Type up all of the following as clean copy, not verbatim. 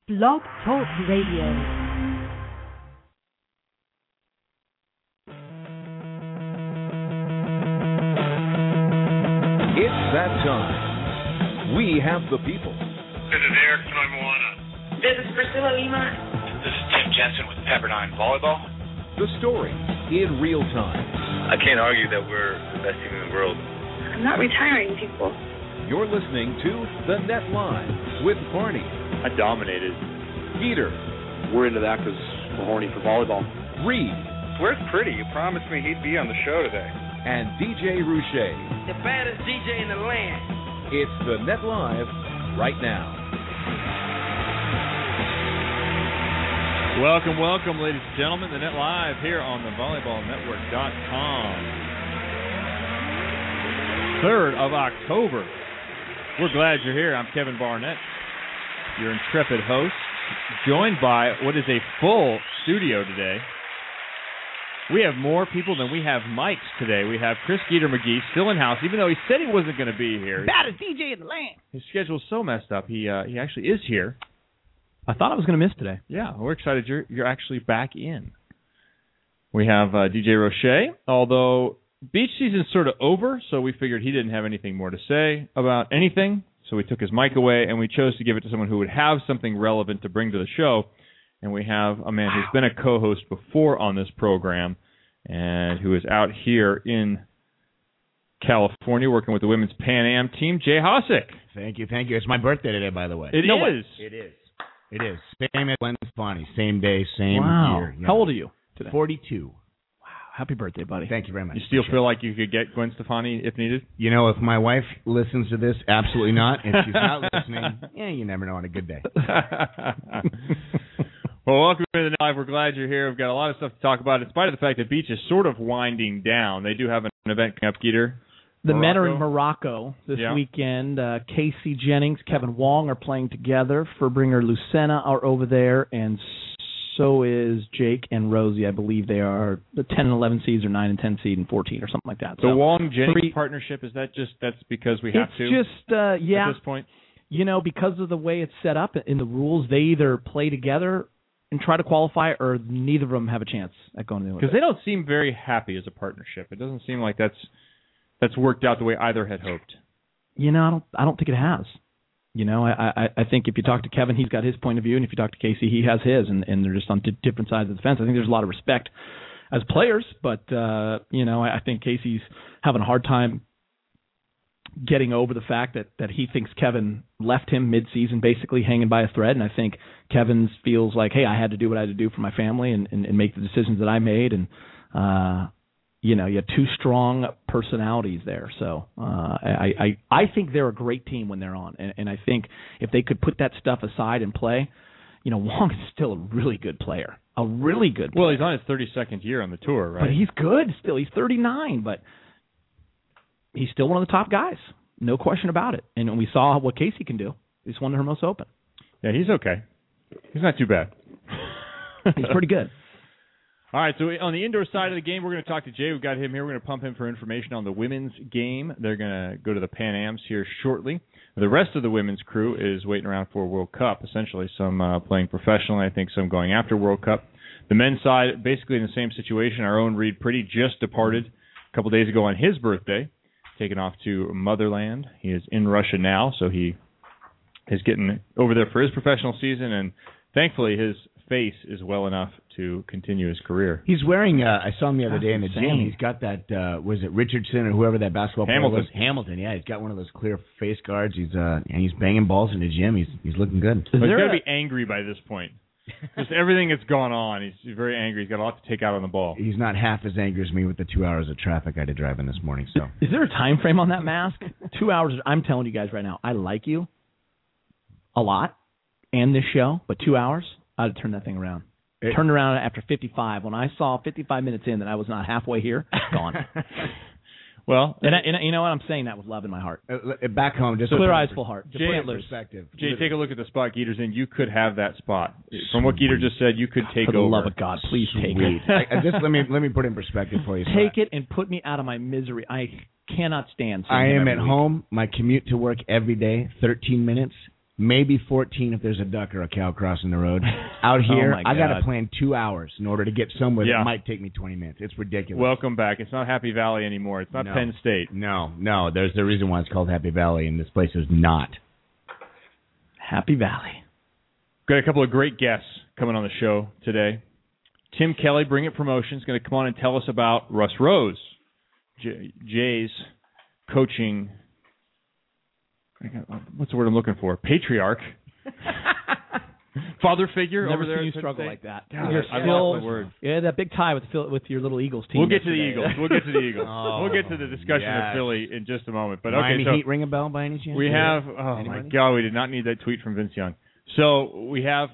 Blog Talk Radio. It's that time. We have the people. This is Eric from Moana. This is Priscilla Lima. This is Tim Jensen with Pepperdine Volleyball. The story in real time. I can't argue that we're the best team in the world. I'm not retiring, people. You're listening to The Net Live with Barney. I dominated. Geeter. We're into that because we're horny for volleyball. Reed. Where's Pretty? You promised me he'd be on the show today. And DJ Rouche. The baddest DJ in the land. It's The Net Live right now. Welcome, ladies and gentlemen. The Net Live here on the VolleyballNetwork.com. 3rd of October. We're glad you're here. I'm Kevin Barnett, your intrepid host, joined by what is a full studio today. We have more people than we have mics today. We have Chris Geeter McGee still in house, even though he said he wasn't going to be here. Baddest DJ in the land. His schedule's so messed up. He actually is here. I thought I was going to miss today. Yeah, we're excited you're actually back in. We have DJ Roche, although beach season's sort of over, so we figured he didn't have anything more to say about anything, so we took his mic away, and we chose to give it to someone who would have something relevant to bring to the show. And we have a man who's been a co-host before on this program and who is out here in California working with the women's Pan Am team, Jay Hosick. Thank you. It's my birthday today, by the way. It is. It is. Same as Gwen Stefani. Same day, same year. How old are you today? 42. Wow. Happy birthday, buddy. Thank you very much. You still feel like you could get Gwen Stefani if needed? You know, if my wife listens to this, absolutely not. If she's not listening, you never know on a good day. Well, welcome to the Net Live. We're glad you're here. We've got a lot of stuff to talk about. In spite of the fact that beach is sort of winding down, they do have an event coming up, Geeter. The men are in Morocco this weekend. Casey Jennings, Kevin Wong are playing together. Furbringer Lucena are over there, and so is Jake and Rosie. I believe they are the 10 and 11 seeds or 9 and 10 seed and 14 or something like that. The Wong-Jennings partnership, is that that's because we have to? It's just, at this point? You know, because of the way it's set up in the rules, they either play together and try to qualify, or neither of them have a chance at going to the Olympics. Because they don't seem very happy as a partnership. It doesn't seem like that's worked out the way either had hoped. You know, I don't think it has. You know, I think if you talk to Kevin, he's got his point of view, and if you talk to Casey, he has his, and they're just on different sides of the fence. I think there's a lot of respect as players, but, you know, I think Casey's having a hard time getting over the fact that he thinks Kevin left him mid-season basically hanging by a thread, and I think Kevin feels like, hey, I had to do what I had to do for my family and make the decisions that I made, and you know, you have two strong personalities there. So I think they're a great team when they're on, and I think if they could put that stuff aside and play, you know, Wong is still a really good player, a really good player. Well, he's on his 32nd year on the tour, right? But he's good still. He's 39, but he's still one of the top guys, no question about it. And we saw what Casey can do. He's won the Hermosa Open. Yeah, he's okay. He's not too bad. He's pretty good. All right, so on the indoor side of the game, we're going to talk to Jay. We've got him here. We're going to pump him for information on the women's game. They're going to go to the Pan Ams here shortly. The rest of the women's crew is waiting around for World Cup, essentially. Some playing professionally, I think some going after World Cup. The men's side, basically in the same situation. Our own Reed Pretty just departed a couple days ago on his birthday, taken off to Motherland. He is in Russia now, so he is getting over there for his professional season, and thankfully his face is well enough to continue his career. He's wearing, I saw him the other day in the gym, he's got that, was it Richardson or whoever that basketball player was? Hamilton, yeah, he's got one of those clear face guards. He's banging balls in the gym. He's looking good. He's got to be angry by this point. Just everything that's gone on, he's very angry. He's got a lot to take out on the ball. He's not half as angry as me with the 2 hours of traffic I had to drive in this morning. So, is there a time frame on that mask? 2 hours. I'm telling you guys right now, I like you a lot and this show, but 2 hours, I'd have turned that thing around. Turned around after 55. When I saw 55 minutes in that I was not halfway here, gone. Well, and you know what? I'm saying that with love in my heart. Back home, just clear eyes, full heart. Jay, take a look at the spot Geeter's in. You could have that spot. From what Geeter just said, you could take over. For the love of God, please take it. Just let me put it in perspective for you. Take it and put me out of my misery. I cannot stand. I am at home. My commute to work every day, 13 minutes. maybe 14 if there's a duck or a cow crossing the road. Out here, I got to plan 2 hours in order to get somewhere that might take me 20 minutes. It's ridiculous. Welcome back. It's not Happy Valley anymore. It's not Penn State. No. There's the reason why it's called Happy Valley, and this place is not. Happy Valley. Got a couple of great guests coming on the show today. Tim Kelly, Bring It Promotions, going to come on and tell us about Russ Rose, Jay's coaching. What's the word I'm looking for? Patriarch. Father figure Never over there. Seen you struggle like that. God, I lost the word. Yeah, that big tie with your little Eagles team. We'll get to the Eagles. We'll get to the Eagles. We'll get to the discussion of Philly in just a moment. But Miami Heat ring a bell by any chance? We have. Oh my God, we did not need that tweet from Vince Young. So we have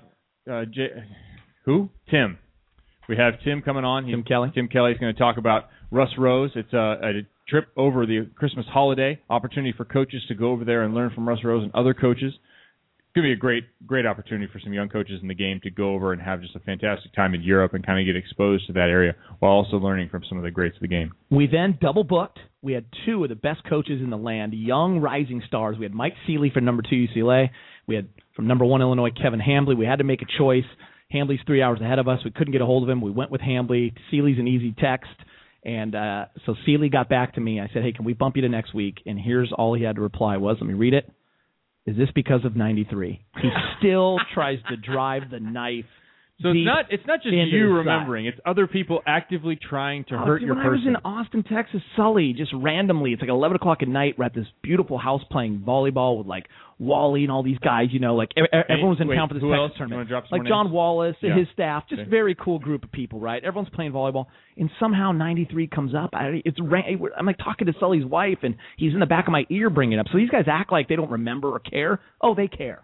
Tim. We have Tim coming on. Tim Kelly. Tim Kelly is going to talk about Russ Rose. It's a trip over the Christmas holiday, opportunity for coaches to go over there and learn from Russ Rose and other coaches. It's going to be a great opportunity for some young coaches in the game to go over and have just a fantastic time in Europe and kind of get exposed to that area while also learning from some of the greats of the game. We then double booked. We had two of the best coaches in the land, young rising stars. We had Mike Seeley from number 2 UCLA. We had from number 1 Illinois, Kevin Hambly. We had to make a choice. Hambly's 3 hours ahead of us. We couldn't get a hold of him. We went with Hambly. Seeley's an easy text. And so Seeley got back to me. I said, hey, can we bump you to next week? And here's all he had to reply was, let me read it. Is this because of 93? He still tries to drive the knife. So it's not just you remembering. It's other people actively trying to hurt your person. When I was in Austin, Texas, Sully, just randomly, it's like 11 o'clock at night, we're at this beautiful house playing volleyball with like Wally and all these guys, like everyone was in town for this Texas tournament. Like John Wallace and his staff, just very cool group of people, right? Everyone's playing volleyball, and somehow 93 comes up. I'm like talking to Sully's wife, and he's in the back of my ear bringing it up. So these guys act like they don't remember or care. Oh, they care.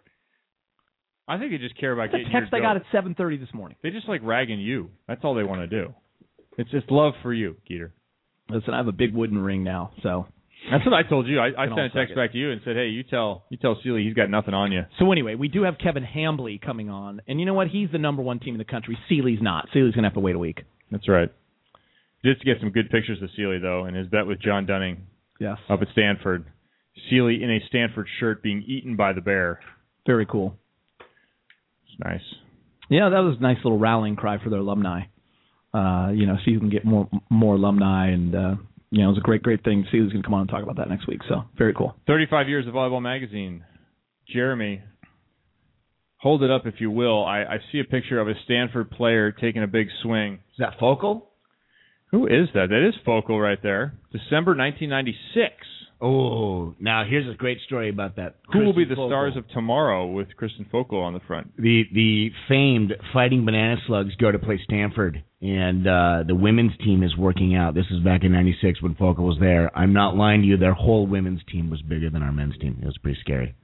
I think they just care about getting your text I got at 7:30 this morning. They just like ragging you. That's all they want to do. It's just love for you, Geeter. Listen, I have a big wooden ring now, so that's what I told you. I sent a text back to you and said, hey, you tell Seeley he's got nothing on you. So anyway, we do have Kevin Hambly coming on, and you know what? He's the number 1 team in the country. Seeley's not. Seeley's gonna have to wait a week. That's right. Just get some good pictures of Seeley though, and his bet with John Dunning. Yes. Up at Stanford. Seeley in a Stanford shirt being eaten by the bear. Very cool. Nice. Yeah, that was a nice little rallying cry for their alumni. So you can get more alumni, and it was a great thing. See who's going to come on and talk about that next week. So very cool. 35 years of Volleyball Magazine. Jeremy, hold it up if you will. I see a picture of a Stanford player taking a big swing. Is that Focal? Who is that? That is Focal right there. December 1996. Oh, now here's a great story about that. Who will be the stars of tomorrow with Kristen Focal on the front? The famed Fighting Banana Slugs go to play Stanford, and the women's team is working out. This is back in 96 when Focal was there. I'm not lying to you. Their whole women's team was bigger than our men's team. It was pretty scary.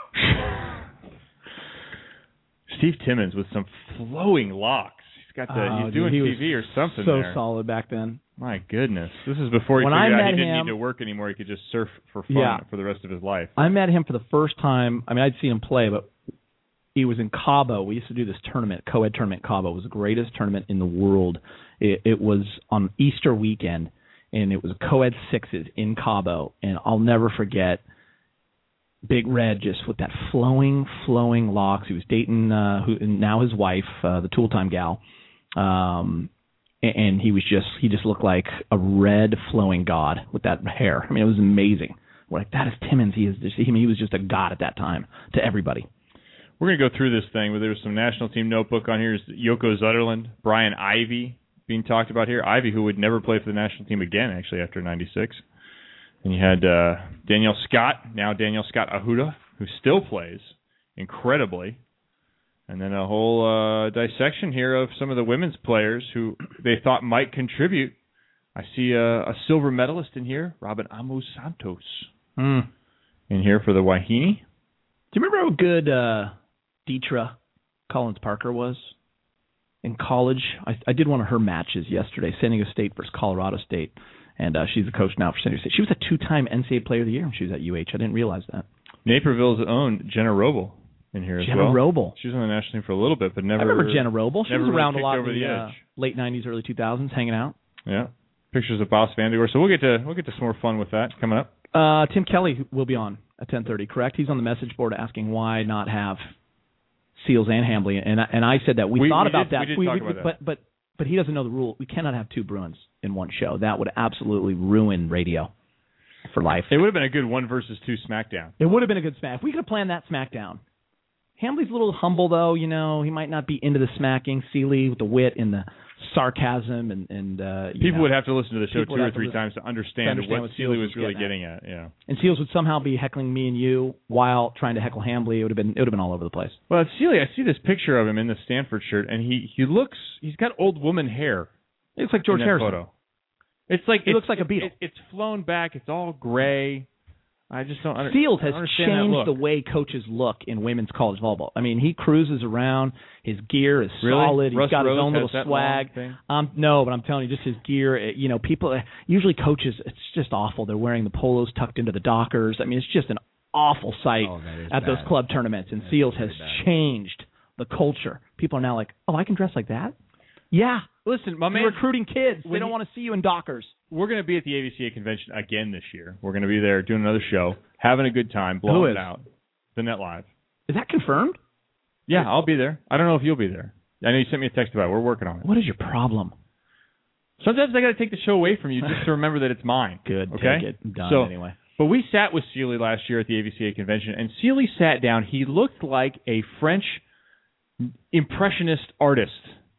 Steve Timmons with some flowing locks. He's doing TV or something so there. Solid back then. My goodness. This is before he figured out he didn't need to work anymore. He could just surf for fun for the rest of his life. I met him for the first time. I mean, I'd seen him play, but he was in Cabo. We used to do this tournament, co-ed tournament in Cabo. It was the greatest tournament in the world. It was on Easter weekend, and it was co-ed sixes in Cabo. And I'll never forget Big Red just with that flowing locks. He was dating now his wife, the Tool Time gal. And he just looked like a red flowing god with that hair. I mean, it was amazing. We're like, that is Timmons. He was just a god at that time to everybody. We're going to go through this thing, but there's some national team notebook on here. Is Yoko Zutterland, Brian Ivey being talked about here. Ivey, who would never play for the national team again, actually, after 96. And you had Danielle Scott Ahuda, who still plays incredibly. And then a whole dissection here of some of the women's players who they thought might contribute. I see a silver medalist in here, Robin Amos Santos, in here for the Wahine. Do you remember how good Deetra Collins Parker was in college? I did one of her matches yesterday, San Diego State versus Colorado State, and she's the coach now for San Diego State. She was a 2-time NCAA Player of the Year when she was at UH. I didn't realize that. Naperville's own Jenna Roble in here as well. Jenna Roble. She was on the national team for a little bit, but never. I remember Jenna Roble. She was around a lot in the late 90s, early 2000s, hanging out. Yeah. Pictures of Boss Vandergore. So we'll get to some more fun with that coming up. Tim Kelly will be on at 10:30. Correct? He's on the message board asking why not have Seals and Hambly, and I said that we thought about that. We did talk about that. But he doesn't know the rule. We cannot have two Bruins in one show. That would absolutely ruin radio for life. It would have been a good 1 versus 2 SmackDown. It would have been a good smack. If we could have planned that SmackDown. Hambly's a little humble, though. You know, he might not be into the smacking. Sealy with the wit and the sarcasm and people would have to listen to the show 2 or 3 times to understand what Sealy was really getting at. Yeah. And Seals would somehow be heckling me and you while trying to heckle Hambly. It would have been all over the place. Well, Sealy, I see this picture of him in the Stanford shirt, and he's got old woman hair. It looks like George Harrison. Photo. It's like he looks like a Beatle. It's flown back. It's all gray. I just don't understand. Seals has changed the way coaches look in women's college volleyball. I mean, he cruises around. His gear is solid. He's got his own little swag. No, but I'm telling you, just his gear. You know, people usually coaches. It's just awful. They're wearing the polos tucked into the Dockers. I mean, it's just an awful sight at those club tournaments. And Seals has changed the culture. People are now like, oh, I can dress like that? Yeah. Listen, my man, you're recruiting kids. They don't want to see you in Dockers. We're going to be at the AVCA convention again this year. We're going to be there doing another show, having a good time, blowing it out. The Net Live. Is that confirmed? Yeah, I'll be there. I don't know if you'll be there. I know you sent me a text about it. We're working on it. What is your problem? Sometimes I got to take the show away from you just to remember that it's mine. Good. Okay? Take it. Done anyway. But we sat with Sealy last year at the AVCA convention, and Sealy sat down. He looked like a French impressionist artist.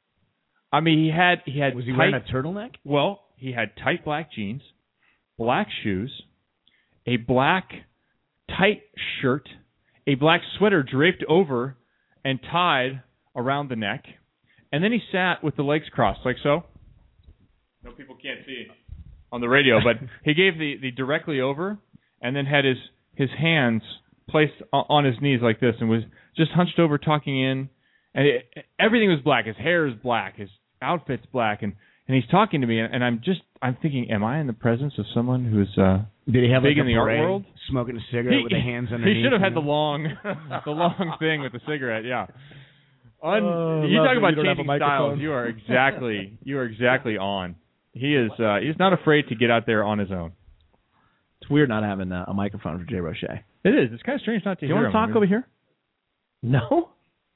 I mean, he had. Was he wearing a turtleneck? Well, he had tight black jeans, black shoes, a black tight shirt, a black sweater draped over and tied around the neck, and then he sat with the legs crossed like so. No, people can't see on the radio, but he gave the directly over, and then had his hands placed on his knees like this, and was just hunched over talking in. And everything was black. His hair is black. His outfit's black. And he's talking to me, and I'm thinking, am I in the presence of someone who's did he have big like in the art world? Smoking a cigarette with the hands underneath? He should have had the long thing with the cigarette, yeah. You talk about changing styles. You are exactly on. He is he's not afraid to get out there on his own. It's weird not having a microphone for Jay Roche. It is. It's kind of strange not to hear him. Do you want to talk over here? No?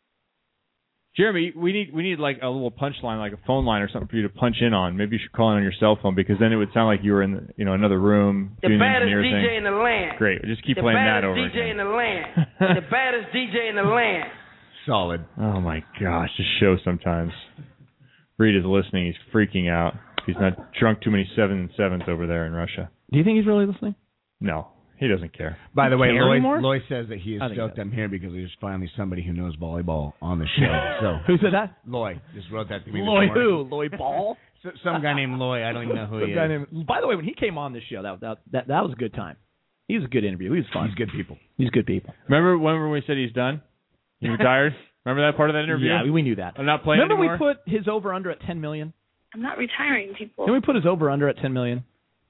Jeremy, we need like a little punchline, like a phone line or something for you to punch in on. Maybe you should call in on your cell phone, because then it would sound like you were in another room doing the engineer thing. The baddest DJ in the land. Great. We'll just keep playing that over The baddest DJ again. in the land. The baddest DJ in the land. Solid. Oh my gosh, this show sometimes. Reed is listening. He's freaking out. He's not drunk too many 7-7s over there in Russia. Do you think he's really listening? No, he doesn't care. By the way, Loy says that he is stoked I'm here because there's finally somebody who knows volleyball on the show. So who said that? Loy just wrote that to me. Loy who? Loy Ball? Some guy named Loy. I don't even know who he is. By the way, when he came on this show, that was a good time. He was a good interview. He was fun. He's good people. He's good people. Remember when we said he's done? He retired? Remember that part of that interview? Yeah, we knew that. I'm not playing anymore? Remember we put his over-under at $10 million? I'm not retiring, people. Didn't we put his over-under at $10 million?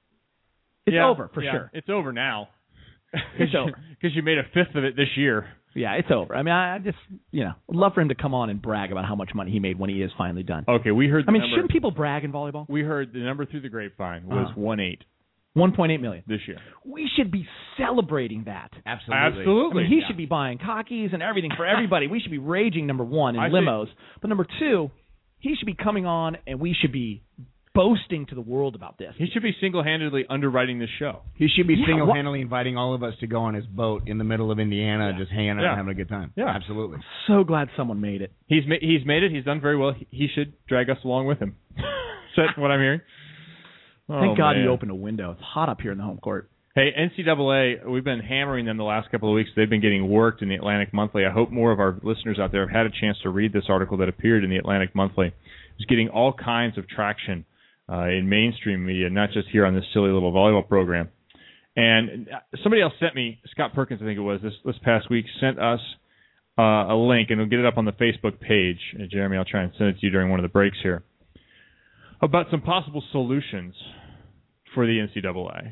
It's over, for sure. It's over now. It's over. Because you made a fifth of it this year. Yeah, it's over. I mean, I just, I'd love for him to come on and brag about how much money he made when he is finally done. Okay, we heard the number. Shouldn't people brag in volleyball? We heard the number through the grapevine was 1.8. 1.8 million this year. We should be celebrating that. Absolutely. I mean, he should be buying cockies and everything for everybody. We should be raging, number one, in limos. But number two, he should be coming on, and we should be boasting to the world about this. He should be single-handedly underwriting this show. He should be single-handedly inviting all of us to go on his boat in the middle of Indiana, just hanging out and having a good time. Yeah, absolutely. So glad someone made it. He's made it. He's done very well. He should drag us along with him. Is that what I'm hearing? Thank God you opened a window. It's hot up here in the home court. Hey, NCAA, we've been hammering them the last couple of weeks. They've been getting worked in the Atlantic Monthly. I hope more of our listeners out there have had a chance to read this article that appeared in the Atlantic Monthly. It's getting all kinds of traction in mainstream media, not just here on this silly little volleyball program. And somebody else sent me, Scott Perkins, I think it was, this past week, sent us a link, and we'll get it up on the Facebook page. And Jeremy, I'll try and send it to you during one of the breaks here, about some possible solutions for the NCAA,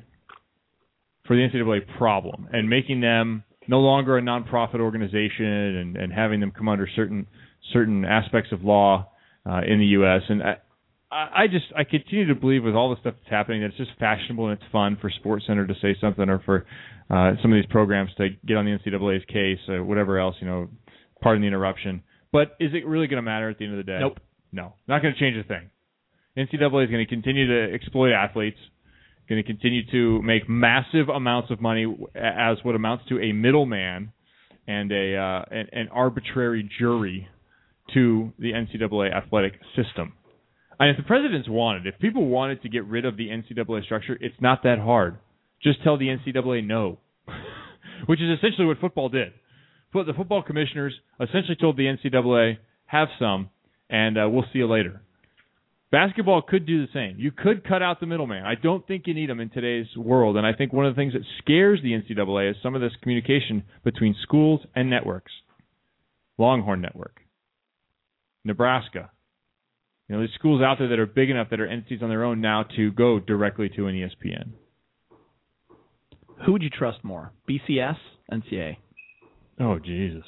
problem, and making them no longer a nonprofit organization and having them come under certain aspects of law in the U.S. And I continue to believe with all the stuff that's happening that it's just fashionable and it's fun for SportsCenter to say something, or for some of these programs to get on the NCAA's case or whatever else, pardon the interruption. But is it really going to matter at the end of the day? Nope. No, not going to change a thing. NCAA is going to continue to exploit athletes, going to continue to make massive amounts of money as what amounts to a middleman and an arbitrary jury to the NCAA athletic system. And if the presidents if people wanted to get rid of the NCAA structure, it's not that hard. Just tell the NCAA no, which is essentially what football did. But the football commissioners essentially told the NCAA, have some, and we'll see you later. Basketball could do the same. You could cut out the middleman. I don't think you need them in today's world, and I think one of the things that scares the NCAA is some of this communication between schools and networks. Longhorn Network, Nebraska. There's schools out there that are big enough that are entities on their own now to go directly to an ESPN. Who would you trust more, BCS, NCAA? Oh, Jesus.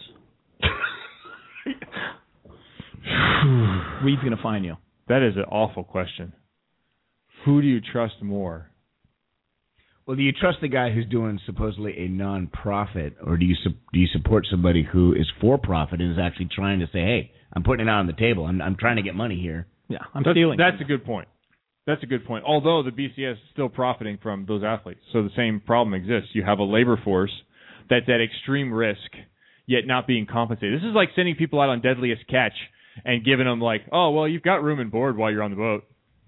Reed's going to find you. That is an awful question. Who do you trust more? Well, do you trust the guy who's doing supposedly a non-profit, or do you support somebody who is for-profit and is actually trying to say, hey, I'm putting it out on the table. I'm trying to get money here. Yeah, I'm stealing. That's a good point. That's a good point. Although the BCS is still profiting from those athletes, so the same problem exists. You have a labor force that's at extreme risk, yet not being compensated. This is like sending people out on Deadliest Catch and giving them like, oh, well, you've got room and board while you're on the boat.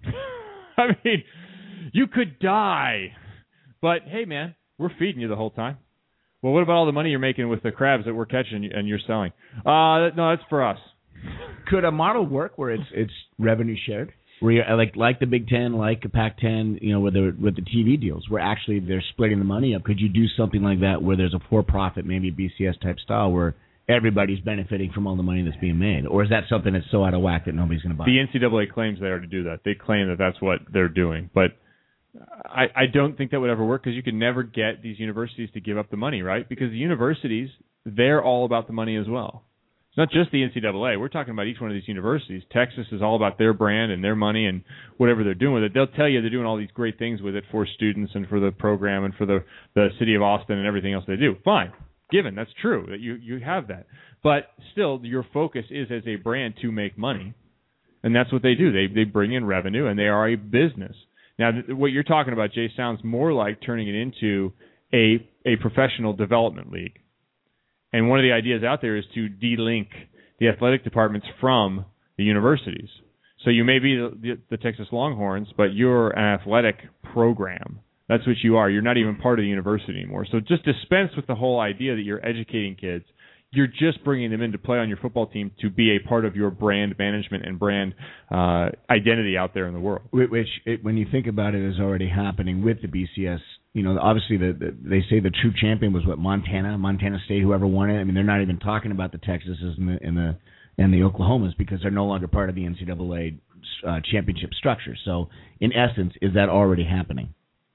I mean, you could die. But, hey, man, we're feeding you the whole time. Well, what about all the money you're making with the crabs that we're catching and you're selling? No, that's for us. Could a model work where it's revenue shared? Where you like the Big Ten, like the Pac-10, with the TV deals, where actually they're splitting the money up. Could you do something like that where there's a for-profit, maybe BCS type style, where everybody's benefiting from all the money that's being made? Or is that something that's so out of whack that nobody's going to buy? The NCAA claims they are to do that. They claim that that's what they're doing. But I don't think that would ever work, because you can never get these universities to give up the money, right? Because the universities, they're all about the money as well. It's not just the NCAA. We're talking about each one of these universities. Texas is all about their brand and their money and whatever they're doing with it. They'll tell you they're doing all these great things with it for students and for the program and for the city of Austin and everything else they do. Fine. Given. That's true that you have that. But still, your focus is as a brand to make money. And that's what they do. They bring in revenue, and they are a business. Now, what you're talking about, Jay, sounds more like turning it into a professional development league. And one of the ideas out there is to de-link the athletic departments from the universities. So you may be the Texas Longhorns, but you're an athletic program. That's what you are. You're not even part of the university anymore. So just dispense with the whole idea that you're educating kids. You're just bringing them in to play on your football team to be a part of your brand management and brand identity out there in the world. Which, when you think about it, is already happening with the BCS. Obviously, they say the true champion was Montana State, whoever won it. I mean, they're not even talking about the Texases and the Oklahomas, because they're no longer part of the NCAA championship structure. So, in essence, is that already happening?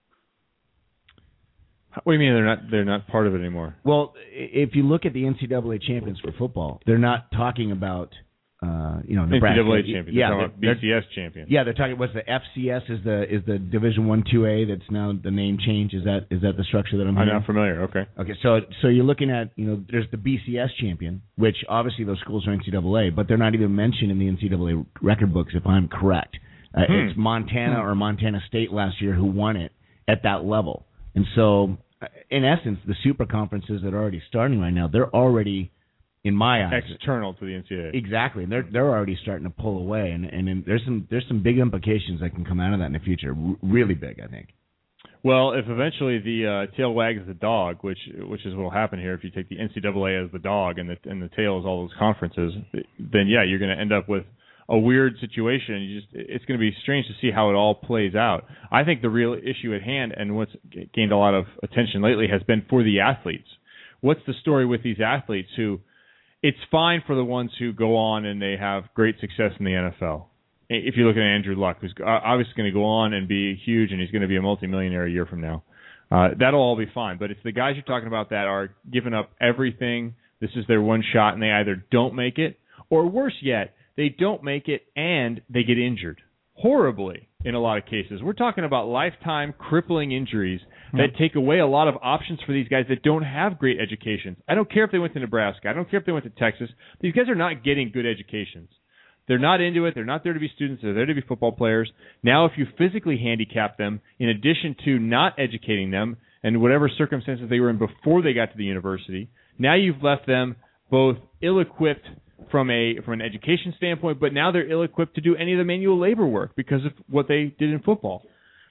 What do you mean they're not part of it anymore? Well, if you look at the NCAA champions for football, they're not talking about Nebraska. NCAA champions. Yeah, they're talking about BCS champions. Yeah, they're talking. What's the FCS? Is the Division 1-2A that's now the name change? Is that the structure that I'm hearing? I'm not familiar. Okay. Okay, so you're looking at there's the BCS champion, which obviously those schools are NCAA, but they're not even mentioned in the NCAA record books, if I'm correct. It's Montana or Montana State last year who won it at that level. And so, in essence, the super conferences that are already starting right now, they're already, in my eyes, external to the NCAA. Exactly, and they're already starting to pull away, and there's some big implications that can come out of that in the future, really big, I think. Well, if eventually the tail wags the dog, which is what will happen here, if you take the NCAA as the dog and the tail is all those conferences, then yeah, you're going to end up with a weird situation. It's going to be strange to see how it all plays out. I think the real issue at hand, and what's gained a lot of attention lately, has been for the athletes. What's the story with these athletes who, it's fine for the ones who go on and they have great success in the NFL. If you look at Andrew Luck, who's obviously going to go on and be huge, and he's going to be a multimillionaire a year from now, that'll all be fine. But it's the guys you're talking about that are giving up everything. This is their one shot, and they either don't make it, or worse yet, they don't make it and they get injured. horribly in a lot of cases. We're talking about lifetime crippling injuries that take away a lot of options for these guys that don't have great educations. I don't care if they went to Nebraska. I don't care if they went to Texas. These guys are not getting good educations. They're not into it. They're not there to be students. They're there to be football players. Now, if you physically handicap them, in addition to not educating them and whatever circumstances they were in before they got to the university, now you've left them both ill-equipped from an education standpoint, but now they're ill-equipped to do any of the manual labor work because of what they did in football.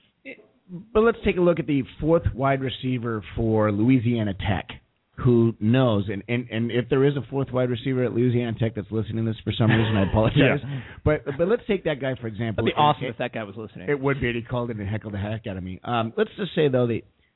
But let's take a look at the fourth wide receiver for Louisiana Tech, who knows, and if there is a fourth wide receiver at Louisiana Tech that's listening to this for some reason, I apologize. But let's take that guy, for example. That'd be awesome if that guy was listening. It would be, and he called it and heckled the heck out of me. Let's just say, though,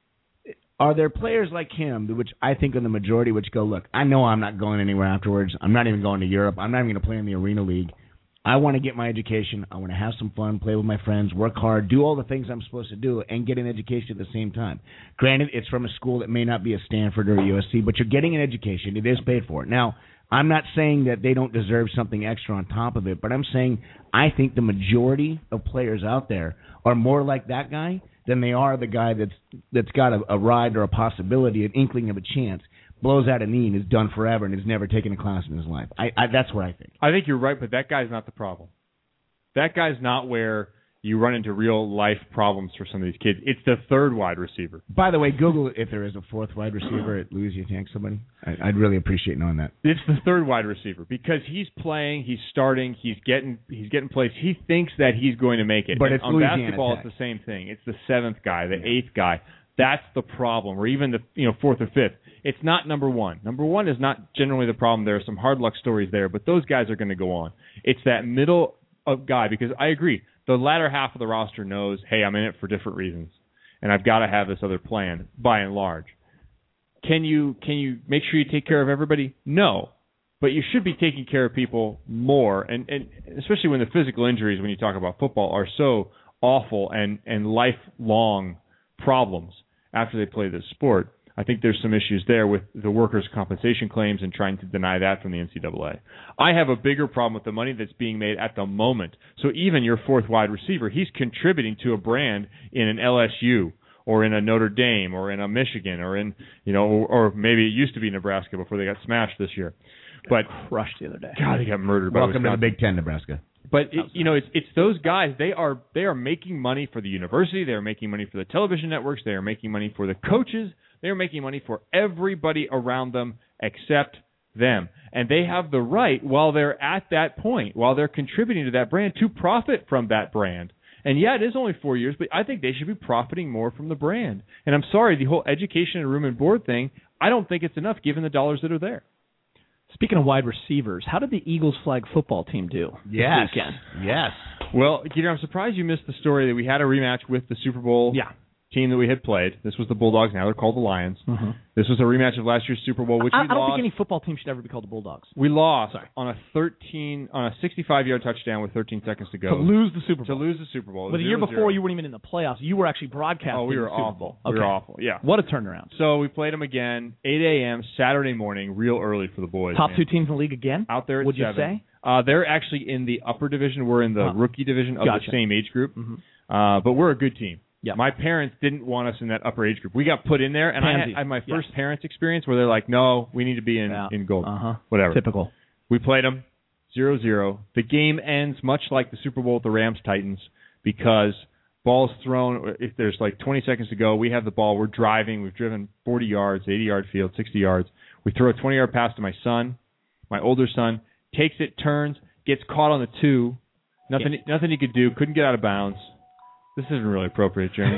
are there players like him, which I think are the majority, which go, look, I know I'm not going anywhere afterwards. I'm not even going to Europe. I'm not even going to play in the Arena League. I want to get my education. I want to have some fun, play with my friends, work hard, do all the things I'm supposed to do, and get an education at the same time. Granted, it's from a school that may not be a Stanford or a USC, but you're getting an education. It is paid for. Now, I'm not saying that they don't deserve something extra on top of it, but I'm saying I think the majority of players out there are more like that guy than they are the guy that's got a ride or a possibility, an inkling of a chance, blows out a knee and is done forever and has never taken a class in his life. That's what I think. I think you're right, but that guy's not the problem. That guy's not where you run into real-life problems for some of these kids. It's the third wide receiver. By the way, Google if there is a fourth wide receiver at Louisiana Tech, somebody. I'd really appreciate knowing that. It's the third wide receiver because he's playing, he's starting, he's getting plays. He thinks that he's going to make it. But and it's on Louisiana basketball, Tech. It's the same thing. It's the seventh guy, the eighth guy. That's the problem, or even the fourth or fifth. It's not number one. Number one is not generally the problem. There are some hard luck stories there, but those guys are going to go on. It's that middle guy, because I agree. The latter half of the roster knows, hey, I'm in it for different reasons, and I've got to have this other plan, by and large. Can you make sure you take care of everybody? No. But you should be taking care of people more, and especially when the physical injuries, when you talk about football, are so awful and lifelong problems after they play this sport. I think there's some issues there with the workers' compensation claims and trying to deny that from the NCAA. I have a bigger problem with the money that's being made at the moment. So even your fourth wide receiver, he's contributing to a brand in an LSU or in a Notre Dame or in a Michigan or in, or maybe it used to be Nebraska before they got smashed this year. But crushed the other day. God, they got murdered by Welcome Wisconsin. to the Big Ten, Nebraska. But it's those guys. They are making money for the university. They are making money for the television networks. They are making money for the coaches. They are making money for everybody around them except them. And they have the right, while they're at that point, while they're contributing to that brand, to profit from that brand. And yeah, it is only 4 years, but I think they should be profiting more from the brand. And I'm sorry, the whole education and room and board thing, I don't think it's enough given the dollars that are there. Speaking of wide receivers, how did the Eagles flag football team do this weekend? Yes. Well, Peter, I'm surprised you missed the story that we had a rematch with the Super Bowl team that we had played. This was the Bulldogs. Now they're called the Lions. Mm-hmm. This was a rematch of last year's Super Bowl, which we lost. I don't think any football team should ever be called the Bulldogs. We lost on a 65-yard touchdown with 13 seconds to go. To lose the Super Bowl. But the year before, you weren't even in the playoffs. You were actually broadcasting. Oh, we were the Super awful. Bowl. We were awful. Yeah. What a turnaround. So we played them again, 8 a.m. Saturday morning, real early for the boys. Top two teams in the league again? Out there at Would 7. you say? They're actually in the upper division. We're in the rookie division of the same age group. Mm-hmm. But we're a good team. Yep. My parents didn't want us in that upper age group. We got put in there, and I had my first parents experience where they're like, no, we need to be in gold. Whatever. Typical. We played them 0-0. The game ends much like the Super Bowl with the Rams-Titans because ball's thrown. If there's like 20 seconds to go, we have the ball. We're driving. We've driven 40 yards, 80-yard field, 60 yards. We throw a 20-yard pass to my son, my older son, takes it, turns, gets caught on the 2. Nothing he could do. Couldn't get out of bounds. This isn't really appropriate, Jeremy.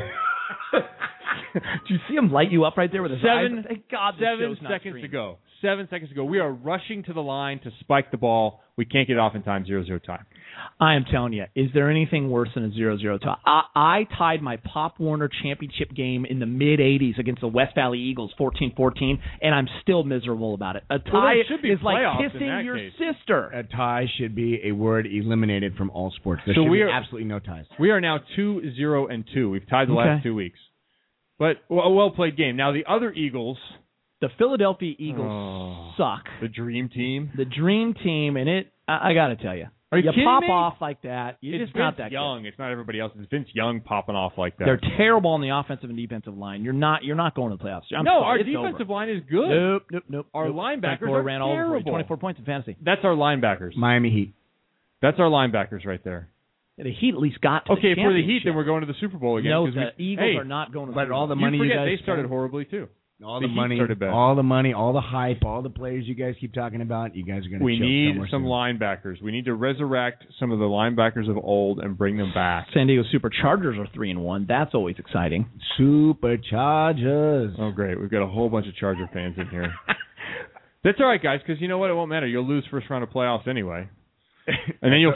Do you see him light you up right there with his eyes? Thank God, 7 seconds to go. 7 seconds to go. We are rushing to the line to spike the ball. We can't get it off in time. 0-0 time. I am telling you, is there anything worse than a 0-0 tie? I tied my Pop Warner championship game in the mid-'80s against the West Valley Eagles, 14-14, and I'm still miserable about it. A tie is like kissing your sister. A tie should be a word eliminated from all sports. There should be absolutely no ties. We are now 2-0-2. We've tied the last 2 weeks. But a well-played game. Now, the other Eagles... The Philadelphia Eagles suck. The dream team? The dream team, and I got to tell you, Are you kidding pop me? off like that. You're It's just not Vince that Young. It's not everybody else. It's Vince Young popping off like that. good. They're terrible on the offensive and defensive line. You're not going to the playoffs. I'm no, sorry, our it's defensive over. line is good. Nope. Our linebackers Frank Gore are ran all over terrible. 24 points in fantasy. That's our linebackers. Miami Heat. That's our linebackers right there. The Heat at least got to Okay, the for the Heat, championship. then we're going to the Super Bowl again. No, 'cause the Eagles are not going to the But Super all Bowl. the money you you forget guys they started spent, horribly too. all The the Heat money, started bad. all the money, all the hype, all the players you guys keep talking about. You guys are going to. We need somewhere some soon. linebackers. We need to resurrect some of the linebackers of old and bring them back. San Diego Superchargers are 3-1. That's always exciting. Superchargers. Oh, great. We've got a whole bunch of Charger fans in here. That's all right, guys, because you know what? It won't matter. You'll lose first round of playoffs anyway. And then you'll.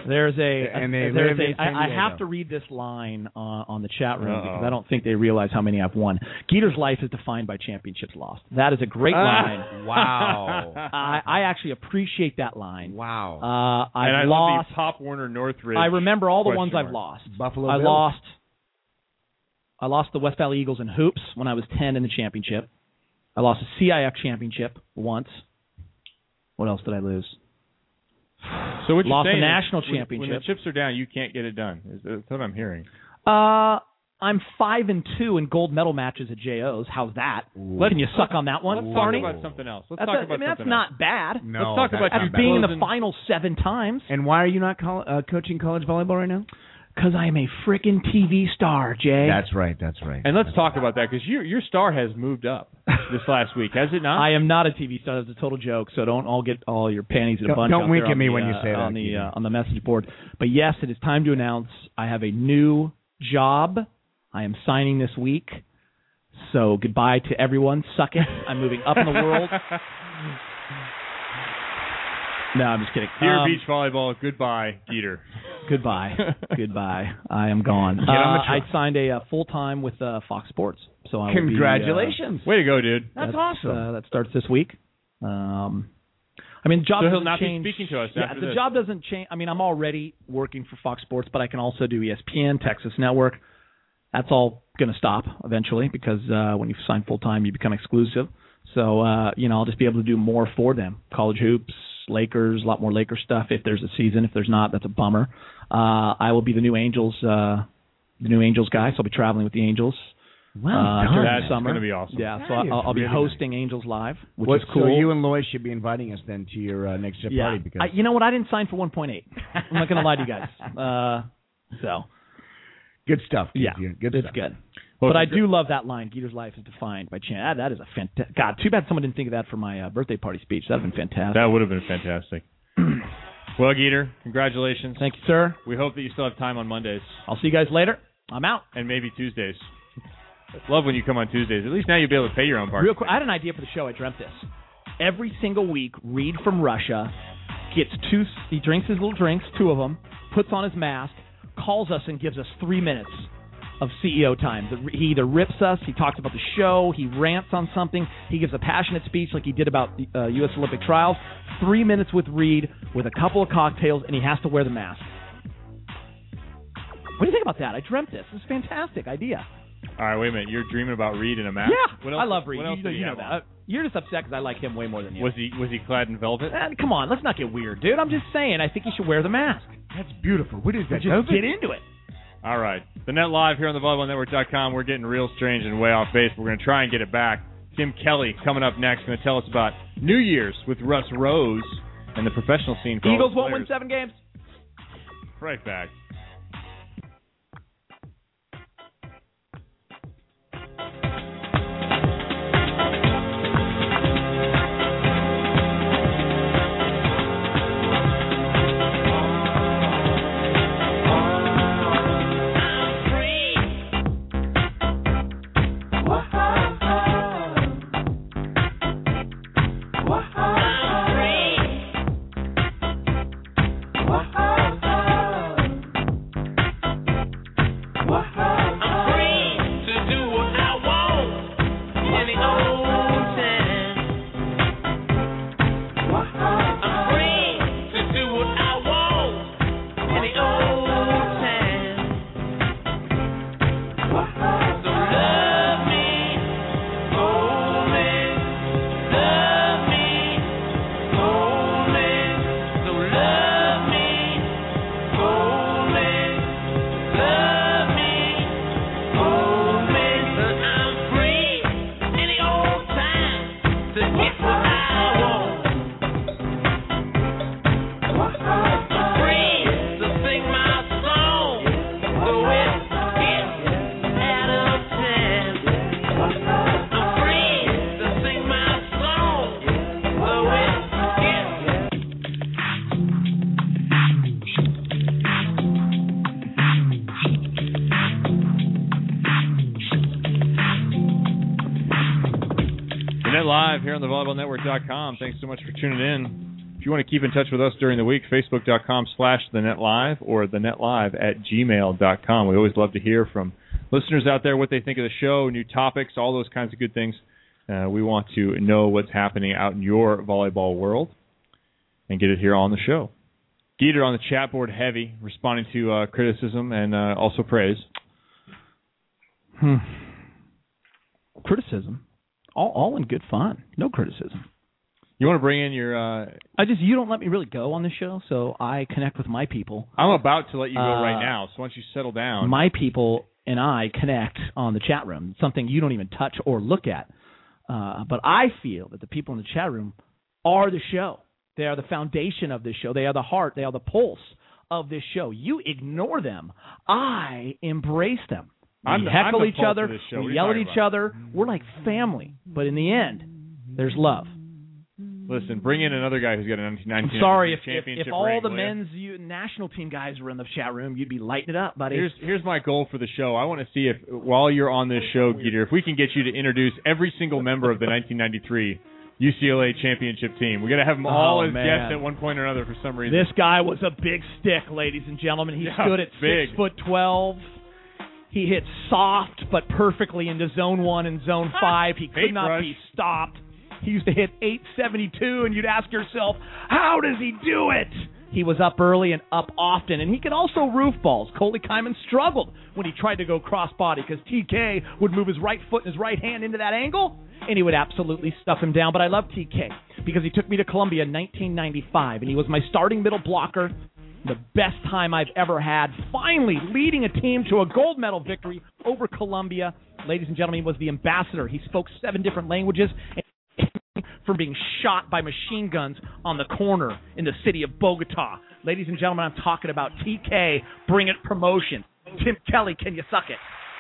I have to read this line on the chat room because I don't think they realize how many I've won. Geeter's life is defined by championships lost. That is a great line. Wow. I actually appreciate that line. Wow. I love lost. the Pop Warner Northridge. I remember all the ones question I've mark. lost. Buffalo I Bills. lost the West Valley Eagles in hoops when I was 10 in the championship. I lost a CIF championship once. What else did I lose? So what you're Lost saying the national is when championship. the chips are down, you can't get it done. That's what I'm hearing. I'm 5-2 in gold medal matches at JOs. How's that? Can you suck on that one, Let's Barney? talk about something else. That's not bad. No, Let's talk about That's you being in the closing- final 7 times. And why are you not coaching college volleyball right now? Because I am a freaking TV star, Jay. That's right. And let's talk about that because your star has moved up this last week, has it not? I am not a TV star. That's a total joke. So don't all get all your panties in a bunch. Don't out wink there at me on when the, you say that, on the message board. But yes, it is time to announce I have a new job. I am signing this week. So goodbye to everyone. Suck it. I'm moving up in the world. No, I'm just kidding. Dear beach volleyball, goodbye, Geeter. Goodbye. I am gone. I signed a full-time with Fox Sports. So I will Congratulations. Way to go, dude. That's awesome. That starts this week. I mean, the job So he'll doesn't not change. be speaking to us Yeah, after the this. job doesn't change. I mean, I'm already working for Fox Sports, but I can also do ESPN, Texas Network. That's all going to stop eventually because when you sign full-time, you become exclusive. So, I'll just be able to do more for them. College hoops, Lakers, a lot more Lakers stuff if there's a season. If there's not, that's a bummer. I will be the new Angels guy, so I'll be traveling with the Angels. Wow, during that's the summer. going to be awesome. Yeah, so I'll be hosting Angels Live, which is So cool. you and Lois should be inviting us then to your next party because you know what? I didn't sign for 1.8. I'm not going to lie to you guys. So good stuff. yeah, good it's stuff. good. Well, But I do love that line. Geeter's life is defined by chance. That is a fantastic. God, too bad someone didn't think of that for my birthday party speech. That would have been fantastic. That would have been fantastic. Well, Geeter, congratulations. Thank you, sir. We hope that you still have time on Mondays I'll see you guys later. I'm out. and maybe Tuesdays. Love when you come on Tuesdays. At least now you'll be able to pay your own parking. Real quick, I had an idea for the show. I dreamt this. Every single week, Reed from Russia he drinks his little drinks, 2 of them, puts on his mask, calls us and gives us 3 minutes of CEO time. He either rips us, he talks about the show, he rants on something, he gives a passionate speech like he did about the U.S. Olympic trials. 3 minutes with Reed with a couple of cocktails, and he has to wear the mask. What do you think about that? I dreamt this. This is a fantastic idea. All right, wait a minute. You're dreaming about Reed in a mask? Yeah, What else, I love Reed. What else You did he know have that. on? You're just upset because I like him way more than you. Was he clad in velvet? Come on, let's not get weird, dude. I'm just saying. I think you should wear the mask. That's beautiful. What is that? Just get into it. All right. The Net Live here on the VolleyballNetwork.com. We're getting real strange and way off base. We're going to try and get it back. Tim Kelly coming up next, going to tell us about New Year's with Russ Rose and the professional scene. for all Eagles the won't win players. 7 games. Right back. live here on the VolleyballNetwork.com. Thanks so much for tuning in. If you want to keep in touch with us during the week, Facebook.com/TheNetLive or TheNetLive@gmail.com. We always love to hear from listeners out there what they think of the show, new topics, all those kinds of good things. We want to know what's happening out in your volleyball world and get it here on the show. Geeter on the chat board heavy, responding to criticism and also praise. Criticism? All in good fun. No criticism. You want to bring in your... you don't let me really go on the show, so I connect with my people. I'm about to let you go right now, so once you settle down... My people and I connect on the chat room, something you don't even touch or look at. But I feel that the people in the chat room are the show. They are the foundation of this show. They are the heart. They are the pulse of this show. You ignore them. I embrace them. We heckle each other. We yell at each other. We're like family. But in the end, there's love. Listen, bring in another guy who's got a 1990 Sorry, championship if all ring, the men's national team guys were in the chat room, you'd be lighting it up, buddy. Here's my goal for the show. I want to see if, while you're on this show, Geeter, if we can get you to introduce every single member of the 1993 UCLA championship team. We got to have them all as guests at one point or another for some reason. This guy was a big stick, ladies and gentlemen. He stood at 6'12". He hit soft but perfectly into zone 1 and zone 5. He could not be stopped. He used to hit 872, and you'd ask yourself, how does he do it? He was up early and up often, and he could also roof balls. Coley Kyman struggled when he tried to go cross-body because TK would move his right foot and his right hand into that angle, and he would absolutely stuff him down. But I love TK because he took me to Columbia in 1995, and he was my starting middle blocker, the best time I've ever had, finally leading a team to a gold medal victory over Columbia. Ladies and gentlemen, he was the ambassador. He spoke 7 different languages, from being shot by machine guns on the corner in the city of Bogota. Ladies and gentlemen, I'm talking about TK, Bring It Promotion. Tim Kelly, can you suck it?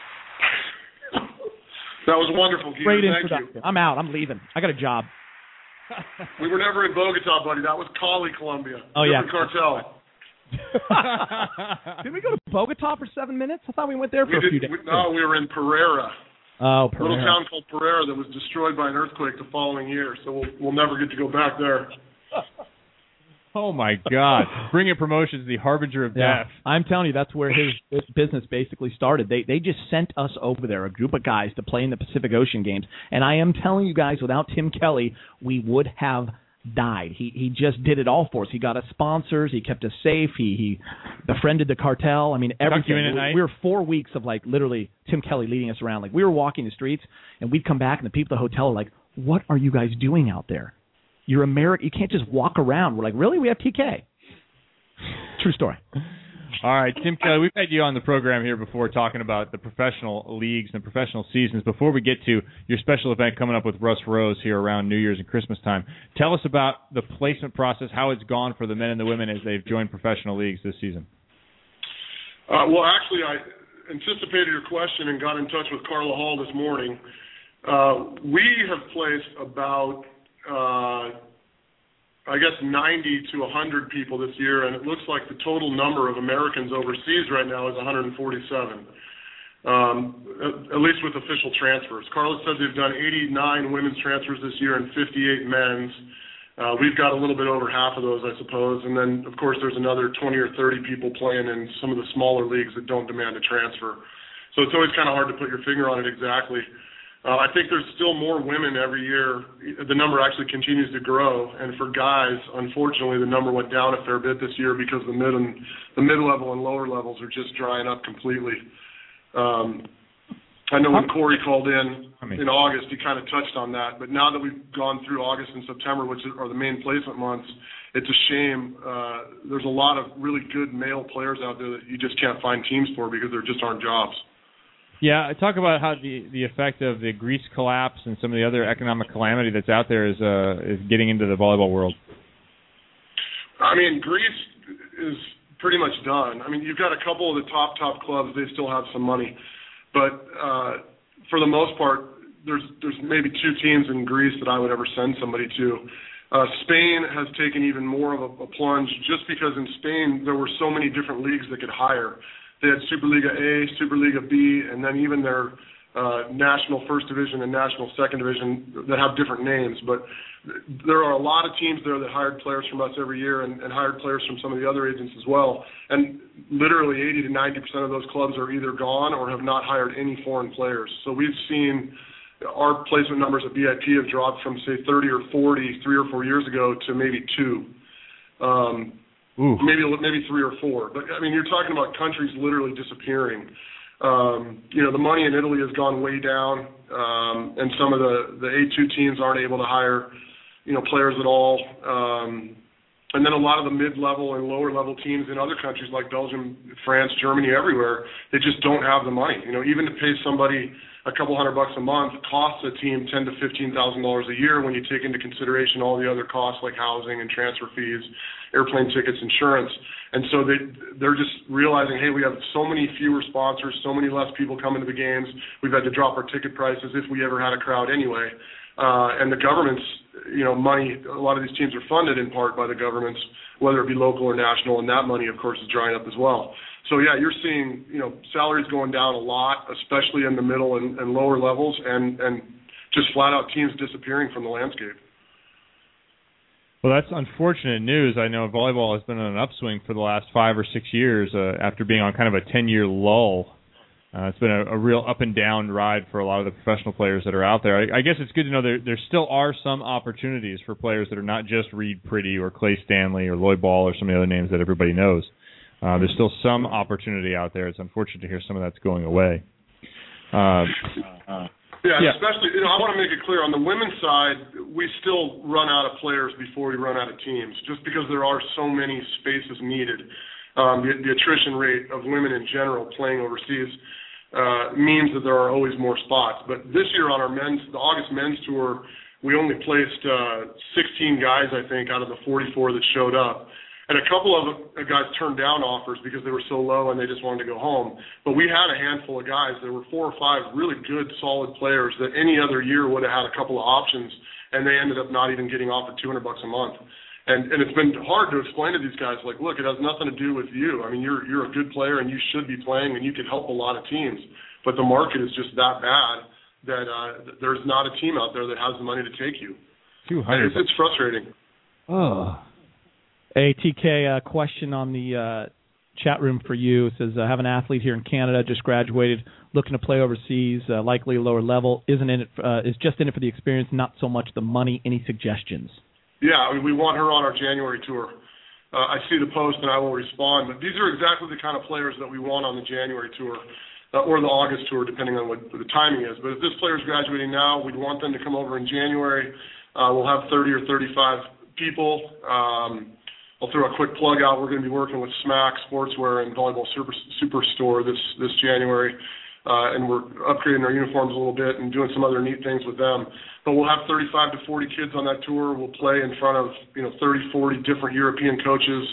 That was wonderful, Geeter. Great Thank introduction. you. I'm out. I'm leaving. I got a job. We were never in Bogota, buddy. That was Cali, Colombia. Oh, different cartel. Did we go to Bogota for 7 minutes? I thought we went there for a few days. No, we were in Pereira. Oh, Pereira. A little town called Pereira that was destroyed by an earthquake the following year, so we'll never get to go back there. Oh, my God. Bring It Promotions, the harbinger of death. I'm telling you, that's where his business basically started. They just sent us over there, a group of guys, to play in the Pacific Ocean Games. And I am telling you guys, without Tim Kelly, we would have died. He just did it all for us. He got us sponsors. He kept us safe. He befriended the cartel. I mean, everything. We were 4 weeks of, like, literally Tim Kelly leading us around. Like, we were walking the streets, and we'd come back, and the people at the hotel are like, what are you guys doing out there? You're American. You can't just walk around. We're like, really? We have TK. True story. All right, Tim Kelly, we've had you on the program here before talking about the professional leagues and professional seasons. Before we get to your special event coming up with Russ Rose here around New Year's and Christmas time, tell us about the placement process, how it's gone for the men and the women as they've joined professional leagues this season. Well, actually, I anticipated your question and got in touch with Carla Hall this morning. We have placed about... I guess 90 to 100 people this year, and it looks like the total number of Americans overseas right now is 147, at least with official transfers. Carla said they've done 89 women's transfers this year and 58 men's. We've got a little bit over half of those, I suppose, and then, of course, there's another 20 or 30 people playing in some of the smaller leagues that don't demand a transfer. So it's always kind of hard to put your finger on it exactly. I think there's still more women every year. The number actually continues to grow, and for guys, unfortunately, the number went down a fair bit this year because the mid-level and lower levels are just drying up completely. I know when Corey called in August, he kind of touched on that, but now that we've gone through August and September, which are the main placement months, it's a shame. There's a lot of really good male players out there that you just can't find teams for because there just aren't jobs. Yeah, talk about how the effect of the Greece collapse and some of the other economic calamity that's out there is getting into the volleyball world. I mean, Greece is pretty much done. I mean, you've got a couple of the top clubs; they still have some money, but for the most part, there's maybe 2 teams in Greece that I would ever send somebody to. Spain has taken even more of a plunge just because in Spain there were so many different leagues that could hire. They had Superliga A, Superliga B, and then even their National First Division and National Second Division that have different names, but there are a lot of teams there that hired players from us every year and hired players from some of the other agents as well. And literally 80 to 90% of those clubs are either gone or have not hired any foreign players. So we've seen our placement numbers at BIP have dropped from, say, 30 or 40 3 or 4 years ago to maybe 2. Maybe 3 or 4. But, I mean, you're talking about countries literally disappearing. The money in Italy has gone way down, and some of the A2 teams aren't able to hire, players at all. And then a lot of the mid-level and lower-level teams in other countries like Belgium, France, Germany, everywhere, they just don't have the money. Even to pay somebody a couple $100 a month costs a team $10,000 to $15,000 a year when you take into consideration all the other costs like housing and transfer fees, airplane tickets, insurance. And so they're just realizing, hey, we have so many fewer sponsors, so many less people coming to the games. We've had to drop our ticket prices if we ever had a crowd anyway. And the government's, money, a lot of these teams are funded in part by the governments, whether it be local or national, and that money, of course, is drying up as well. So, yeah, you're seeing, salaries going down a lot, especially in the middle and lower levels, and just flat-out teams disappearing from the landscape. Well, that's unfortunate news. I know volleyball has been on an upswing for the last 5 or 6 years after being on kind of a 10-year lull. It's been a real up-and-down ride for a lot of the professional players that are out there. I guess it's good to know there still are some opportunities for players that are not just Reed Priddy or Clay Stanley or Lloyd Ball or some of the other names that everybody knows. There's still some opportunity out there. It's unfortunate to hear some of that's going away. Yeah, especially, I want to make it clear, on the women's side, we still run out of players before we run out of teams, just because there are so many spaces needed. The attrition rate of women in general playing overseas means that there are always more spots. But this year on the August men's tour, we only placed 16 guys, I think, out of the 44 that showed up. And a couple of guys turned down offers because they were so low and they just wanted to go home. But we had a handful of guys. There were 4 or 5 really good, solid players that any other year would have had a couple of options, and they ended up not even getting offered $200 a month. And it's been hard to explain to these guys, like, look, it has nothing to do with you. I mean, you're a good player and you should be playing and you could help a lot of teams. But the market is just that bad that there's not a team out there that has the money to take you. It's frustrating. Oh. Hey, TK, question on the chat room for you. It says, I have an athlete here in Canada, just graduated, looking to play overseas, likely lower level, is just in it for the experience, not so much the money. Any suggestions? Yeah, we want her on our January tour. I see the post and I will respond. But these are exactly the kind of players that we want on the January tour or the August tour, depending on what the timing is. But if this player is graduating now, we'd want them to come over in January. We'll have 30 or 35 people. I'll throw a quick plug out. We're going to be working with Smack Sportswear and Volleyball Superstore this January, and we're upgrading our uniforms a little bit and doing some other neat things with them. But we'll have 35 to 40 kids on that tour. We'll play in front of 30, 40 different European coaches.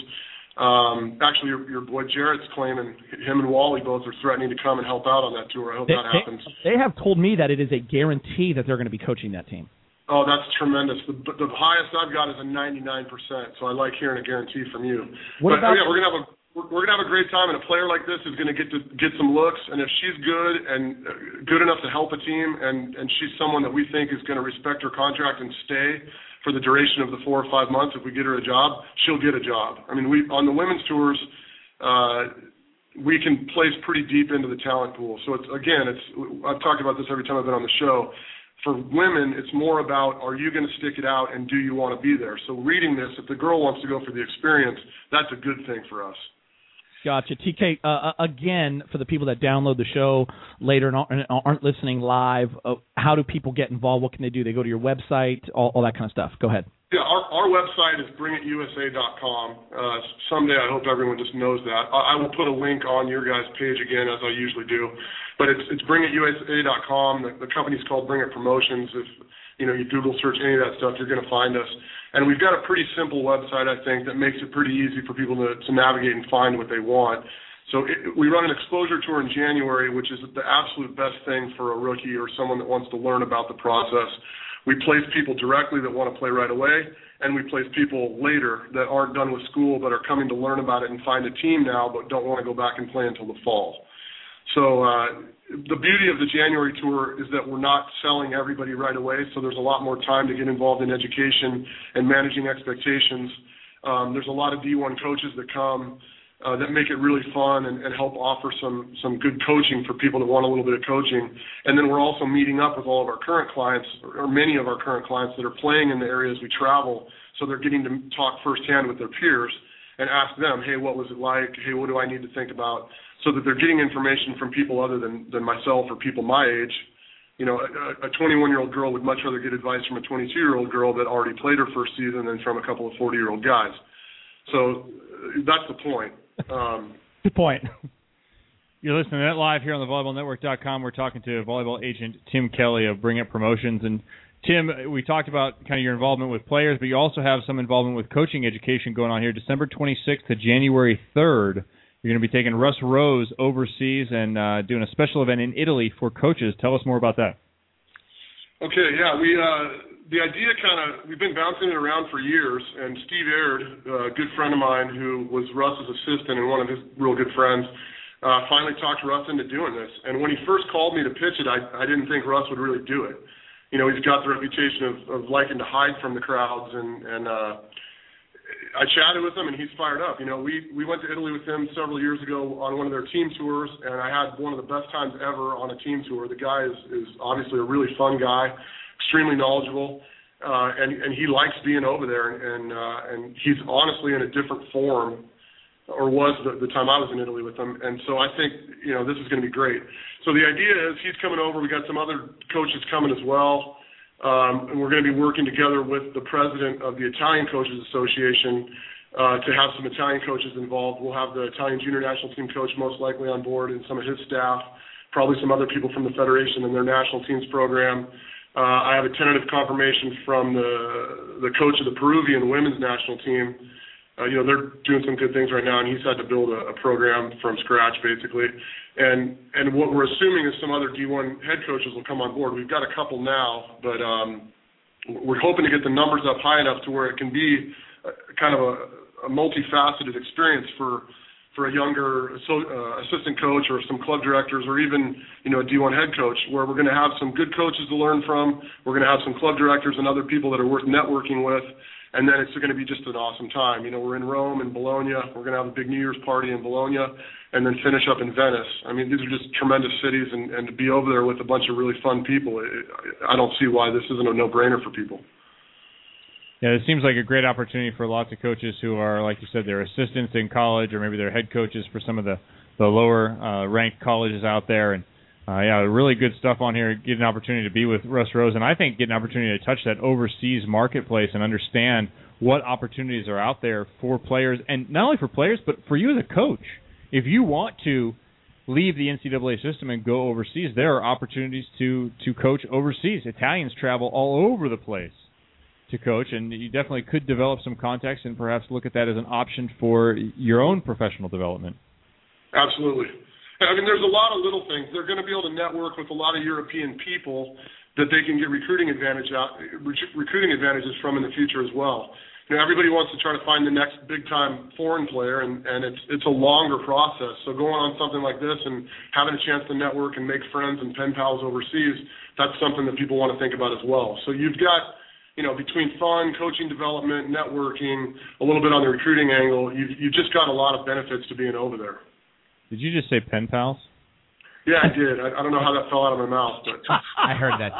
Actually, your boy Jarrett's claiming him and Wally both are threatening to come and help out on that tour. I hope that happens. They have told me that it is a guarantee that they're going to be coaching that team. Oh, that's tremendous. The highest I've got is a 99%, so I like hearing a guarantee from you. We're gonna have a great time, and a player like this is gonna get some looks. And if she's good and good enough to help a team, and she's someone that we think is gonna respect her contract and stay for the duration of the 4 or 5 months, if we get her a job, she'll get a job. I mean, on the women's tours, we can place pretty deep into the talent pool. So I've talked about this every time I've been on the show. For women, it's more about, are you going to stick it out and do you want to be there? So reading this, if the girl wants to go for the experience, that's a good thing for us. Gotcha. TK, again, for the people that download the show later and aren't listening live, how do people get involved? What can they do? They go to your website, all that kind of stuff. Go ahead. Yeah, our website is bringitusa.com. Someday I hope everyone just knows that. I will put a link on your guys' page again, as I usually do. But it's bringitusa.com. The company's called Bring It Promotions. If you Google search any of that stuff, you're going to find us. And we've got a pretty simple website, I think, that makes it pretty easy for people to navigate and find what they want. So we run an exposure tour in January, which is the absolute best thing for a rookie or someone that wants to learn about the process. We place people directly that want to play right away, and we place people later that aren't done with school but are coming to learn about it and find a team now but don't want to go back and play until the fall. So the beauty of the January tour is that we're not selling everybody right away, so there's a lot more time to get involved in education and managing expectations. There's a lot of D1 coaches that come that make it really fun and help offer some good coaching for people that want a little bit of coaching. And then we're also meeting up with all of our current clients, or many of our current clients that are playing in the areas we travel, so they're getting to talk firsthand with their peers and ask them, hey, what was it like? Hey, what do I need to think about? So that they're getting information from people other than myself or people my age. You know, a 21-year-old girl would much rather get advice from a 22-year-old girl that already played her first season than from a couple of 40-year-old guys. So that's the point. Good point. You're listening to Net Live here on the VolleyballNetwork.com. We're talking to volleyball agent Tim Kelly of Bring Up Promotions. And, Tim, we talked about kind of your involvement with players, but you also have some involvement with coaching education going on here. December 26th to January 3rd, you're going to be taking Russ Rose overseas and doing a special event in Italy for coaches. Tell us more about that. Okay, yeah. The idea we've been bouncing it around for years, and Steve Aird, a good friend of mine who was Russ's assistant and one of his real good friends, finally talked Russ into doing this. And when he first called me to pitch it, I didn't think Russ would really do it. You know, he's got the reputation of liking to hide from the crowds, and I chatted with him, and he's fired up. You know, we went to Italy with him several years ago on one of their team tours, and I had one of the best times ever on a team tour. The guy is obviously a really fun guy, extremely knowledgeable, and he likes being over there, and he's honestly in a different form, or was the time I was in Italy with him. And so I think, you know, this is going to be great. So the idea is he's coming over. We got some other coaches coming as well. And we're going to be working together with the president of the Italian Coaches Association to have some Italian coaches involved. We'll have the Italian junior national team coach most likely on board and some of his staff, probably some other people from the federation and their national teams program. I have a tentative confirmation from the coach of the Peruvian women's national team. You know, they're doing some good things right now, and he's had to build a program from scratch, basically. And what we're assuming is some other D1 head coaches will come on board. We've got a couple now, but we're hoping to get the numbers up high enough to where it can be kind of a multifaceted experience for a younger assistant coach or some club directors or even, you know, a D1 head coach, where we're going to have some good coaches to learn from. We're going to have some club directors and other people that are worth networking with. And then it's going to be just an awesome time. You know, we're in Rome and Bologna. We're going to have a big New Year's party in Bologna and then finish up in Venice. I mean, these are just tremendous cities, and to be over there with a bunch of really fun people, I don't see why this isn't a no-brainer for people. Yeah, it seems like a great opportunity for lots of coaches who are, like you said, they're assistants in college, or maybe they're head coaches for some of the lower-ranked colleges out there. And yeah, really good stuff on here. Get an opportunity to be with Russ Rose, and I think get an opportunity to touch that overseas marketplace and understand what opportunities are out there for players, and not only for players, but for you as a coach. If you want to leave the NCAA system and go overseas, there are opportunities to coach overseas. Italians travel all over the place to coach, and you definitely could develop some contacts and perhaps look at that as an option for your own professional development. Absolutely. I mean, there's a lot of little things. They're going to be able to network with a lot of European people that they can get recruiting advantages from in the future as well. You know, everybody wants to try to find the next big-time foreign player, and it's a longer process. So going on something like this and having a chance to network and make friends and pen pals overseas, that's something that people want to think about as well. So you've got, you know, between fun, coaching development, networking, a little bit on the recruiting angle, you've just got a lot of benefits to being over there. Did you just say pen pals? Yeah, I did. I don't know how that fell out of my mouth, but I heard that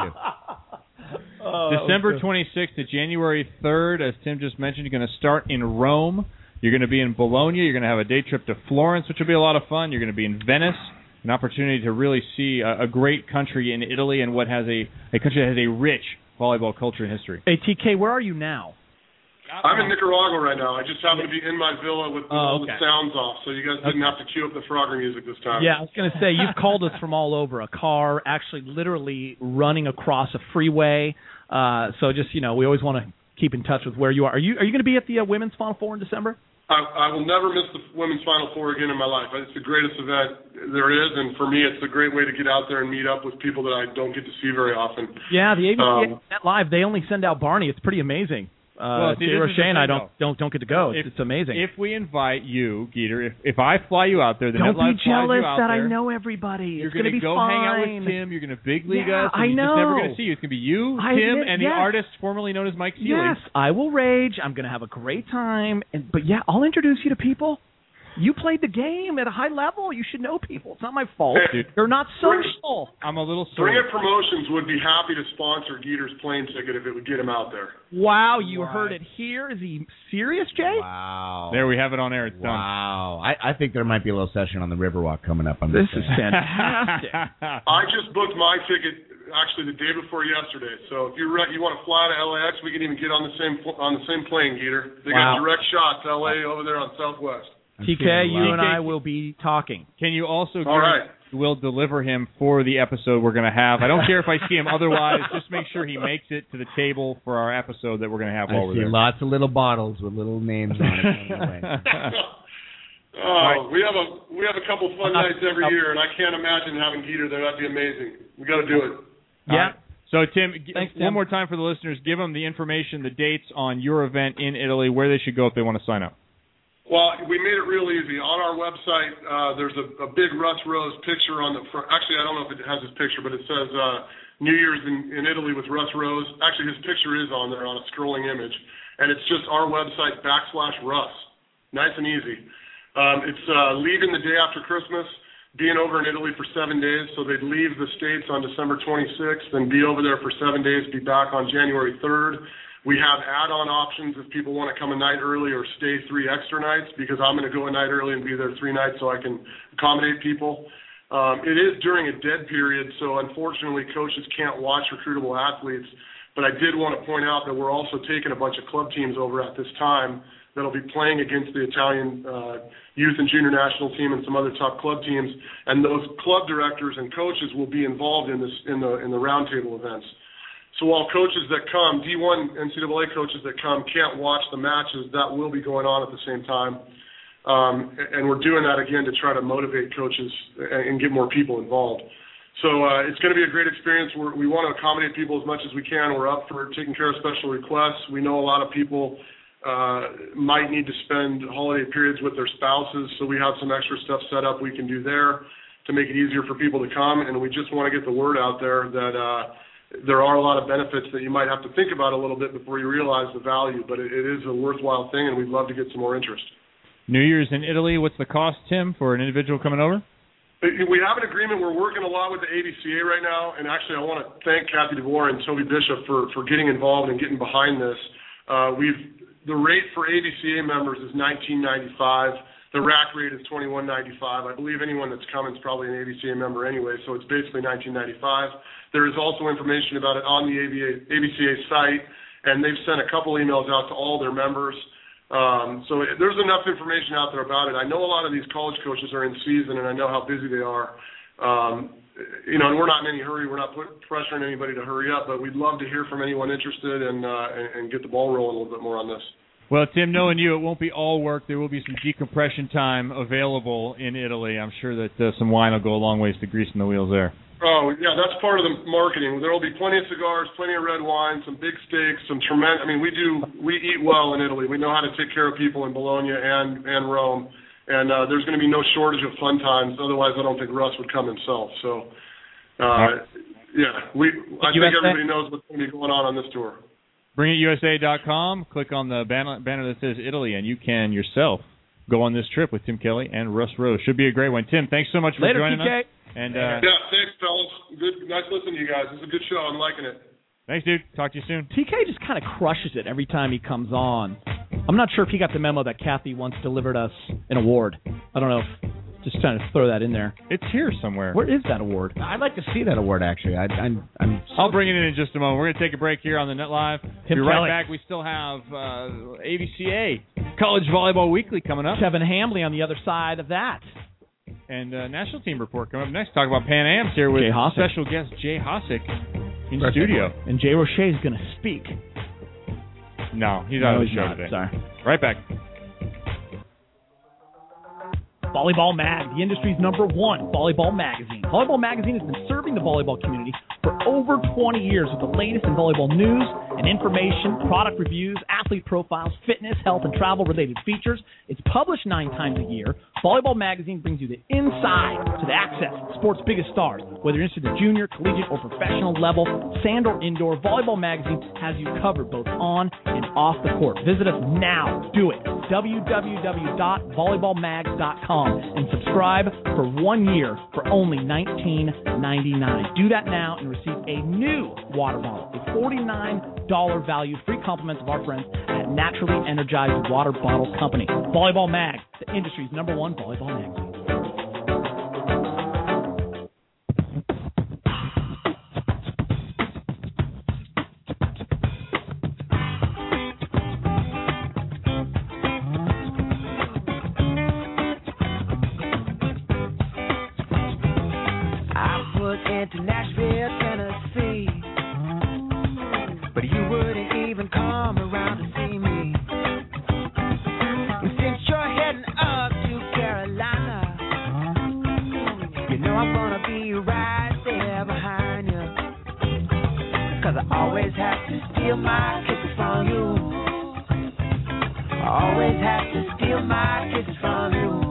too. December 26th to January 3rd, as Tim just mentioned, you're going to start in Rome. You're going to be in Bologna. You're going to have a day trip to Florence, which will be a lot of fun. You're going to be in Venice, an opportunity to really see a great country in Italy and what has a country that has a rich volleyball culture and history. Hey, TK, where are you now? I'm in Nicaragua right now. I just happen to be in my villa with all the sounds off, so you guys didn't have to cue up the Frogger music this time. Yeah, I was going to say, you've called us from all over, a car, actually literally running across a freeway. So just, you know, we always want to keep in touch with where you are. Are you going to be at the Women's Final Four in December? I will never miss the Women's Final Four again in my life. It's the greatest event there is, and for me, it's a great way to get out there and meet up with people that I don't get to see very often. Yeah, the ABC Net Live, they only send out Barney. It's pretty amazing. Jay Roche and I don't get to go. It's amazing. If we invite you, Geeter, if I fly you out there, the don't NetLive be jealous flies you out that there, I know everybody. You're it's going to be go fine. hang out with Tim. You're going to big league us. I and know. You're just never going to see you. It's going to be you, Tim, and the artist formerly known as Mike Seeley. Yes, I will rage. I'm going to have a great time. But yeah, I'll introduce you to people. You played the game at a high level. You should know people. It's not my fault. Hey, you're not social. I'm a little sore. Bring It Promotions would be happy to sponsor Geeter's plane ticket if it would get him out there. Wow, you heard it here. Is he serious, Jay? Wow. There we have it on air. It's done. Wow. I think there might be a little session on the Riverwalk coming up. This is fantastic. I just booked my ticket actually the day before yesterday. So if you want to fly to LAX, we can even get on the same plane, Geeter. They got direct shots LA over there on Southwest. TK, you and I will be talking. Can you also we'll deliver him for the episode we're going to have. I don't care if I see him otherwise. Just make sure he makes it to the table for our episode that we're going to have while we're there. Lots of little bottles with little names on it. We have a couple fun nights every year, and I can't imagine having Geeter there. That'd be amazing. We got to do it. Yeah. So, Tim, thanks, Tim, one more time for the listeners. Give them the information, the dates on your event in Italy, where they should go if they want to sign up. Well, we made it real easy. On our website, there's a big Russ Rose picture on the front. Actually, I don't know if it has his picture, but it says New Year's in Italy with Russ Rose. Actually, his picture is on there on a scrolling image. And it's just our website /Russ. Nice and easy. It's leaving the day after Christmas, being over in Italy for 7 days. So they'd leave the States on December 26th and be over there for 7 days, be back on January 3rd. We have add-on options if people want to come a night early or stay 3 extra nights, because I'm going to go a night early and be there 3 nights so I can accommodate people. It is during a dead period, so unfortunately coaches can't watch recruitable athletes. But I did want to point out that we're also taking a bunch of club teams over at this time that'll be playing against the Italian youth and junior national team and some other top club teams. And those club directors and coaches will be involved in the roundtable events. So while coaches that come, D1 NCAA coaches that come can't watch the matches, that will be going on at the same time. And we're doing that again to try to motivate coaches and get more people involved. So it's going to be a great experience. We want to accommodate people as much as we can. We're up for taking care of special requests. We know a lot of people might need to spend holiday periods with their spouses, so we have some extra stuff set up we can do there to make it easier for people to come. And we just want to get the word out there that there are a lot of benefits that you might have to think about a little bit before you realize the value, but it is a worthwhile thing, and we'd love to get some more interest. New Year's in Italy, what's the cost, Tim, for an individual coming over? We have an agreement. We're working a lot with the ABCA right now, and actually I want to thank Kathy DeVore and Toby Bishop for getting involved and getting behind this. The rate for ABCA members is $19.95. The rack rate is $21.95. I believe anyone that's coming is probably an ABCA member anyway, so it's basically $19.95. There is also information about it on the ABCA site, and they've sent a couple emails out to all their members. So there's enough information out there about it. I know a lot of these college coaches are in season, and I know how busy they are. And we're not in any hurry. We're not pressuring anybody to hurry up, but we'd love to hear from anyone interested and get the ball rolling a little bit more on this. Well, Tim, knowing you, it won't be all work. There will be some decompression time available in Italy. I'm sure that some wine will go a long ways to greasing the wheels there. Oh, yeah, that's part of the marketing. There will be plenty of cigars, plenty of red wine, some big steaks, some tremendous. I mean, we eat well in Italy. We know how to take care of people in Bologna and Rome. And there's going to be no shortage of fun times. Otherwise, I don't think Russ would come himself. So, I think everybody knows what's going to be going on this tour. BringItUSA.com. Click on the banner that says Italy, and you can yourself go on this trip with Tim Kelly and Russ Rose. Should be a great one. Tim, thanks so much for joining us. And thanks, fellas. Good, nice listening to you guys. This is a good show. I'm liking it. Thanks, dude. Talk to you soon. TK just kind of crushes it every time he comes on. I'm not sure if he got the memo that Kathy once delivered us an award. I don't know if just trying to throw that in there. It's here somewhere. Where is that award? I'd like to see that award, actually. I'll bring it in just a moment. We're going to take a break here on the Net Live. Be right back. We still have ABCA College Volleyball Weekly coming up. Kevin Hambley on the other side of that. And national team report coming up next. Talk about Pan Am's here with special guest Jay Hosick in studio. And Jay Roche is going to speak. No, he's out of the show today. Sorry. Right back. Volleyball Mag, the industry's #1 volleyball magazine. Volleyball Magazine has been serving the volleyball community for over 20 years with the latest in volleyball news and information, product reviews, athlete profiles, fitness, health, and travel-related features. It's published 9 times a year. Volleyball Magazine brings you the inside to the access to sports' biggest stars. Whether you're interested in the junior, collegiate, or professional level, sand or indoor, Volleyball Magazine has you covered both on and off the court. Visit us now. Do it. www.volleyballmags.com and subscribe for 1 year for only $19.99. Do that now and receive a new water bottle, a $49 value, free compliments of our friends at Naturally Energized Water Bottle Company. Volleyball Mag, the industry's #1 volleyball magazine. To Nashville, Tennessee, but you wouldn't even come around to see me. And since you're heading up to Carolina, you know I'm gonna be right there behind you, 'cause I always have to steal my kisses from you. I always have to steal my kisses from you.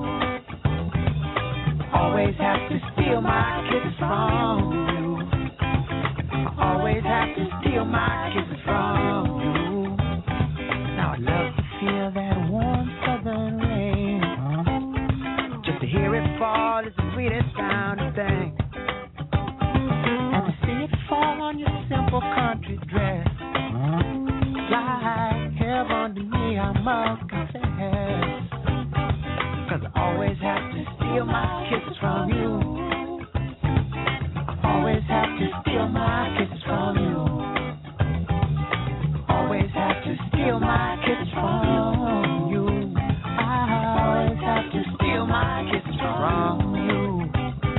Always have to steal my kisses from you. I always have to steal my kisses from you. Now I love to feel that warm southern rain. Just to hear it fall is the sweetest sounding thing. And to see it fall on your simple country dress, like heaven to me, I must confess. 'Cause I always have to steal my kisses from you. I always have to steal my kisses from you. Always have to steal my kisses from you. I always have to steal my kisses from you.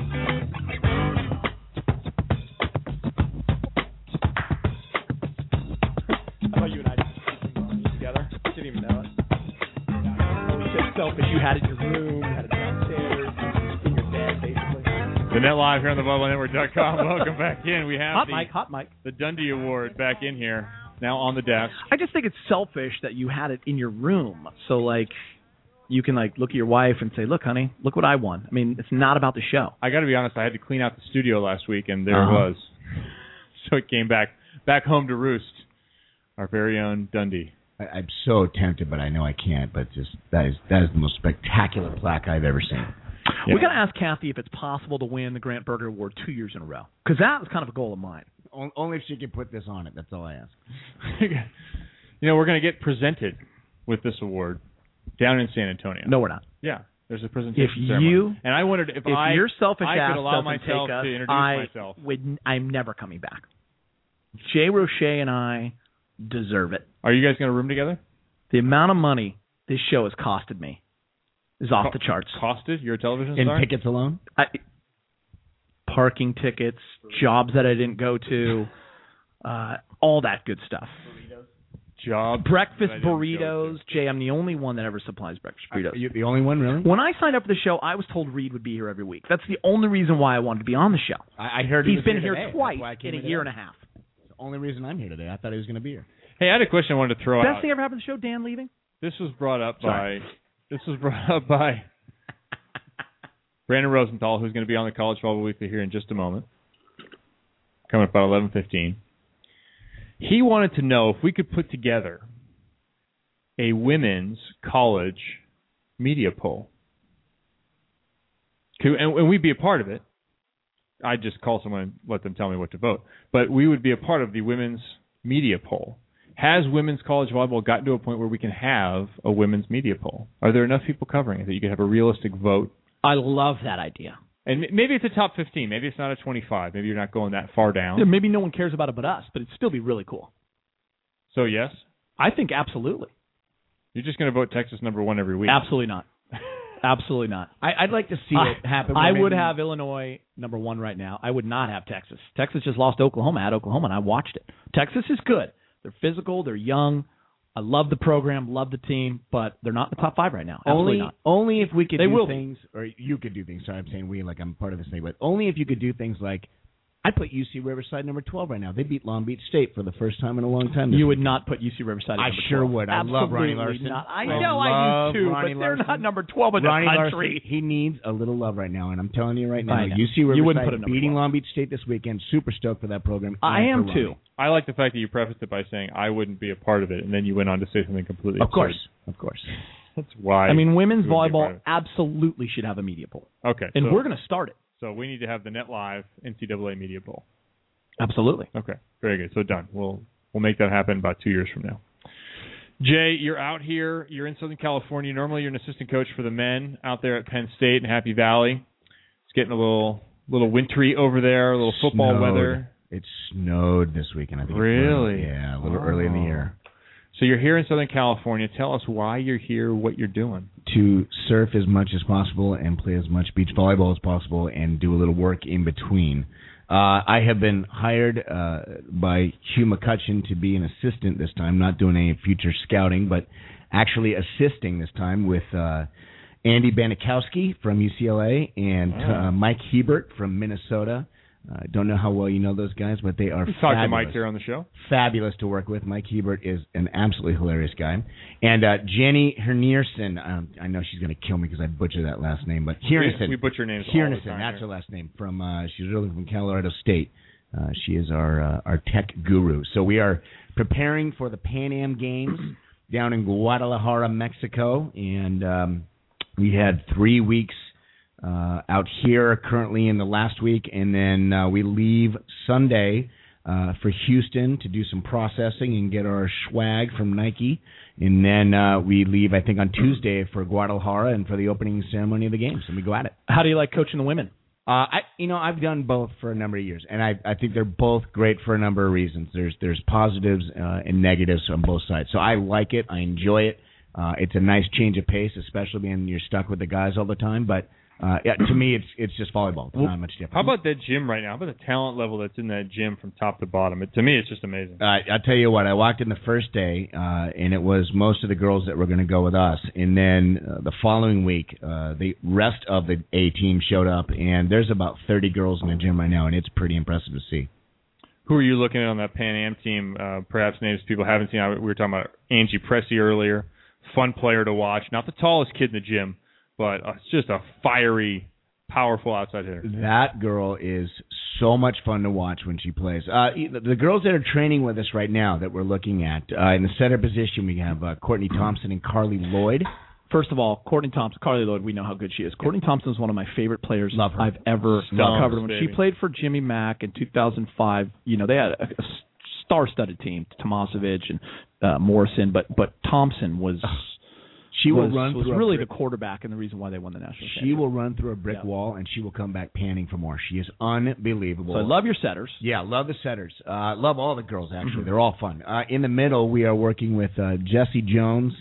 How about you and I just together? Didn't even know it. Selfish. You had it in your room, had it downstairs, in your bed, basically. The Net Live here on the BubbleNetwork.com. Welcome back in. We have Hot mic. The Dundie Award back in here, now on the desk. I just think it's selfish that you had it in your room. So, like, you can, like, look at your wife and say, look, honey, look what I won. I mean, it's not about the show. I got to be honest, I had to clean out the studio last week, and there it was. So it came back home to roost. Our very own Dundie. I'm so tempted, but I know I can't. But just that is the most spectacular plaque I've ever seen. Yeah. We got to ask Kathy if it's possible to win the Grant Berger Award 2 years in a row, because that was kind of a goal of mine. Only if she can put this on it. That's all I ask. We're going to get presented with this award down in San Antonio. No, we're not. Yeah, there's a presentation ceremony. And I wondered if your selfish I ass could allow doesn't myself take us, to introduce myself. I'm never coming back. Jay Roche and I deserve it. Are you guys going to room together? The amount of money this show has costed me is off the charts. Costed? You're a television star? In tickets alone? Parking tickets, jobs that I didn't go to, all that good stuff. Jobs. Breakfast burritos. Jay, I'm the only one that ever supplies breakfast burritos. You're the only one, really? When I signed up for the show, I was told Reed would be here every week. That's the only reason why I wanted to be on the show. I heard he's been here twice in a year and a half. It's the only reason I'm here today. I thought he was going to be here. Hey, I had a question I wanted to throw out. Best thing ever happened to the show, Dan leaving? This was brought up by Brandon Rosenthal, who's going to be on the College Volleyball Weekly here in just a moment, coming up about 11:15. He wanted to know if we could put together a women's college media poll. And we'd be a part of it. I'd just call someone and let them tell me what to vote. But we would be a part of the women's media poll. Has women's college volleyball gotten to a point where we can have a women's media poll? Are there enough people covering it that you could have a realistic vote? I love that idea. And maybe it's a top 15. Maybe it's not a 25. Maybe you're not going that far down. Yeah, maybe no one cares about it but us, but it'd still be really cool. So, yes? I think absolutely. You're just going to vote Texas #1 every week? Absolutely not. Absolutely not. I'd like to see it happen. I would have Illinois #1 right now. I would not have Texas. Texas just lost Oklahoma at Oklahoma, and I watched it. Texas is good. They're physical. They're young. I love the program, love the team, but they're not in the top 5 right now. Absolutely not. Only if we could do things, or you could do things. Sorry, I'm saying we, like I'm part of this thing, but only if you could do things like I'd put UC Riverside number 12 right now. They beat Long Beach State for the first time in a long time. You would not put UC Riverside at number 12. I sure would. I love Ronnie Absolutely Larson. not. I know I do too, Ronnie but they're Larson. not number 12 in Ronnie the country. Larson, he needs a little love right now, and I'm telling you right now, I know. UC You wouldn't put Riverside it number beating 12. Long Beach State this weekend. Super stoked for that program. I and am for too. Ronnie. I like the fact that you prefaced it by saying I wouldn't be a part of it, and then you went on to say something completely Of course. absurd. Of course. That's why. I mean, women's you wouldn't be a part volleyball of absolutely should have a media poll. it. Okay. And so, we're going to start it. So we need to have the Net Live NCAA Media Bowl. Absolutely. Okay. Very good. So done. We'll make that happen about 2 years from now. Jay, you're out here. You're in Southern California. Normally you're an assistant coach for the men out there at Penn State in Happy Valley. It's getting a little wintry over there, a little football Snowed. weather. It snowed this weekend. I think. Really? Yeah, a little early in the year. So you're here in Southern California. Tell us why you're here, what you're doing. To surf as much as possible and play as much beach volleyball as possible and do a little work in between. I have been hired by Hugh McCutcheon to be an assistant this time, not doing any future scouting, but actually assisting this time with Andy Banikowski from UCLA and Mike Hebert from Minnesota. I don't know how well you know those guys, but they are We fabulous. talked to Mike here on the show. Fabulous to work with. Mike Hebert is an absolutely hilarious guy. And Jenny Hernierson, I know she's going to kill me because I butchered that last name, but Hernierson. We butcher names all the Hernierson, time that's here. her last name. She's really from Colorado State. She is our tech guru. So we are preparing for the Pan Am Games down in Guadalajara, Mexico, and we had 3 weeks out here currently in the last week, and then we leave Sunday for Houston to do some processing and get our swag from Nike, and then we leave, I think, on Tuesday for Guadalajara and for the opening ceremony of the games, and we go at it. How do you like coaching the women? I've done both for a number of years, and I think they're both great for a number of reasons. There's positives and negatives on both sides, so I like it. I enjoy it. It's a nice change of pace, especially when you're stuck with the guys all the time, but to me, it's just volleyball. It's not much different. How about that gym right now? How about the talent level that's in that gym from top to bottom? To me, it's just amazing. I'll tell you what, I walked in the first day, and it was most of the girls that were going to go with us. And then the following week, the rest of the A team showed up, and there's about 30 girls in the gym right now, and it's pretty impressive to see. Who are you looking at on that Pan Am team? Perhaps names people haven't seen. We were talking about Angie Pressey earlier. Fun player to watch. Not the tallest kid in the gym, but it's just a fiery, powerful outside hitter. That girl is so much fun to watch when she plays. The girls that are training with us right now that we're looking at, in the center position, we have Courtney Thompson and Carly Lloyd. First of all, Courtney Thompson, Carly Lloyd, we know how good she is. Courtney Thompson is one of my favorite players Love her. I've ever covered. When baby. she played for Jimmy Mack in 2005, they had a star-studded team, Tomasevic and Morrison, but Thompson was... She was really the brick. quarterback and the reason why they won the national championship. She will run through a brick wall, and she will come back panning for more. She is unbelievable. So I love your setters. Yeah, love the setters. Love all the girls, actually. They're all fun. In the middle, we are working with Jessie Jones,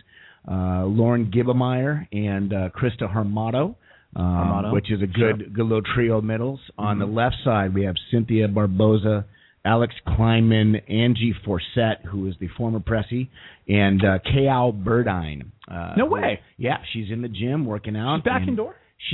Lauren Gibbemeyer, and Krista Harmato, which is a good little trio of middles. On the left side, we have Cynthia Barboza, Alex Kleinman, Angie Forsett, who is the former Pressy, and Kayal Burdine. No way. Yeah, she's in the gym working out. She's back indoor?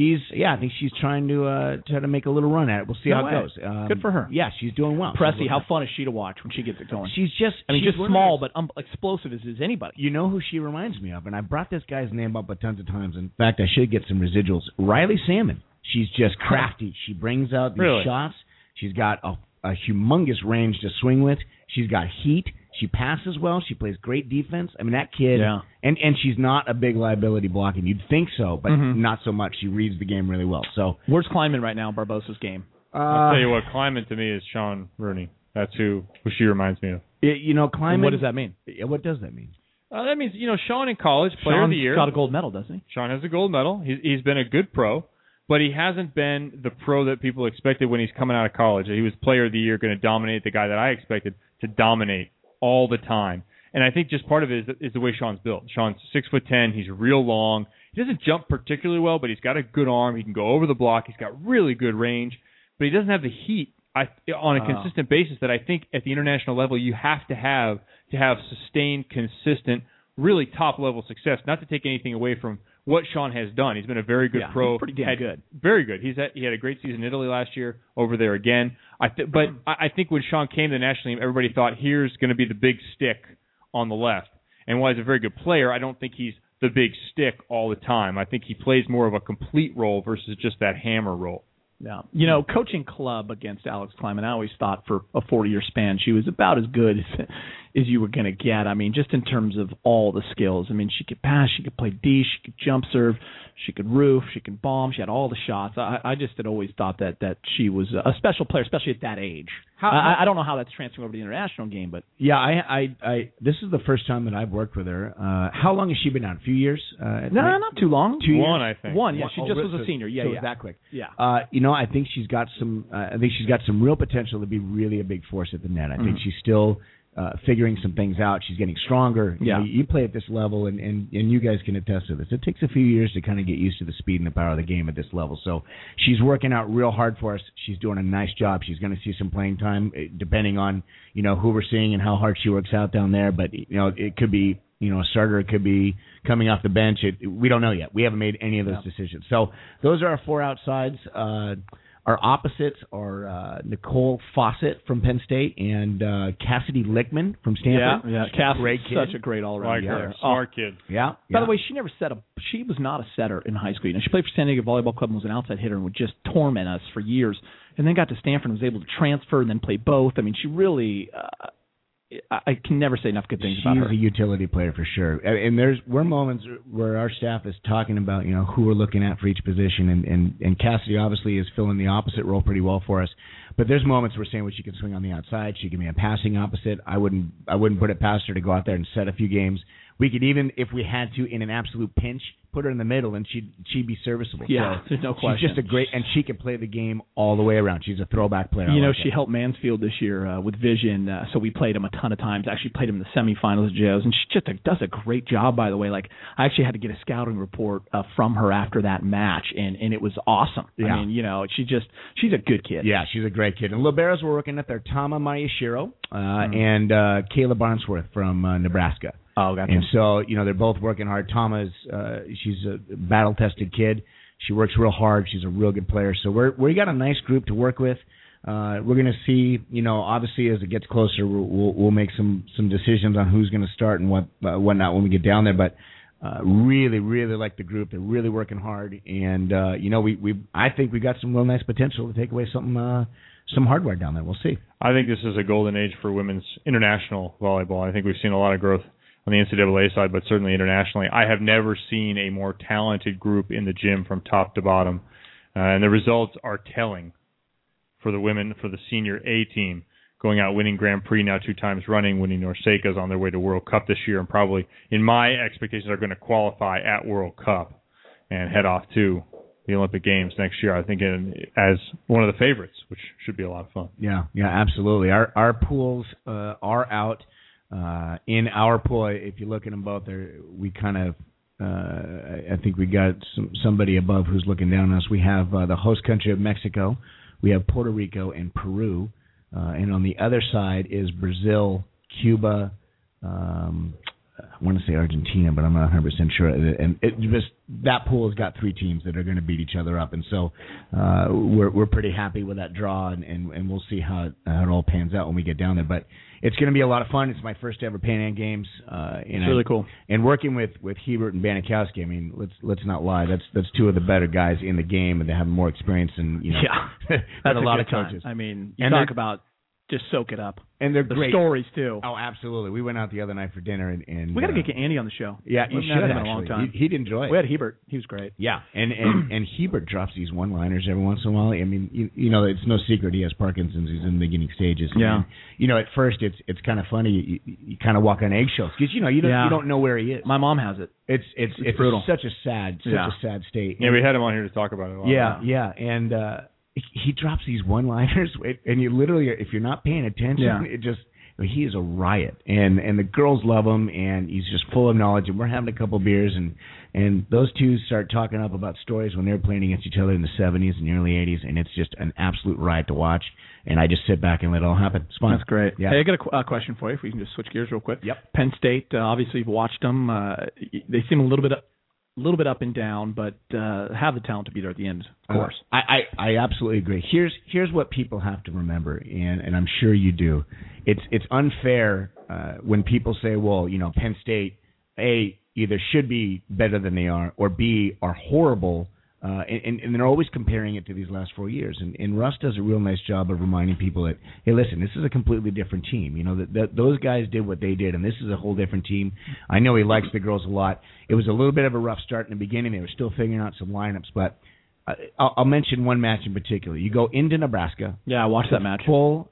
I think she's trying to make a little run at it. We'll see how it goes. Good for her. Yeah, she's doing well. Pressy, how fun is she to watch when she gets it going? She's just small but explosive as anybody. You know who she reminds me of, and I brought this guy's name up a tons of times. In fact, I should get some residuals. Riley Salmon. She's just crafty. She brings out these shots. She's got a humongous range to swing with. She's got heat. She passes well. She plays great defense. I mean, that kid, and she's not a big liability blocking. You'd think so, but not so much. She reads the game really well. So where's Kleinman right now in Barbosa's game? I'll tell you what, Kleinman to me is Sean Rooney. That's who she reminds me of. Kleinman. What does that mean? What does that mean? That means, Sean in college, player of the year. Got a gold medal, doesn't he? Sean has a gold medal. He's been a good pro, but he hasn't been the pro that people expected when he's coming out of college. He was player of the year, going to dominate, the guy that I expected to dominate all the time. And I think just part of it is the way Sean's built. Sean's 6'10". He's real long. He doesn't jump particularly well, but he's got a good arm. He can go over the block. He's got really good range, but he doesn't have the heat on a consistent basis that I think at the international level you have to have sustained, consistent, really top-level success. Not to take anything away from what Sean has done. He's been a very good pro. He's pretty damn good. Very good. He had a great season in Italy last year, over there again. But I think when Sean came to the national team, everybody thought here's going to be the big stick on the left. And while he's a very good player, I don't think he's the big stick all the time. I think he plays more of a complete role versus just that hammer role. Yeah. You know, coaching club against Alex Kleiman, I always thought for a 40-year span she was about as good as you were going to get. I mean, just in terms of all the skills. I mean, she could pass, she could play D, she could jump serve, she could roof, she could bomb, she had all the shots. I just had always thought that she was a special player, especially at that age. I don't know how that's transferring over to the international game, but yeah, I this is the first time that I've worked with her. How long has she been out? A few years? No, not too long. 2 years? One, I think. One, yeah. She just was a senior. Yeah, so yeah. It was that quick. Yeah. You know, I think she's got some. I think she's got some real potential to be really a big force at the net. I think she's still figuring some things out. She's getting stronger. Yeah. You play at this level, and you guys can attest to this. It takes a few years to kind of get used to the speed and the power of the game at this level. So she's working out real hard for us. She's doing a nice job. She's going to see some playing time, depending on who we're seeing and how hard she works out down there. But it could be a starter. It could be coming off the bench. We don't know yet. We haven't made any of those decisions. So those are our four outsides. Our opposites are Nicole Fawcett from Penn State and Cassidy Lickman from Stanford. Yeah, Cass, great kid. Such a great all-around player. Smart kid. Yeah. By the way, she never set up. She was not a setter in high school. She played for San Diego Volleyball Club and was an outside hitter and would just torment us for years. And then got to Stanford and was able to transfer and then play both. I mean, she really. I can never say enough good things about her. She's a utility player for sure. And we're moments where our staff is talking about who we're looking at for each position, and Cassidy obviously is filling the opposite role pretty well for us. But there's moments we're saying she can swing on the outside. She can be a passing opposite. I wouldn't put it past her to go out there and set a few games. We could even, if we had to, in an absolute pinch, put her in the middle, and she'd be serviceable. Yeah, so there's no question. She's just a great, and she can play the game all the way around. She's a throwback player. She helped Mansfield this year with vision, so we played him a ton of times. Actually played him in the semifinals of JOs, and she just does a great job, by the way. Like, I actually had to get a scouting report from her after that match, and it was awesome. Yeah. I mean, she's a good kid. Yeah, she's a great kid. And liberos we're working at there, Tama Mayashiro and Kayla Barnsworth from Nebraska. Oh, gotcha. And so, they're both working hard. Tama's, she's a battle-tested kid. She works real hard. She's a real good player. So we got a nice group to work with. We're going to see, obviously as it gets closer, we'll make some decisions on who's going to start and whatnot when we get down there. But really, really like the group. They're really working hard. And, I think we got some real nice potential to take away some hardware down there. We'll see. I think this is a golden age for women's international volleyball. I think we've seen a lot of growth on the NCAA side, but certainly internationally. I have never seen a more talented group in the gym from top to bottom. And the results are telling for the women, for the senior A team, going out winning Grand Prix now 2 times running, winning Norseca's on their way to World Cup this year, and probably, in my expectations, are going to qualify at World Cup and head off to the Olympic Games next year, I think, as one of the favorites, which should be a lot of fun. Yeah, absolutely. Our pools are out. In our pool, if you look at them both, we kind of, I think we got somebody above who's looking down on us. We have the host country of Mexico, we have Puerto Rico and Peru, and on the other side is Brazil, Cuba, I want to say Argentina, but I'm not 100% sure. And that pool has got 3 teams that are going to beat each other up, and so we're pretty happy with that draw, and we'll see how it all pans out when we get down there. But it's going to be a lot of fun. It's my first ever Pan Am Games. It's really cool. And working with Hebert and Banikowski, I mean, let's not lie. That's 2 of the better guys in the game, and they have more experience than Yeah, that's a lot of coaches. I mean, you talk about just soak it up. And they're the great stories too. Oh, absolutely. We went out the other night for dinner, and we got to get Andy on the show. Yeah, you should. In a long time. He'd enjoy it. We had Hebert. He was great. Yeah, and Hebert drops these one-liners every once in a while. I mean, it's no secret he has Parkinson's. He's in the beginning stages. Yeah. And, at first it's kind of funny. You kind of walk on eggshells because you don't know where he is. My mom has it. It's brutal. Such a sad state. Yeah, we had him on here to talk about it a lot. Yeah, and he drops these one-liners, and you literally, if you're not paying attention, he is a riot, and the girls love him, and he's just full of knowledge. And we're having a couple beers, and those 2 start talking up about stories when they were playing against each other in the 70s and the early 80s, and it's just an absolute riot to watch. And I just sit back and let it all happen. It's fun. That's great. Yeah. Hey, I got a question for you. If we can just switch gears real quick. Yep. Penn State, obviously you've watched them. They seem a little bit little bit up and down, but have the talent to be there at the end, of course. I absolutely agree. Here's what people have to remember, and I'm sure you do. It's unfair when people say, well, Penn State, A, either should be better than they are, or B, are horrible, and they're always comparing it to these last 4 years. And Russ does a real nice job of reminding people that, hey, listen, this is a completely different team. Those guys did what they did, and this is a whole different team. I know he likes the girls a lot. It was a little bit of a rough start in the beginning. They were still figuring out some lineups, but I'll mention one match in particular. You go into Nebraska. Yeah, I watched that match. Full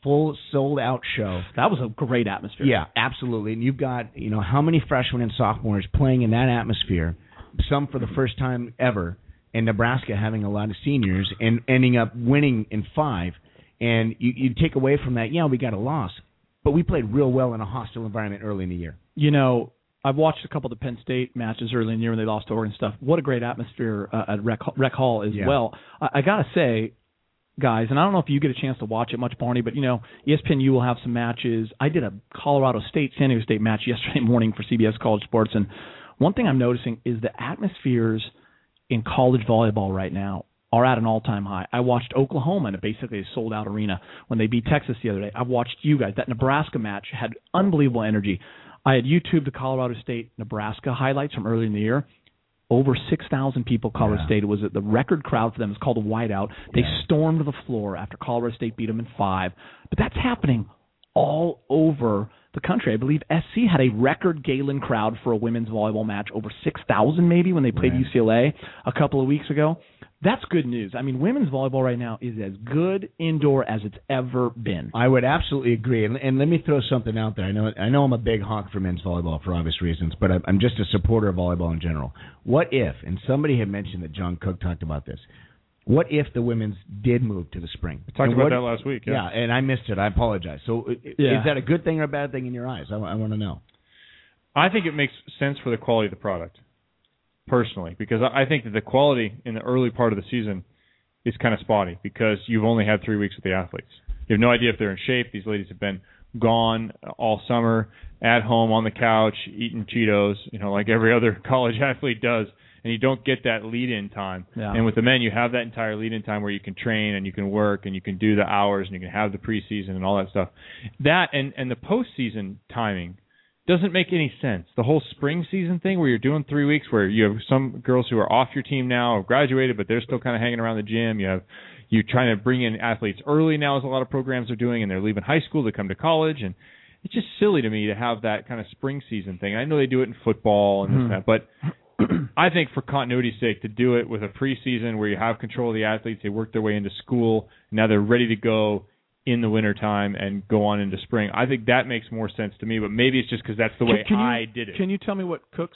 sold-out show. That was a great atmosphere. Yeah, absolutely. And you've got, how many freshmen and sophomores playing in that atmosphere, some for the first time ever, and Nebraska having a lot of seniors and ending up winning in 5. And you take away from that, we got a loss, but we played real well in a hostile environment early in the year. I've watched a couple of the Penn State matches early in the year when they lost to Oregon stuff. What a great atmosphere at Rec Hall as well. I got to say, guys, and I don't know if you get a chance to watch it much, Barney, but, ESPNU will have some matches. I did a Colorado State-San Diego State match yesterday morning for CBS College Sports, and one thing I'm noticing is the atmospheres in college volleyball right now are at an all-time high. I watched Oklahoma in basically a sold-out arena when they beat Texas the other day. I've watched you guys. That Nebraska match had unbelievable energy. I had YouTubed the Colorado State-Nebraska highlights from earlier in the year. Over 6,000 people, Colorado State. It was the record crowd for them. It's called a whiteout. They stormed the floor after Colorado State beat them in 5. But that's happening all over the country. I believe SC had a record Galen crowd for a women's volleyball match, over 6,000 maybe when they played UCLA a couple of weeks ago. That's good news. I mean, women's volleyball right now is as good indoor as it's ever been. I would absolutely agree. And let me throw something out there. I know I'm a big honk for men's volleyball for obvious reasons, but I'm just a supporter of volleyball in general. What if, and somebody had mentioned that John Cook talked about this, what if the women's did move to the spring? We talked about that last week. Yeah, and I missed it. I apologize. So is that a good thing or a bad thing in your eyes? I want to know. I think it makes sense for the quality of the product, personally, because I think that the quality in the early part of the season is kind of spotty because you've only had 3 weeks with the athletes. You have no idea if they're in shape. These ladies have been gone all summer, at home on the couch, eating Cheetos, like every other college athlete does. And you don't get that lead-in time. Yeah. And with the men, you have that entire lead-in time where you can train and you can work and you can do the hours and you can have the preseason and all that stuff. That and the postseason timing doesn't make any sense. The whole spring season thing where you're doing 3 weeks where you have some girls who are off your team now, have graduated, but they're still kind of hanging around the gym. You're trying to bring in athletes early now, as a lot of programs are doing, and they're leaving high school to come to college. And it's just silly to me to have that kind of spring season thing. I know they do it in football and this and that, but I think for continuity's sake, to do it with a preseason where you have control of the athletes, they work their way into school, now they're ready to go in the wintertime and go on into spring. I think that makes more sense to me, but maybe it's just because that's the way I did it. Can you tell me what Cook's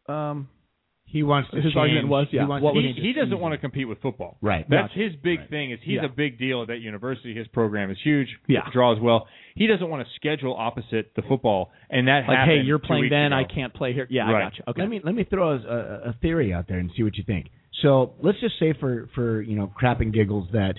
he wants to his change. argument was? Yeah, he doesn't want to compete with football. Right. That's his big thing. Is he's a big deal at that university. His program is huge. Yeah. Draws well. He doesn't want to schedule opposite the football, and that like, happened hey, you're playing then, ago. I can't play here. Yeah, right. I got you. Okay. Let me throw a theory out there and see what you think. So let's just say for crap and giggles that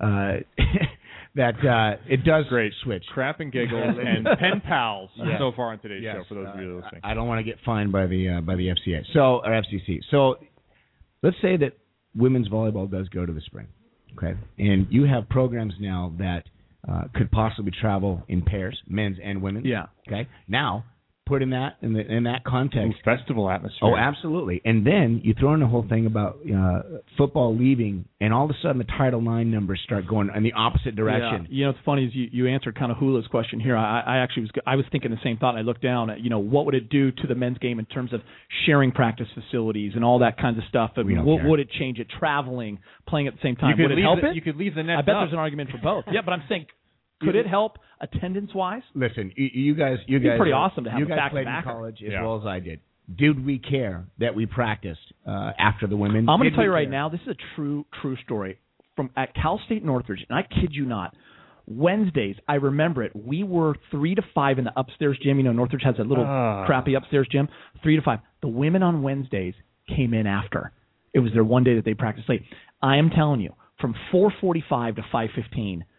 it does switch. Crap and giggles and pen pals so far on today's show for those of you listening. I don't want to get fined by the FCA or FCC. So let's say that women's volleyball does go to the spring, okay, and you have programs now that could possibly travel in pairs, men's and women's. Yeah. Okay. Now, put in that context. Festival atmosphere. Oh, absolutely. And then you throw in the whole thing about football leaving, and all of a sudden the Title IX numbers start going in the opposite direction. Yeah. What's funny is you answered kind of Hula's question here. I actually was thinking the same thought. I looked down at what would it do to the men's game in terms of sharing practice facilities and all that kinds of stuff. I mean, would it change it? Traveling, playing at the same time. Would it help it? You could leave the net. I bet there's an argument for both. Yeah, but I'm saying. Could it help attendance-wise? Listen, you guys, it'd be pretty awesome to have you a guys played in college as well as I did. Did we care that we practiced after the women? I'm going to tell you right now, this is a true story from at Cal State Northridge, and I kid you not. Wednesdays, I remember it. We were 3 to 5 in the upstairs gym. Northridge has a little crappy upstairs gym. 3 to 5. The women on Wednesdays came in after. It was their one day that they practiced late. I am telling you, from 4:45 to 5:15.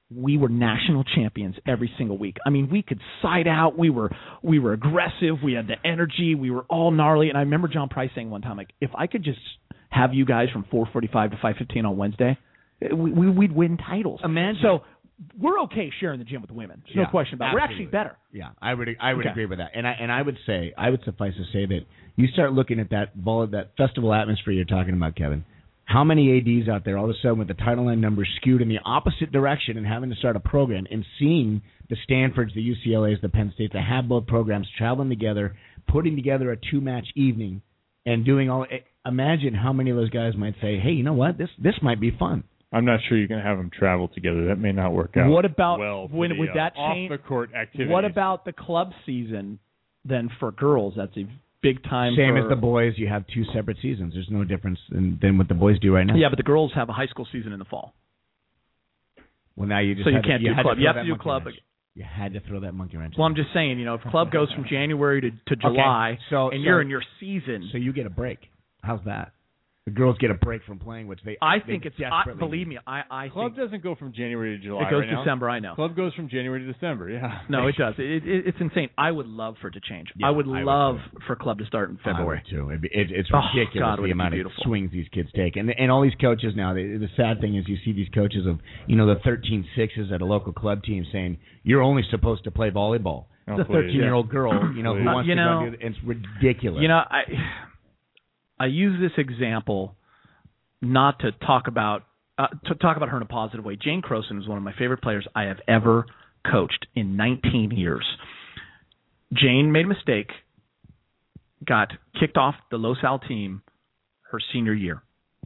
we were national champions every single week. I mean, we could side out. We were aggressive. We had the energy. We were all gnarly. And I remember John Price saying one time, like, if I could just have you guys from 4:45 to 5:15 on Wednesday, we'd win titles. Imagine. So we're okay sharing the gym with the women. There's no question about it. We're actually better. Yeah, I would agree with that. And I would suffice to say that you start looking at that festival atmosphere you're talking about, Kevin. How many ADs out there all of a sudden with the Title IX numbers skewed in the opposite direction and having to start a program and seeing the Stanfords, the UCLAs, the Penn States that have both programs traveling together, putting together a 2-match evening and doing all. Imagine how many of those guys might say, hey, you know what, this might be fun. I'm not sure you can have them travel together. That may not work out. What about with that change? Off the court activities. What about the club season then for girls? That's a big time. Same as the boys. You have 2 separate seasons. There's no difference than what the boys do right now. Yeah, but the girls have a high school season in the fall. Well, now you just you can't do club. You have to do club. You had to throw that monkey wrench. Well, I'm just saying, if club goes from January to July, and you're in your season, so you get a break. How's that? The girls get a break from playing, which they. I think it's. Believe me, I club doesn't go from January to July. It goes right December. Now. I know. Club goes from January to December. Yeah. No, it does. It's insane. I would love for it to change. Yeah, I would love for club to start in February. I would too. It's ridiculous the amount of swings these kids take, and all these coaches now. The sad thing is, you see these coaches of the 13-6s at a local club team saying you're only supposed to play volleyball. It's a 13-year-old girl, who wants to go do it. It's ridiculous. I use this example. Not to talk about her in a positive way. Jane Croson is one of my favorite players I have ever coached in 19 years. Jane made a mistake, got kicked off the Los Al team her senior year.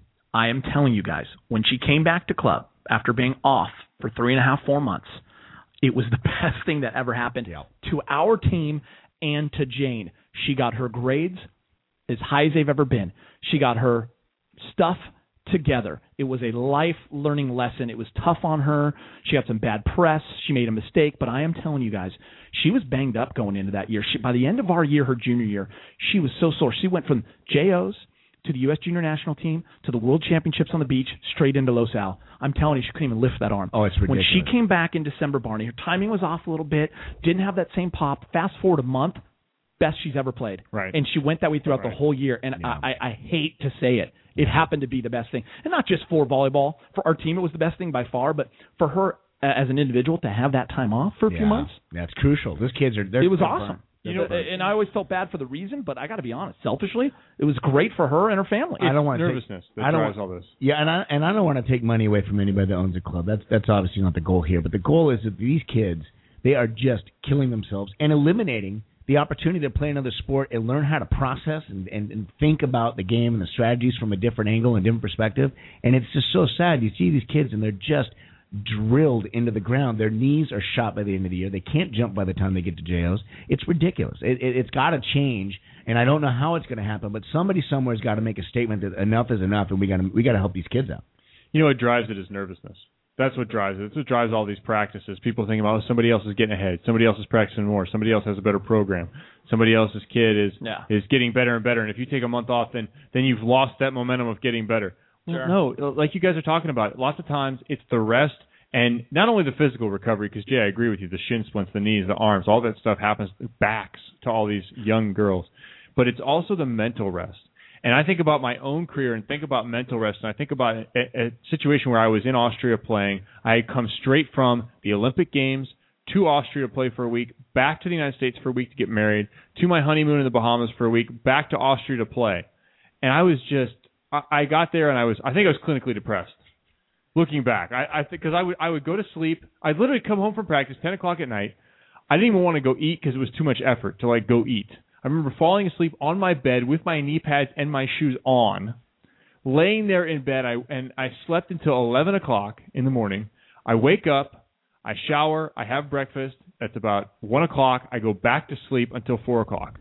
I am telling you guys, when she came back to club after being off for 3.5, 4 months, it was the best thing that ever happened to our team and to Jane. She got her grades as high as they've ever been. She got her stuff together. It was a life learning lesson. It was tough on her. She got some bad press. She made a mistake, but I am telling you guys, she was banged up going into that year. By the end of our year, her junior year, she was so sore. She went from JOs to the U.S. Junior National Team to the World Championships on the beach, straight into Los Al. I'm telling you, she couldn't even lift that arm. Oh, it's ridiculous. When she came back in December, Barney, her timing was off a little bit, didn't have that same pop. Fast forward a month, best she's ever played. Right. And she went that way throughout the whole year, and I hate to say it. It happened to be the best thing. And not just for volleyball. For our team, it was the best thing by far. But for her as an individual to have that time off for a few months. That's crucial. Those kids are – it was awesome. And I always felt bad for the reason, but I got to be honest. Selfishly, it was great for her and her family. I don't want nervousness that drives all this. Yeah, and I don't want to take money away from anybody that owns a club. That's obviously not the goal here. But the goal is that these kids, they are just killing themselves and eliminating – the opportunity to play another sport and learn how to process and think about the game and the strategies from a different angle and different perspective. And it's just so sad. You see these kids, and they're just drilled into the ground. Their knees are shot by the end of the year. They can't jump by the time they get to JOs. It's ridiculous. It's got to change, and I don't know how it's going to happen, but somebody somewhere has got to make a statement that enough is enough, and we got to help these kids out. What drives it is nervousness. That's what drives it. It's what drives all these practices. People think about somebody else is getting ahead. Somebody else is practicing more. Somebody else has a better program. Somebody else's kid is getting better and better. And if you take a month off, then you've lost that momentum of getting better. Sure. No, like you guys are talking about, lots of times it's the rest and not only the physical recovery, because, Jay, I agree with you, the shin splints, the knees, the arms, all that stuff happens, backs to all these young girls. But it's also the mental rest. And I think about my own career and think about mental rest, and I think about a situation where I was in Austria playing. I had come straight from the Olympic Games to Austria to play for a week, back to the United States for a week to get married, to my honeymoon in the Bahamas for a week, back to Austria to play. And I was just – I got there and I think I was clinically depressed. Looking back, because I would go to sleep. I'd literally come home from practice 10 o'clock at night. I didn't even want to go eat because it was too much effort to go eat. I remember falling asleep on my bed with my knee pads and my shoes on, laying there in bed, and I slept until 11 o'clock in the morning. I wake up, I shower, I have breakfast. That's about 1 o'clock. I go back to sleep until 4 o'clock.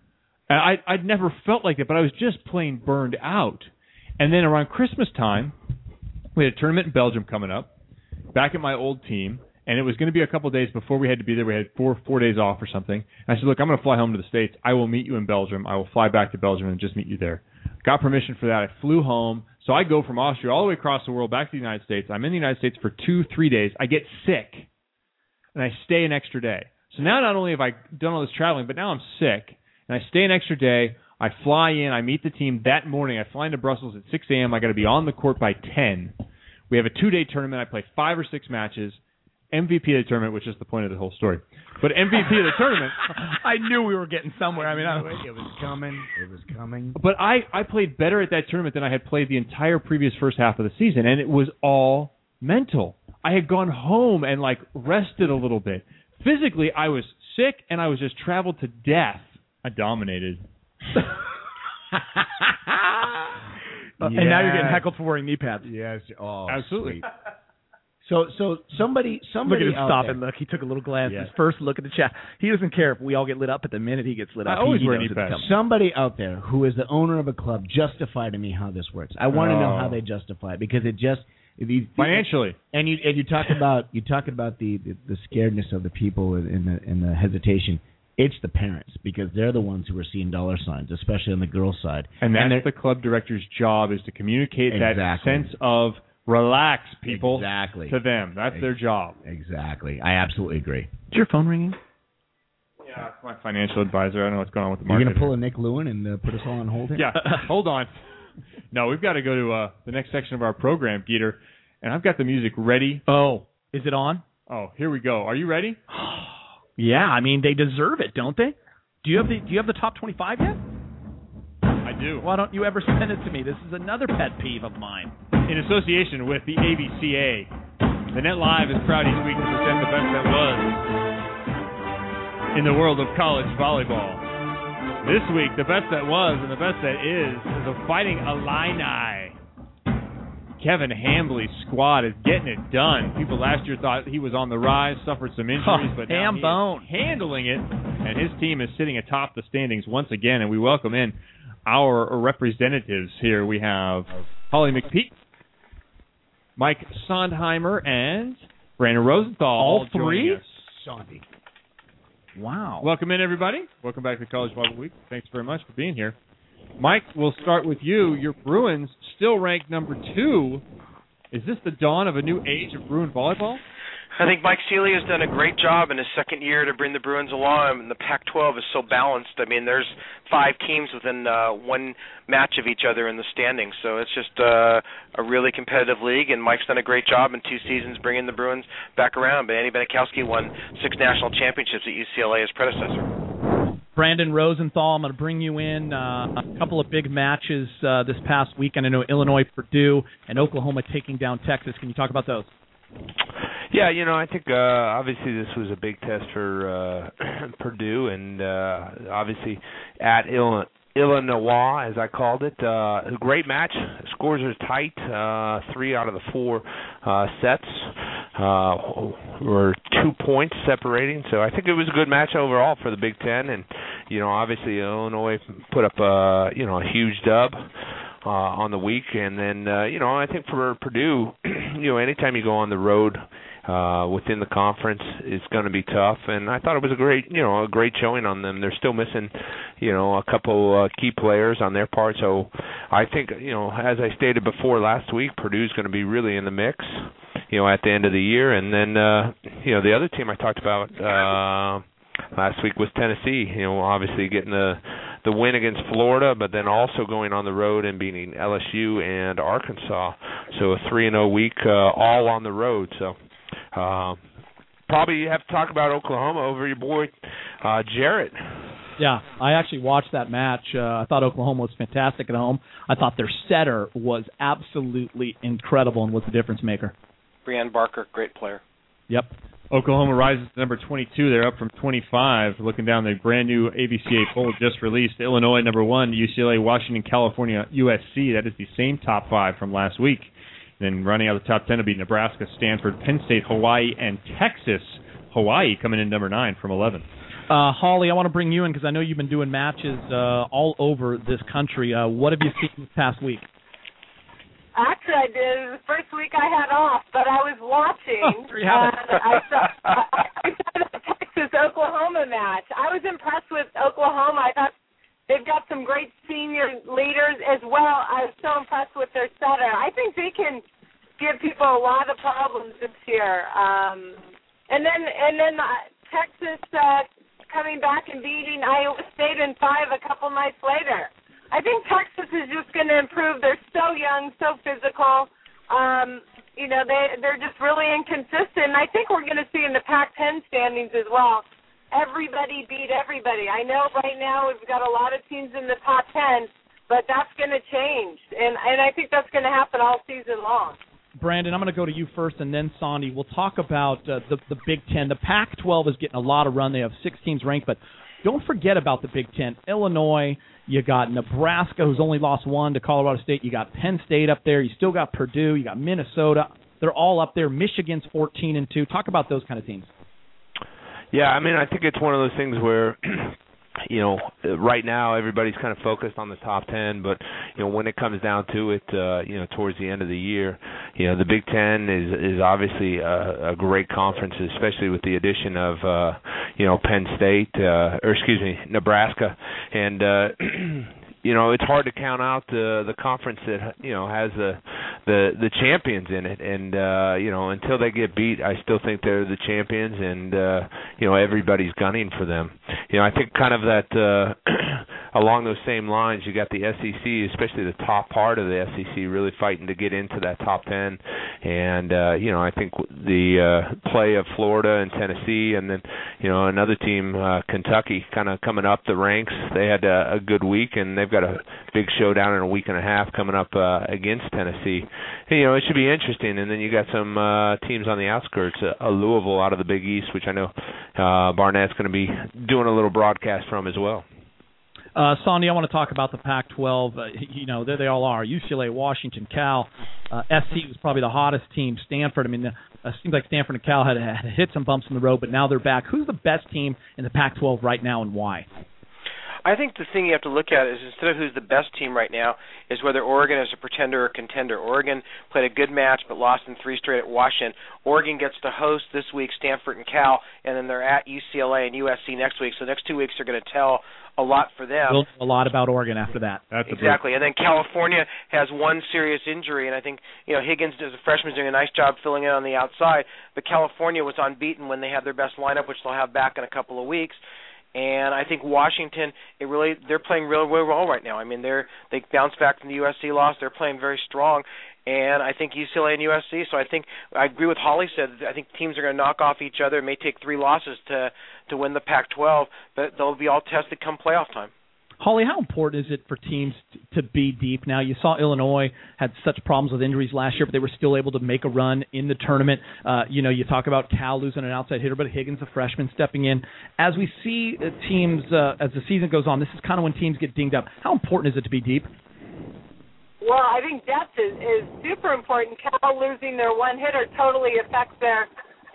And I'd never felt like that, but I was just plain burned out. And then around Christmas time, we had a tournament in Belgium coming up, back at my old team. And it was going to be a couple of days before we had to be there. We had four days off or something. And I said, look, I'm going to fly home to the States. I will meet you in Belgium. I will fly back to Belgium and just meet you there. Got permission for that. I flew home. So I go from Austria all the way across the world back to the United States. I'm in the United States for 2-3 days. I get sick, and I stay an extra day. So now not only have I done all this traveling, but now I'm sick, and I stay an extra day. I fly in. I meet the team that morning. I fly into Brussels at 6 a.m. I got to be on the court by 10. We have a 2-day tournament. I play 5 or 6 matches. MVP of the tournament, which is the point of the whole story. But MVP of the tournament. I knew we were getting somewhere. I mean, it was coming. It was coming. But I played better at that tournament than I had played the entire previous first half of the season, and it was all mental. I had gone home and, rested a little bit. Physically, I was sick, and I was just traveled to death. I dominated. And now you're getting heckled for wearing knee pads. Yes. Oh, absolutely. Sweet. So somebody look at him stop there. and look. He took a little glance. His first look at the chat. He doesn't care if we all get lit up at the minute he gets lit up. I always wear knee pads. Somebody out there who is the owner of a club, justify to me how this works. I want to know how they justify it, because it just financially. And you talk about the scaredness of the people and the hesitation. It's the parents, because they're the ones who are seeing dollar signs, especially on the girls' side. And that's the club director's job, is to communicate that sense of relax, people, to them. That's their job. Exactly. I absolutely agree. Is your phone ringing? Yeah, it's my financial advisor. I don't know what's going on with the market. You're going to pull a Nick Lewin and put us all on hold here? Yeah, hold on. No, we've got to go to the next section of our program, Geeter, and I've got the music ready. Oh, is it on? Oh, here we go. Are you ready? Yeah, I mean, they deserve it, don't they? Do you have the top 25 yet? I do. Why don't you ever send it to me? This is another pet peeve of mine. In association with the ABCA, the Net Live is proud each week to present the best that was in the world of college volleyball. This week, the best that was and the best that is the Fighting Illini. Kevin Hambly's squad is getting it done. People last year thought he was on the rise, suffered some injuries, but now he is handling it, and his team is sitting atop the standings once again, and we welcome in our representatives here. We have Holly McPeak, Mike Sondheimer, and Brandon Rosenthal. All three? Sondy. Wow. Welcome in, everybody. Welcome back to College Volleyball Week. Thanks very much for being here. Mike, we'll start with you. Your Bruins still ranked number 2. Is this the dawn of a new age of Bruin volleyball? I think Mike Sealy has done a great job in his second year to bring the Bruins along, and the Pac-12 is so balanced. I mean, there's 5 teams within one match of each other in the standings, so it's just a really competitive league, and Mike's done a great job in 2 seasons bringing the Bruins back around. But Andy Benikowski won 6 national championships at UCLA as predecessor. Brandon Rosenthal, I'm going to bring you in a couple of big matches this past weekend. I know Illinois, Purdue, and Oklahoma taking down Texas. Can you talk about those? Yeah, I think obviously this was a big test for Purdue, and obviously at Illinois, as I called it. A great match. Scores are tight. 3 out of the 4 sets were 2 points separating. So I think it was a good match overall for the Big Ten. And, obviously Illinois put up a huge dub on the week. And then, I think for Purdue, anytime you go on the road within the conference, it's going to be tough. And I thought it was a great showing on them. They're still missing, a couple key players on their part. So I think, as I stated before last week, Purdue's going to be really in the mix, at the end of the year. And then, the other team I talked about last week was Tennessee, obviously getting the win against Florida, but then also going on the road and beating LSU and Arkansas. So a 3-0 week, all on the road. So probably you have to talk about Oklahoma over your boy Jarrett. Yeah, I actually watched that match. I thought Oklahoma was fantastic at home. I thought their setter was absolutely incredible and was the difference maker. Breanne Barker, great player. Yep. Oklahoma rises to number 22. They're up from 25. Looking down the brand new ABCA poll just released. Illinois, number 1. UCLA, Washington, California, USC. That is the same top 5 from last week. Then running out of the top 10 will be Nebraska, Stanford, Penn State, Hawaii, and Texas. Hawaii coming in number 9 from 11. Holly, I want to bring you in because I know you've been doing matches all over this country. What have you seen this past week? Actually, I did. It was the first week I had off, but I was watching. Oh, there you have it. I saw the Texas-Oklahoma match. I was impressed with Oklahoma. I thought they've got some great senior leaders. Is give people a lot of problems this year. And then Texas coming back and beating Iowa State in 5 a couple nights later. I think Texas is just going to improve. They're so young, so physical. They're just really inconsistent. And I think we're going to see in the Pac-10 standings as well. Everybody beat everybody. I know right now we've got a lot of teams in the top 10, but that's going to change. And I think that's going to happen all season long. Brandon, I'm going to go to you first and then Sandy. We'll talk about the Big Ten. The Pac-12 is getting a lot of run. They have 6 teams ranked, but don't forget about the Big Ten. Illinois, you got Nebraska, who's only lost 1 to Colorado State. You got Penn State up there. You still got Purdue. You got Minnesota. They're all up there. Michigan's 14-2. Talk about those kind of teams. Yeah, I mean, I think it's one of those things where right now everybody's kind of focused on the top 10, but when it comes down to it, towards the end of the year, the Big Ten is obviously a great conference, especially with the addition of Penn State, Nebraska, and it's hard to count out the conference that has the champions in it, and until they get beat, I still think they're the champions, and everybody's gunning for them. I think kind of that along those same lines, you got the SEC, especially the top part of the SEC, really fighting to get into that top 10, and I think the play of Florida and Tennessee, and then another team, Kentucky, kind of coming up the ranks. They had a good week, and they've got a big showdown in a week and a half coming up against Tennessee. It should be interesting. And then you got some teams on the outskirts, Louisville out of the Big East, which I know Barnett's going to be doing a little broadcast from as well. Sandy, I want to talk about the Pac-12. There they all are. UCLA, Washington, Cal. SC was probably the hottest team. Stanford, it seems like Stanford and Cal had hit some bumps in the road, but now they're back. Who's the best team in the Pac-12 right now and why? I think the thing you have to look at is, instead of who's the best team right now, is whether Oregon is a pretender or contender. Oregon played a good match but lost in 3 straight at Washington. Oregon gets to host this week Stanford and Cal, and then they're at UCLA and USC next week. So the next 2 weeks are going to tell a lot for them. We'll know a lot about Oregon after that. Exactly. And then California has 1 serious injury, and I think Higgins, as a freshman, is doing a nice job filling in on the outside. But California was unbeaten when they had their best lineup, which they'll have back in a couple of weeks. And I think Washington, they're playing really well right now. I mean, they bounced back from the USC loss. They're playing very strong. And I think UCLA and USC. So I agree with Holly said. I think teams are going to knock off each other. It may take 3 losses to win the Pac-12, but they'll be all tested come playoff time. Holly, how important is it for teams to be deep now? You saw Illinois had such problems with injuries last year, but they were still able to make a run in the tournament. You talk about Cal losing an outside hitter, but Higgins, a freshman, stepping in. As we see teams, as the season goes on, this is kind of when teams get dinged up. How important is it to be deep? Well, I think depth is super important. Cal losing their one hitter totally affects their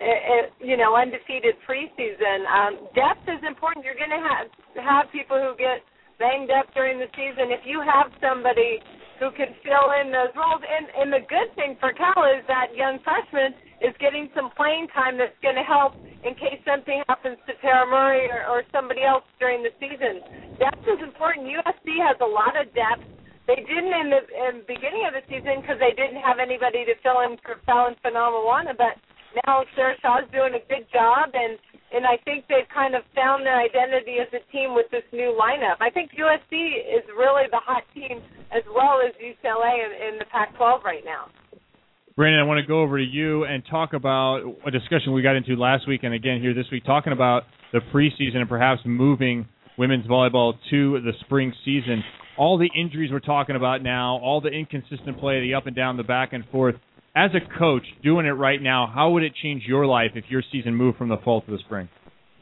undefeated preseason. Depth is important. You're going to have people who get banged up during the season. If you have somebody who can fill in those roles, and the good thing for Cal is that young freshman is getting some playing time that's going to help in case something happens to Tara Murray or somebody else during the season. Depth is important. USC has a lot of depth. They didn't in the beginning of the season because they didn't have anybody to fill in for Fallon Phenomenal, but now Sarah Shaw's doing a good job, and I think they've kind of found their identity as a team with this new lineup. I think USC is really the hot team as well as UCLA in the Pac-12 right now. Brandon, I want to go over to you and talk about a discussion we got into last week and again here this week, talking about the preseason and perhaps moving women's volleyball to the spring season. All the injuries we're talking about now, all the inconsistent play, the up and down, the back and forth. As a coach, doing it right now, how would it change your life if your season moved from the fall to the spring?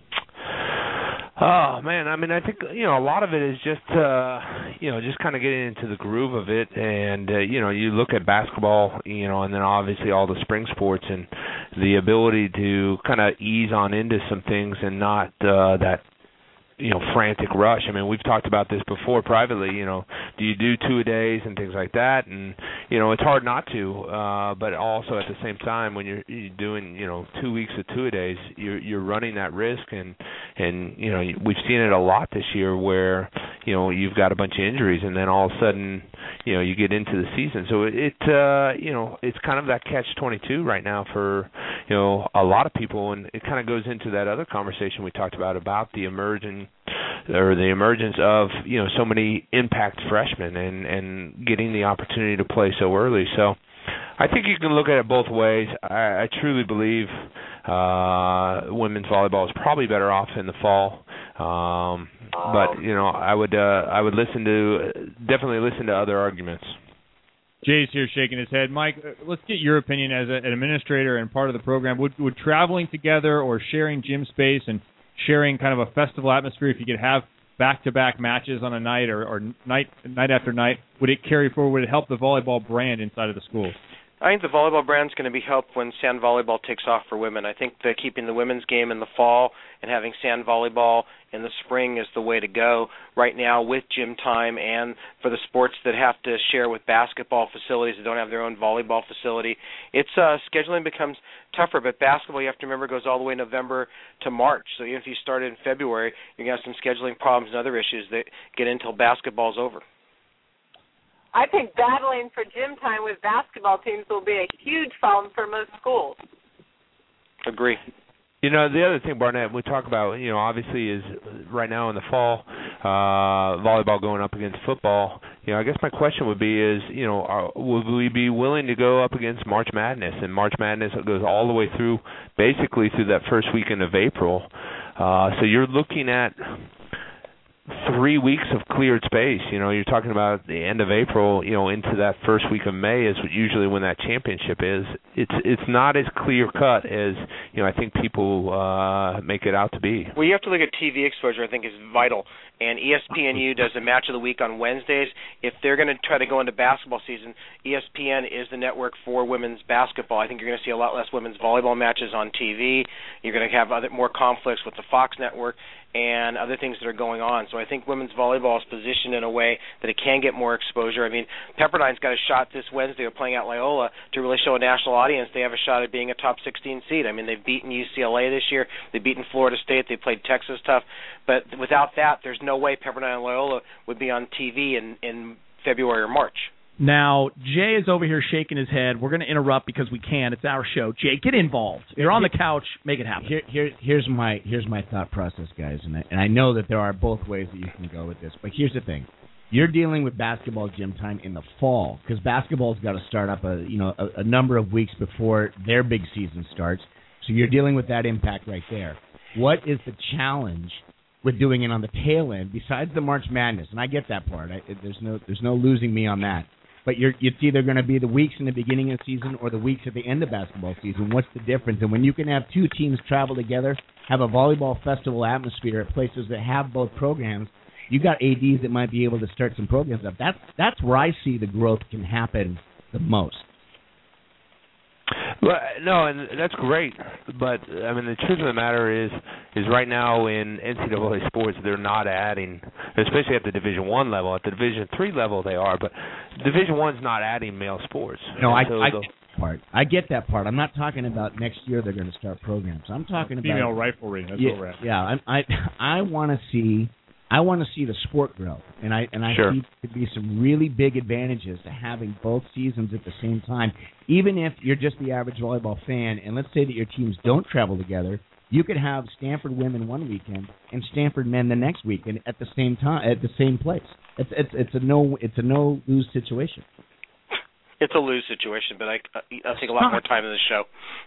Oh man, I think a lot of it is just just kind of getting into the groove of it, and you look at basketball, and then obviously all the spring sports and the ability to kind of ease on into some things and not that frantic rush. We've talked about this before privately, do you do 2-a-days and things like that? And, it's hard not to, but also at the same time, when you're doing, 2 weeks of 2-a-days, you're running that risk. And we've seen it a lot this year where, you've got a bunch of injuries, and then all of a sudden, you get into the season. So it's kind of that catch-22 right now for, a lot of people, and it kind of goes into that other conversation we talked about the emergence of, so many impact freshmen and getting the opportunity to play so early. So I think you can look at it both ways. I truly believe women's volleyball is probably better off in the fall. But I would definitely listen to other arguments. Jay's here shaking his head. Mike, let's get your opinion as an administrator and part of the program. Would traveling together or sharing gym space and sharing kind of a festival atmosphere, if you could have back-to-back matches on a night or night after night, would it carry forward? Would it help the volleyball brand inside of the schools? I think the volleyball brand's going to be helped when sand volleyball takes off for women. I think that keeping the women's game in the fall and having sand volleyball in the spring is the way to go right now with gym time, and for the sports that have to share with basketball facilities that don't have their own volleyball facility. It's scheduling becomes tougher, but basketball, you have to remember, goes all the way November to March. So even if you started in February, you're going to have some scheduling problems and other issues that get until basketball's over. I think battling for gym time with basketball teams will be a huge problem for most schools. Agree. The other thing, Barnett, we talk about, obviously is right now in the fall, volleyball going up against football. I guess my question would be is, would we be willing to go up against March Madness? And March Madness goes all the way through, basically through that first weekend of April. So you're looking at 3 weeks of cleared space. You're talking about the end of April, into that first week of May is usually when that championship is. It's not as clear cut as I think people make it out to be. Well, you have to look at TV exposure. I think is vital. And ESPNU does a match of the week on Wednesdays. If they're going to try to go into basketball season, ESPN is the network for women's basketball. I think you're going to see a lot less women's volleyball matches on TV. You're going to have more conflicts with the Fox network and other things that are going on. So I think women's volleyball is positioned in a way that it can get more exposure. I mean, Pepperdine's got a shot this Wednesday of playing at Loyola to really show a national audience they have a shot at being a top 16 seed. I mean, they've beaten UCLA this year. They've beaten Florida State. They played Texas tough. But without that, there's no way Pepperdine and Loyola would be on TV in February or March. Now, Jay is over here shaking his head. We're going to interrupt because we can. It's our show. Jay, get involved. You're on the couch. Make it happen. Here's my thought process, guys, and I know that there are both ways that you can go with this. But here's the thing: you're dealing with basketball gym time in the fall because basketball's got to start up a number of weeks before their big season starts. So you're dealing with that impact right there. What is the challenge with doing it on the tail end besides the March Madness? And I get that part. There's no losing me on that. But it's either going to be the weeks in the beginning of the season or the weeks at the end of basketball season. What's the difference? And when you can have two teams travel together, have a volleyball festival atmosphere at places that have both programs, you got ADs that might be able to start some programs up. That's where I see the growth can happen the most. Well, no, and that's great, but I mean the truth of the matter is right now in NCAA sports they're not adding, especially at the Division I level. At the Division III level they are, but Division I's not adding male sports. No, I get that part. I'm not talking about next year they're going to start programs. I'm talking about female riflery. That's what we're at. Yeah, I want to see the sport grow, and I sure. see there could be some really big advantages to having both seasons at the same time. Even if you're just the average volleyball fan, and let's say that your teams don't travel together, you could have Stanford women one weekend and Stanford men the next weekend at the same time at the same place. It's a no lose situation. It's a lose situation, but I'll take a lot more time in the show.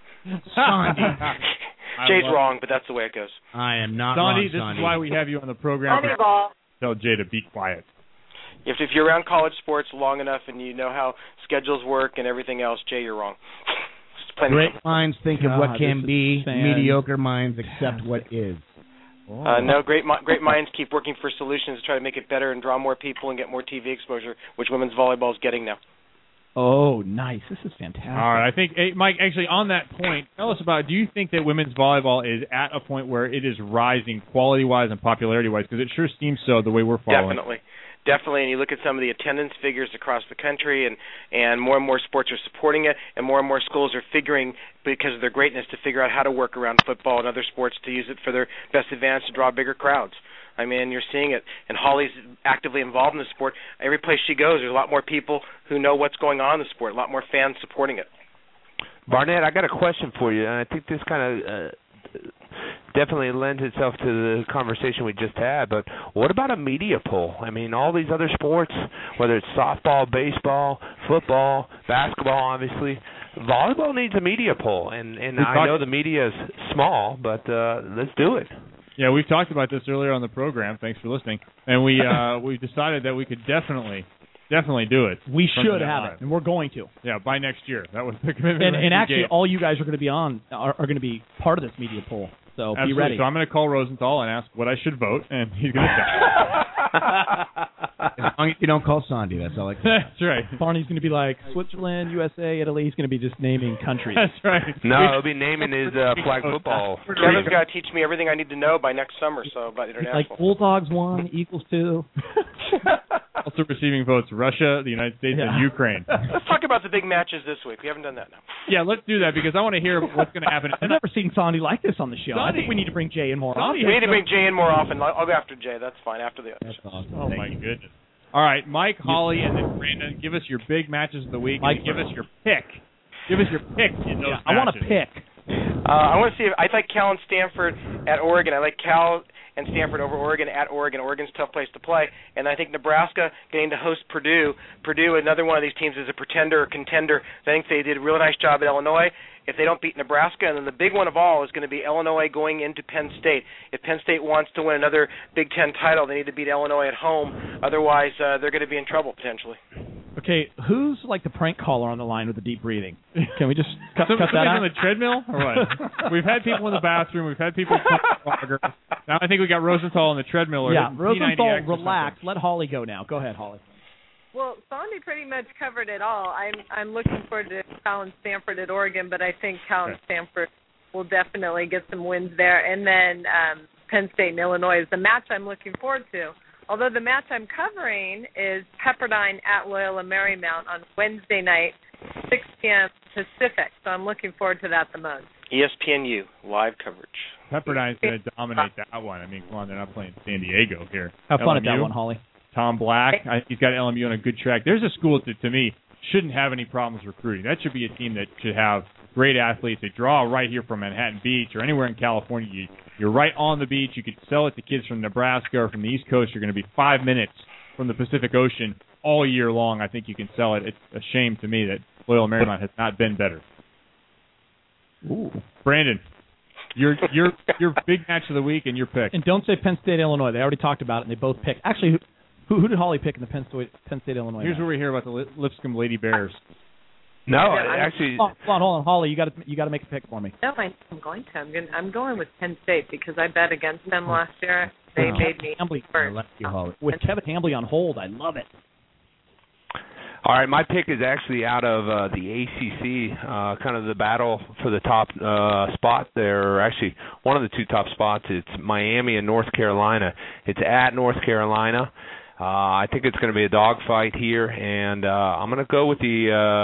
Sandy. Jay's wrong, but that's the way it goes. I am not Sandy, wrong, this Sandy. is why we have you on the program. Tell Jay to be quiet. If you're around college sports long enough and you know how schedules work and everything else, Jay, you're wrong. Great minds think of what can be. Mediocre minds accept what is. No, great minds keep working for solutions to try to make it better and draw more people and get more TV exposure, which women's volleyball is getting now. Oh, nice. This is fantastic. All right. I think, Mike, actually, on that point, tell us about, do you think that women's volleyball is at a point where it is rising quality-wise and popularity-wise? Because it sure seems so the way we're following. Definitely, and you look at some of the attendance figures across the country, and more sports are supporting it, and more schools are figuring, because of their greatness, to figure out how to work around football and other sports to use it for their best advantage to draw bigger crowds. I mean, you're seeing it, and Holly's actively involved in the sport. Every place she goes, there's a lot more people who know what's going on in the sport, a lot more fans supporting it. Barnett, I got a question for you, and I think this kind of definitely lends itself to the conversation we just had, but what about a media poll? I mean, all these other sports, whether it's softball, baseball, football, basketball, obviously, volleyball needs a media poll, and I know the media is small, but let's do it. Yeah, we've talked about this earlier on the program. Thanks for listening. And we decided that we could definitely do it. We should have it, and we're going to. Yeah, by next year. That was the commitment. And actually, all you guys are going to be are going to be part of this media poll. So Absolutely. Be ready. So I'm going to call Rosenthal and ask what I should vote, and he's going to tell. As long as you don't call Sandy, that's all I can. That's right. Barney's going to be like Switzerland, USA, Italy. He's going to be just naming countries. That's right. No, he'll be naming his flag football. Kevin's got to teach me everything I need to know by next summer. So about international. Like Bulldogs 1 equals 2. Also receiving votes: Russia, the United States, and Ukraine. Let's talk about the big matches this week. We haven't done that now. Yeah, let's do that because I want to hear what's going to happen. I've never seen Sandy like this on the show. I think we need to bring Jay in more often. We need to bring Jay in more often. I'll go after Jay. That's fine. After the other show. Awesome. Oh, my goodness. All right, Mike, Holly, and then Brandon, give us your big matches of the week. Mike, give us your pick. Give us your pick in those matches. I want to pick. I want to see if I like Cal and Stanford at Oregon. I like Cal and Stanford over Oregon at Oregon. Oregon's a tough place to play. And I think Nebraska getting to host Purdue. Purdue, another one of these teams, is a pretender or contender. I think they did a real nice job at Illinois. If they don't beat Nebraska, and then the big one of all is going to be Illinois going into Penn State. If Penn State wants to win another Big Ten title, they need to beat Illinois at home. Otherwise, they're going to be in trouble potentially. Okay, who's like the prank caller on the line with the deep breathing? Can we just cut that out? On the treadmill or what? We've had people in the bathroom. We've had people now I think we got Rosenthal on the treadmill. Or Rosenthal, relax. Let Holly go now. Go ahead, Holly. Well, Sandy pretty much covered it all. I'm looking forward to Cal and Stanford at Oregon, but I think Cal and Stanford will definitely get some wins there. And then Penn State and Illinois is the match I'm looking forward to. Although the match I'm covering is Pepperdine at Loyola Marymount on Wednesday night, 6 p.m. Pacific. So I'm looking forward to that the most. ESPNU, live coverage. Pepperdine's going to dominate that one. I mean, come on, they're not playing San Diego here. Have fun at that one, Holly. Tom Black, he's got LMU on a good track. There's a school that, to me, shouldn't have any problems recruiting. That should be a team that should have great athletes. They draw right here from Manhattan Beach or anywhere in California. You're right on the beach. You could sell it to kids from Nebraska or from the East Coast. You're going to be 5 minutes from the Pacific Ocean all year long. I think you can sell it. It's a shame to me that Loyola Marymount has not been better. Ooh. Brandon, your big match of the week and your pick. And don't say Penn State, Illinois. They already talked about it, and they both picked. Actually, who did Holly pick in the Penn State, Illinois? Here's where we hear about the Lipscomb Lady Bears. No, actually. Hold on, Holly. You got to make a pick for me. No, I'm going to. I'm going with Penn State because I bet against them last year. They made me first. With Kevin Hambley on hold, I love it. All right, my pick is actually out of the ACC, kind of the battle for the top spot there, or actually one of the two top spots. It's Miami and North Carolina. It's at North Carolina. I think it's going to be a dogfight here, and I'm going to go with the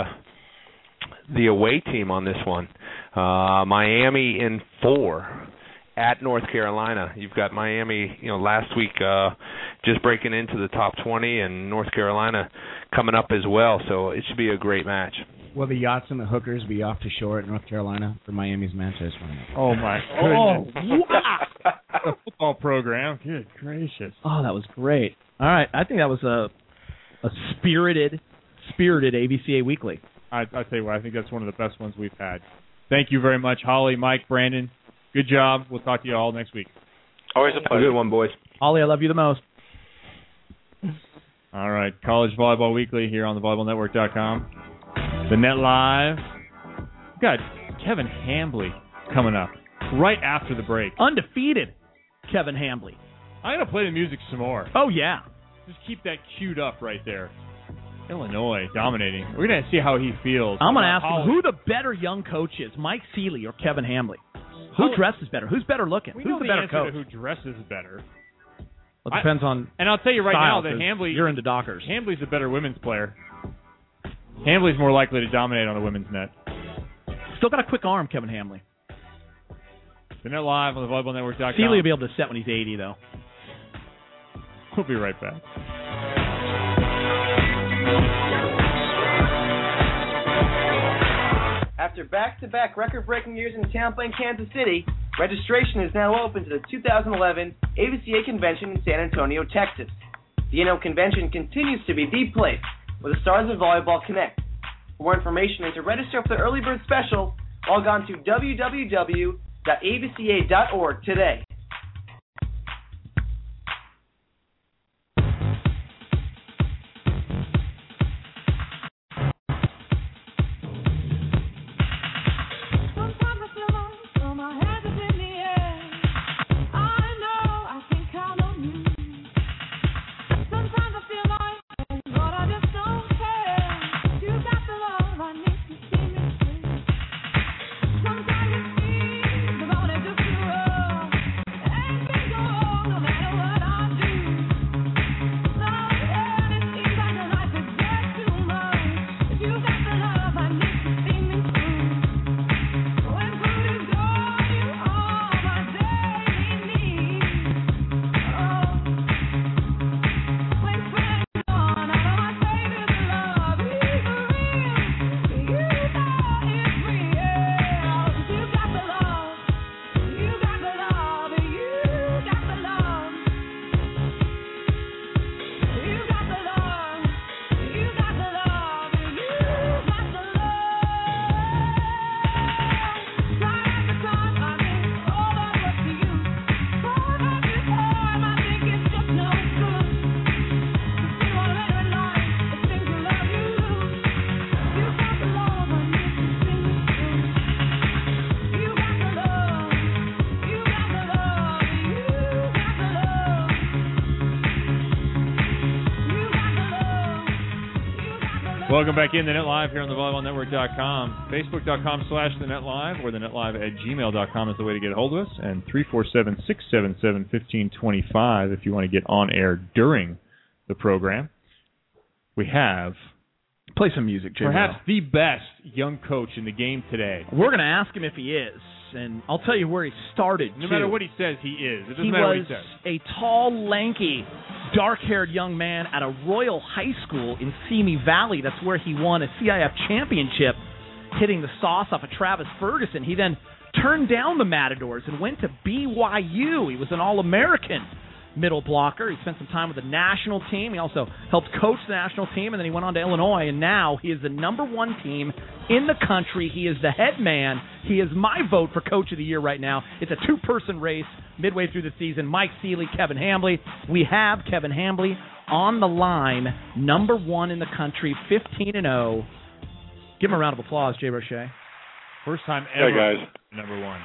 away team on this one. Miami in 4 at North Carolina. You've got Miami, last week just breaking into the top 20, and North Carolina coming up as well. So it should be a great match. Will the yachts and the hookers be off to shore at North Carolina for Miami's match? I just want to know. Oh, my goodness. Wow. The football program. Good gracious. Oh, that was great. All right. I think that was a spirited ABCA Weekly. I tell you what, I think that's one of the best ones we've had. Thank you very much, Holly, Mike, Brandon. Good job. We'll talk to you all next week. Always a pleasure. Good one, boys. Holly, I love you the most. All right. College Volleyball Weekly here on the volleyballnetwork.com. The Net Live. We've got Kevin Hambley coming up right after the break. Undefeated Kevin Hambley. I'm going to play the music some more. Oh, yeah. Just keep that queued up right there. Illinois dominating. We're going to see how he feels. I'm going to ask him who the better young coach is, Mike Seeley or Kevin Hambley. Who dresses better? Who's better looking? We Who's know the the better answer coach? to who dresses better. Well, it depends on. And I'll tell you right style, now that Hambley. You're into Dockers. Hambley's a better women's player. Hambley's more likely to dominate on the women's net. Still got a quick arm, Kevin Hambley. The Net Live on the volleyballnetwork.com. Seeley will be able to set when he's 80, though. We'll be right back. After back-to-back record-breaking years in Tampa and Kansas City, registration is now open to the 2011 AVCA Convention in San Antonio, Texas. The annual convention continues to be the place where the stars of volleyball connect. For more information and to register for the early bird special, log on to www.avca.org today. Welcome back in the Net Live here on the VolleyballNetwork.com. Facebook.com/TheNetLive or TheNetLive@gmail.com is the way to get a hold of us. And 347-677-1525 if you want to get on air during the program. We have... Play some music, Jay. Perhaps the best young coach in the game today. We're going to ask him if he is. And I'll tell you where he started, No matter what he says, he is. It doesn't he matter what was he says. a tall, lanky, dark-haired young man at a Royal High School in Simi Valley. That's where he won a CIF championship, hitting the sauce off of Travis Ferguson. He then turned down the Matadors and went to BYU. He was an All-American middle blocker. He spent some time with the national team. He also helped coach the national team, and then he went on to Illinois, and now he is the #1 team in the country. He is the head man. He is my vote for Coach of the Year right now. It's a two-person race midway through the season. Mike Seeley, Kevin Hambly. We have Kevin Hambly on the line, #1 in the country, 15-0. Give him a round of applause, Jay Roche. First time ever. Hey, guys. #1.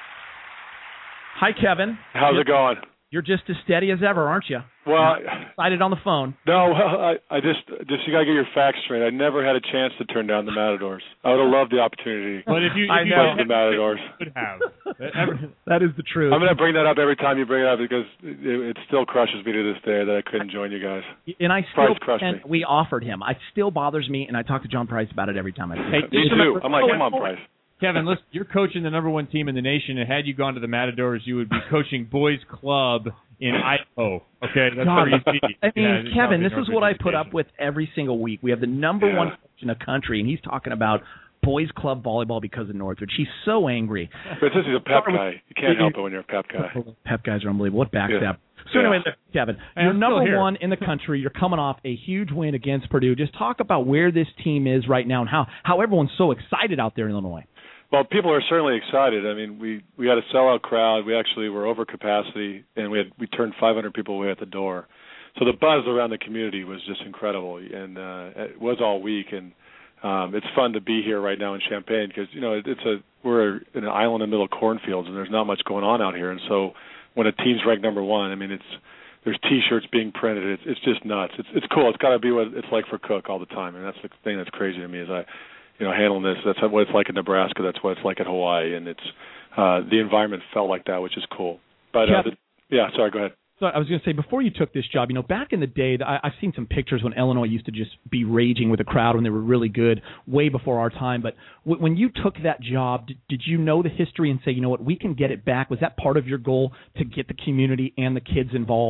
Hi, Kevin. How's it going? You're just as steady as ever, aren't you? Well, excited on the phone. No, well, I just you gotta get your facts straight. I never had a chance to turn down the Matadors. I would have loved the opportunity. But if you the Matadors would have. That is the truth. I'm gonna bring that up every time you bring it up because it still crushes me to this day that I couldn't join you guys. And I still and we offered him. It still bothers me, and I talk to John Price about it every time I see him. Me too. I'm like, come on, Price. Kevin, listen, you're coaching the #1 team in the nation, and had you gone to the Matadors, you would be coaching boys club in Idaho. Okay, that's where you'd be. I mean, Kevin, this is what I put up with every single week. We have the #1 coach in the country, and he's talking about boys club volleyball because of Northridge. He's so angry. But this is a pep guy. You can't help it when you're a pep guy. Pep guys are unbelievable. What backstab. So anyway, Kevin, you're #1 in the country. You're coming off a huge win against Purdue. Just talk about where this team is right now and how everyone's so excited out there in Illinois. Well, people are certainly excited. I mean, we had a sellout crowd. We actually were over capacity, and we turned 500 people away at the door. So the buzz around the community was just incredible, and it was all week. And it's fun to be here right now in Champaign because we're in an island in the middle of cornfields, and there's not much going on out here. And so when a team's ranked #1, I mean, there's T-shirts being printed. It's just nuts. It's cool. It's got to be what it's like for Cook all the time, and that's the thing that's crazy to me is handling this. That's what it's like in Nebraska. That's what it's like at Hawaii, and it's the environment felt like that, which is cool. But sorry, go ahead. So I was going to say, before you took this job, back in the day, I've seen some pictures when Illinois used to just be raging with a crowd when they were really good, way before our time. But when you took that job, did you know the history and say, you know what, we can get it back? Was that part of your goal to get the community and the kids involved?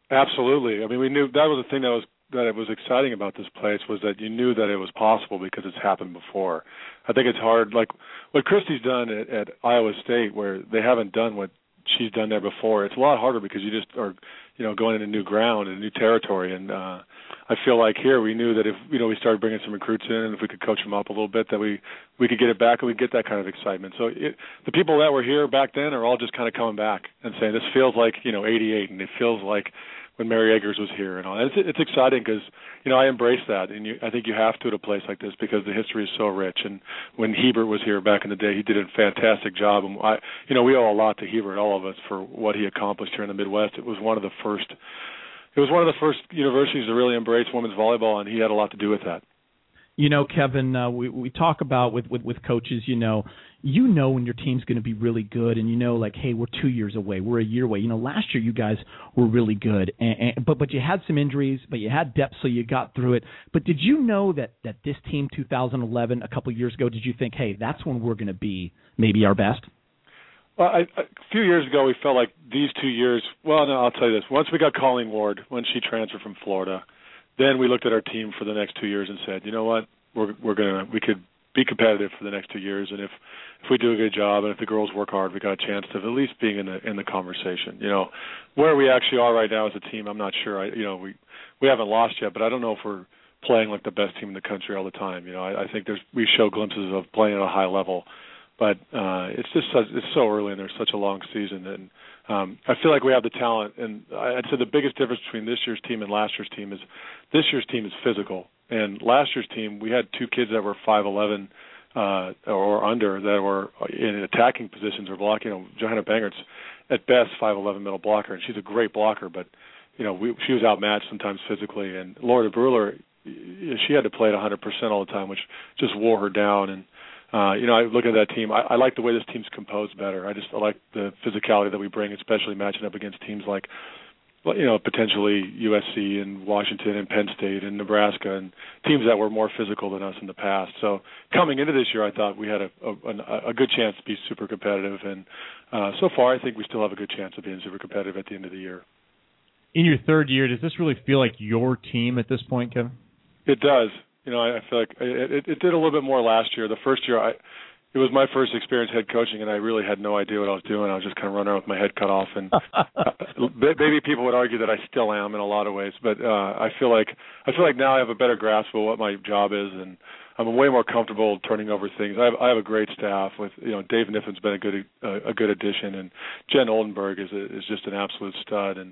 Absolutely. I mean, we knew that was the thing that was exciting about this place, was that you knew that it was possible because it's happened before. I think it's hard, like what Christy's done at Iowa State, where they haven't done what she's done there before. It's a lot harder because you just are, going into new ground and new territory. And I feel like here we knew that if we started bringing some recruits in, and if we could coach them up a little bit, that we could get it back and we'd get that kind of excitement. So the people that were here back then are all just kind of coming back and saying this feels like 88, and it feels like when Mary Eggers was here and all. And it's exciting because I embrace that, and I think you have to at a place like this because the history is so rich. And when Hebert was here back in the day, he did a fantastic job. And we owe a lot to Hebert, all of us, for what he accomplished here in the Midwest. It was one of the first universities to really embrace women's volleyball, and he had a lot to do with that. Kevin, we talk about with coaches, when your team's going to be really good, and hey, we're 2 years away, we're a year away. Last year you guys were really good, but you had some injuries, but you had depth, so you got through it. But did you know that this team, 2011, a couple of years ago, did you think, hey, that's when we're going to be maybe our best? Well, a few years ago, we felt like these 2 years. Well, no, I'll tell you this: once we got Colleen Ward, when she transferred from Florida, then we looked at our team for the next 2 years and said, you know what, we could be competitive for the next 2 years, and if we do a good job and if the girls work hard, we got a chance of at least being in the conversation. Where we actually are right now as a team, I'm not sure. We haven't lost yet, but I don't know if we're playing like the best team in the country all the time. I think we show glimpses of playing at a high level, but it's so early and there's such a long season, and I feel like we have the talent. And I'd say the biggest difference between this year's team and last year's team is this year's team is physical. And last year's team, we had two kids that were 5'11" or under that were in attacking positions or blocking. Johanna Bangert's at best 5'11" middle blocker, and she's a great blocker, but she was outmatched sometimes physically. And Laura DeBruler, she had to play at 100% all the time, which just wore her down. And I look at that team. I like the way this team's composed better. I like the physicality that we bring, especially matching up against teams like, potentially USC and Washington and Penn State and Nebraska and teams that were more physical than us in the past. So coming into this year, I thought we had a good chance to be super competitive. And so far, I think we still have a good chance of being super competitive at the end of the year. In your third year, does this really feel like your team at this point, Kevin? It does. I feel like it did a little bit more last year. The first year, it was my first experience head coaching, and I really had no idea what I was doing. I was just kind of running around with my head cut off, and maybe people would argue that I still am in a lot of ways. But I feel like now I have a better grasp of what my job is, and I'm way more comfortable turning over things. I have a great staff with Dave Niffin's been a good addition, and Jen Oldenburg is just an absolute stud. And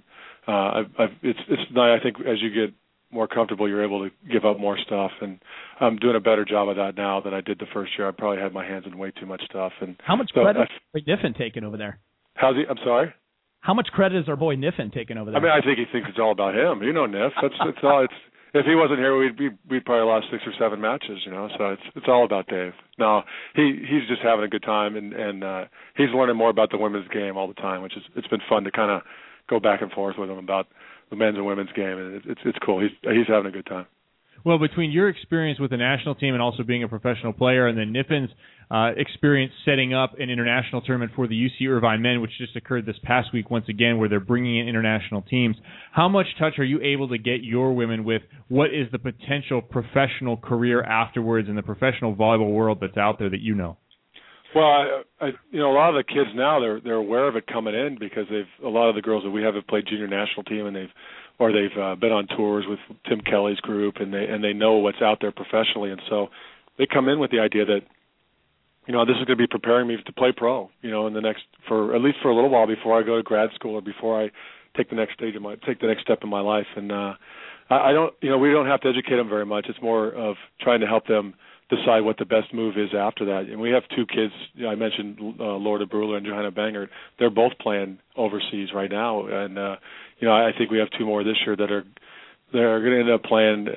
it's nice. I think as you get more comfortable, you're able to give up more stuff, and I'm doing a better job of that now than I did the first year. I probably had my hands in way too much stuff. And how much credit is Niffin taking over there? I'm sorry? How much credit is our boy Niffin taking over there? I mean, I think he thinks it's all about him. Niff. It's all. If he wasn't here, we'd probably lost 6 or 7 matches. So it's all about Dave. No, he's just having a good time, and he's learning more about the women's game all the time, which it's been fun to kind of go back and forth with him about the men's and women's game, and it's cool. He's having a good time. Well, between your experience with the national team and also being a professional player, and then Niffin's experience setting up an international tournament for the UC Irvine men, which just occurred this past week once again, where they're bringing in international teams, how much touch are you able to get your women with what is the potential professional career afterwards in the professional volleyball world that's out there that you know? Well, a lot of the kids now they're aware of it coming in because a lot of the girls that we have played junior national team, and they've been on tours with Tim Kelly's group, and they know what's out there professionally, and so they come in with the idea that this is going to be preparing me to play pro, in the next at least for a little while before I go to grad school or before I take the next step in my life. And I don't we don't have to educate them very much. It's more of trying to help them decide what the best move is after that. And we have 2 kids. I mentioned Laura DeBruler and Johanna Bangert. They're both playing overseas right now, and I think we have 2 more this year that are going to end up playing,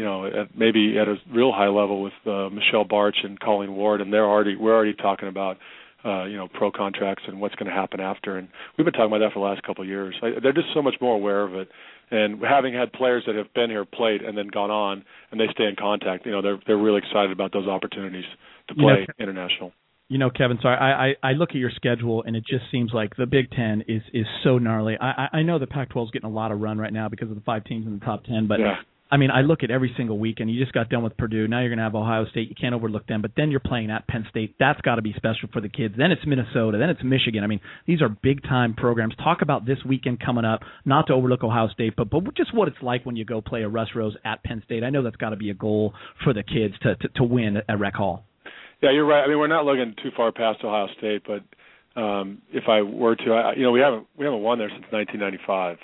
maybe at a real high level with Michelle Barch and Colleen Ward, and we're already talking about pro contracts and what's going to happen after. And we've been talking about that for the last couple of years. They're just so much more aware of it. And having had players that have been here, played, and then gone on, and they stay in contact, they're really excited about those opportunities to play international. You know, Kevin, sorry, I look at your schedule, and it just seems like the Big Ten is so gnarly. I know the Pac-12 is getting a lot of run right now because of the 5 teams in the top 10, but yeah. I mean, I look at every single weekend. You just got done with Purdue. Now you're going to have Ohio State. You can't overlook them. But then you're playing at Penn State. That's got to be special for the kids. Then it's Minnesota. Then it's Michigan. I mean, these are big-time programs. Talk about this weekend coming up, not to overlook Ohio State, but just what it's like when you go play a Russ Rose at Penn State. I know that's got to be a goal for the kids to win at Rec Hall. Yeah, you're right. I mean, we're not looking too far past Ohio State, but if I were to, we haven't won there since 1995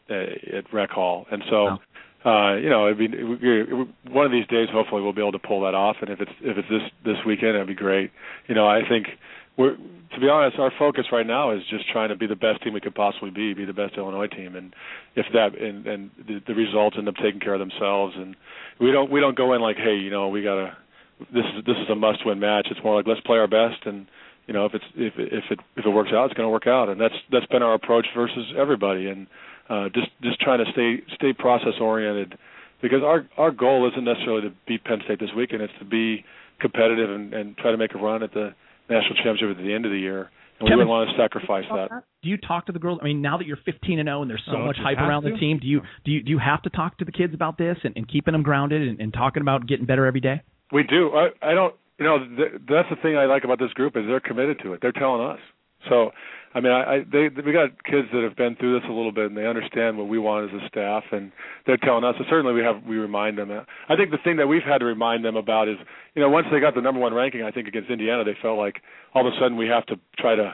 at Rec Hall, and so. Wow. It'd be one of these days. Hopefully, we'll be able to pull that off. And if it's this weekend, it'd be great. I think to be honest, our focus right now is just trying to be the best team we could possibly be the best Illinois team. And if that and the results end up taking care of themselves, and we don't go in like, hey, we gotta. This is a must-win match. It's more like let's play our best, and if it works out, it's going to work out. And that's been our approach versus everybody. And just trying to stay process oriented, because our goal isn't necessarily to beat Penn State this weekend. It's to be competitive and try to make a run at the national championship at the end of the year. And we wouldn't want to sacrifice that. Do you talk to the girls? I mean, now that you're 15-0 and there's so much hype around the team, do you have to talk to the kids about this and keeping them grounded and talking about getting better every day? We do. I don't. That's the thing I like about this group is they're committed to it. They're telling us. So, I mean, we got kids that have been through this a little bit, and they understand what we want as a staff, and they're telling us. So certainly we remind them. I think the thing that we've had to remind them about is, once they got the number 1 ranking, I think against Indiana, they felt like all of a sudden we have to try to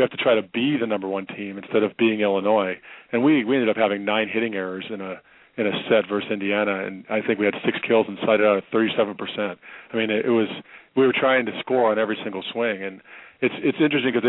be the number 1 team instead of being Illinois, and we ended up having 9 hitting errors in a set versus Indiana, and I think we had 6 kills and cited out at 37%. I mean, we were trying to score on every single swing, and it's interesting because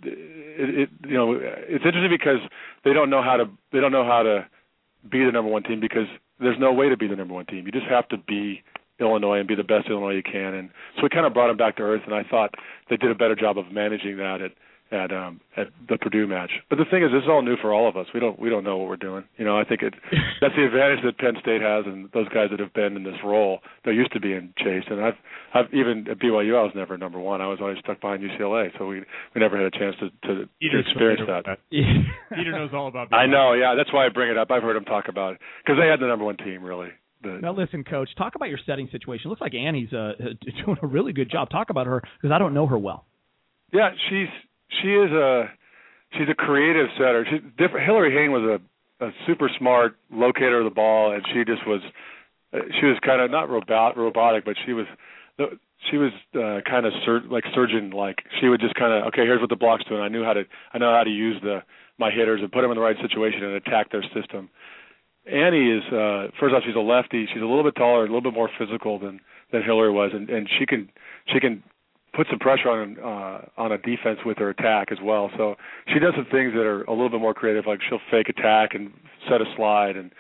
it's interesting because they don't know how to be the number 1 team, because there's no way to be the number 1 team. You just have to be Illinois and be the best Illinois you can, and so we kind of brought them back to earth, and I thought they did a better job of managing that at the Purdue match. But the thing is, this is all new for all of us. We don't know what we're doing. I think that's the advantage that Penn State has, and those guys that have been in this role, they're used to being chased. And I've even at BYU, I was never number 1. I was always stuck behind UCLA, so we never had a chance to experience that. Peter knows all about that. I know, yeah. That's why I bring it up. I've heard him talk about it because they had the number 1 team, really. Now listen, Coach, talk about your setting situation. It looks like Annie's doing a really good job. Talk about her, because I don't know her well. Yeah, she's a creative setter. She's different. Hillary Hayne was a super smart locator of the ball, and she was kind of not robotic, but she was kind of surgeon like. She would just kind of, okay, here's what the block's doing. I know how to use my hitters and put them in the right situation and attack their system. Annie is first off, she's a lefty. She's a little bit taller, a little bit more physical than Hillary was, and she can put some pressure on a defense with her attack as well. So she does some things that are a little bit more creative, like she'll fake attack and set a slide, and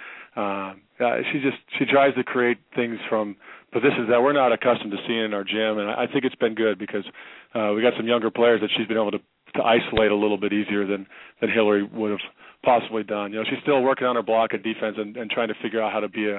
she tries to create things from positions that we're not accustomed to seeing in our gym, and I think it's been good because we got some younger players that she's been able to isolate a little bit easier than Hillary would have possibly done. She's still working on her block and defense and trying to figure out how to be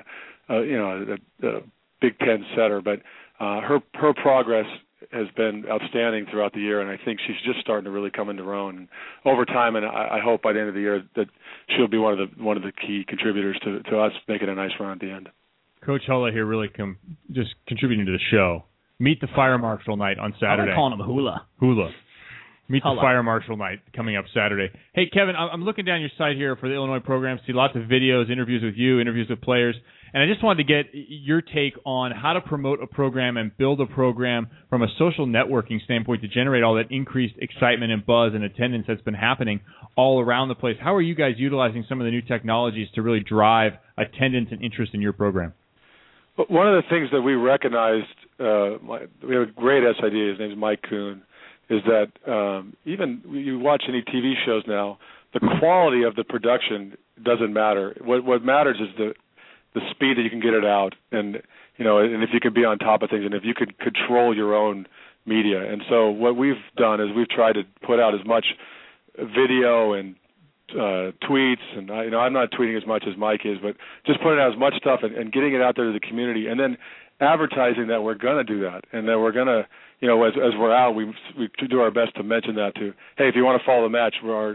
a Big Ten setter, but her progress has been outstanding throughout the year, and I think she's just starting to really come into her own. And over time, and I hope by the end of the year that she'll be one of the key contributors to us making a nice run at the end. Coach Hula here really just contributing to the show. Meet the Fire Marshal night on Saturday. I'm calling him Hula. Meet the Fire Marshal night coming up Saturday. Hey, Kevin, I'm looking down your site here for the Illinois program, see lots of videos, interviews with you, interviews with players, and I just wanted to get your take on how to promote a program and build a program from a social networking standpoint to generate all that increased excitement and buzz and attendance that's been happening all around the place. How are you guys utilizing some of the new technologies to really drive attendance and interest in your program? One of the things that we recognized, we have a great SID, his name's Mike Kuhn, is that even you watch any TV shows now, the quality of the production doesn't matter. What matters is the speed that you can get it out, and and if you can be on top of things, and if you could control your own media. And so what we've done is we've tried to put out as much video and tweets, and I'm not tweeting as much as Mike is, but just putting out as much stuff and getting it out there to the community, and then advertising that we're going to do that, and that we're going to, you know, as we're out, we do our best to mention that to, hey, if you want to follow the match,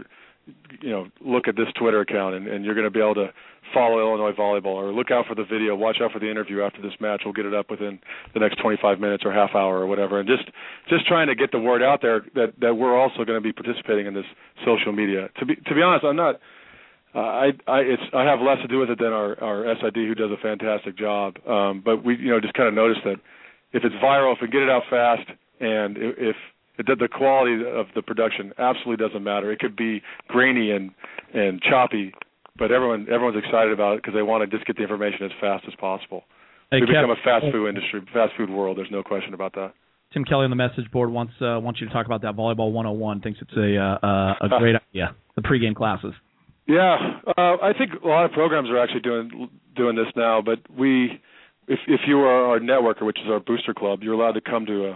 look at this Twitter account, and you're going to be able to follow Illinois volleyball, or look out for the video, watch out for the interview after this match. We'll get it up within the next 25 minutes or half hour or whatever, and just trying to get the word out there that we're also going to be participating in this social media. To be honest, I'm not. I have less to do with it than our SID, who does a fantastic job. But we just kind of noticed that if it's viral, if we get it out fast, and if the quality of the production absolutely doesn't matter. It could be grainy and choppy, but everyone's excited about it because they want to just get the information as fast as possible. Hey, we become a fast food industry, fast food world. There's no question about that. Tim Kelly on the message board wants you to talk about that Volleyball 101. Thinks it's a great idea. The pregame classes. Yeah, I think a lot of programs are actually doing this now. But if you are our networker, which is our booster club, you're allowed to come to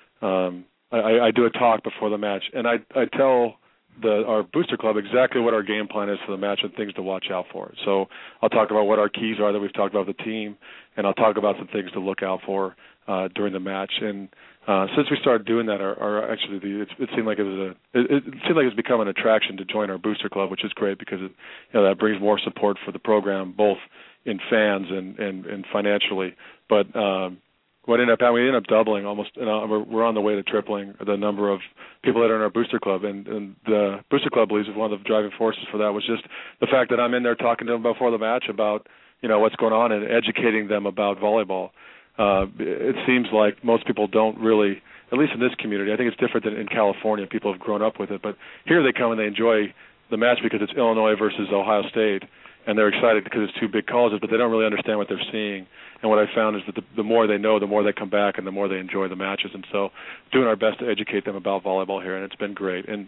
I do a talk before the match, and I tell our booster club exactly what our game plan is for the match and things to watch out for. So I'll talk about what our keys are that we've talked about with the team, and I'll talk about some things to look out for during the match. And since we started doing that, it seemed like it's become an attraction to join our booster club, which is great because that brings more support for the program, both in fans and financially. But we end up doubling almost. We're on the way to tripling the number of people that are in our booster club, and the booster club believes one of the driving forces for that was just the fact that I'm in there talking to them before the match about what's going on and educating them about volleyball. It seems like most people don't really, at least in this community. I think it's different than in California. People have grown up with it, but here they come and they enjoy the match because it's Illinois versus Ohio State, and they're excited because it's two big colleges, but they don't really understand what they're seeing. And what I found is that the more they know, the more they come back, and the more they enjoy the matches. And so, doing our best to educate them about volleyball here, and it's been great. And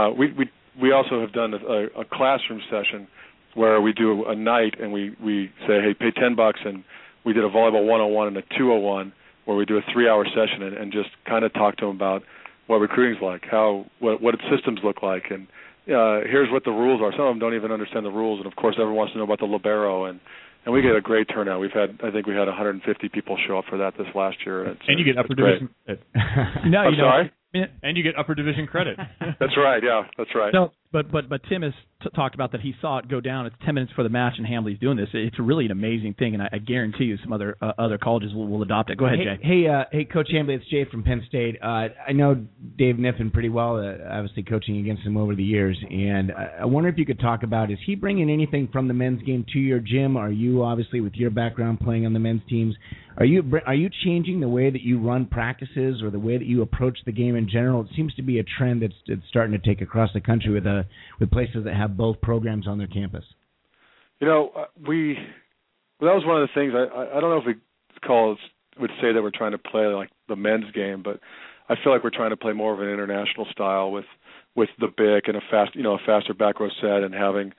we also have done a classroom session where we do a night, and we say, hey, pay $10, and we did a volleyball 101 and a 201, where we do a 3-hour session and just kind of talk to them about what recruiting's like, what its systems look like, and here's what the rules are. Some of them don't even understand the rules, and of course, everyone wants to know about the libero, and we get a great turnout. I think we had 150 people show up for that this last year. And you get upper division credit. Sorry? And you get upper division credit. That's right. Yeah, that's right. No, but Tim has talked about that he saw it go down. It's 10 minutes for the match, and Hambly's doing this. It's really an amazing thing, and I guarantee you some other colleges will adopt it. Go ahead, Jay. Hey, Coach Hambly, it's Jay from Penn State. I know Dave Niffen pretty well, obviously coaching against him over the years, and I wonder if you could talk about, is he bringing anything from the men's game to your gym? Are you, obviously, with your background playing on the men's teams, are you changing the way that you run practices or the way that you approach the game in general? It seems to be a trend that's starting to take across the country with places that have both programs on their campus. That was one of the things. I don't know if we would say that we're trying to play like the men's game, but I feel like we're trying to play more of an international style with the BIC and a faster back row set, and having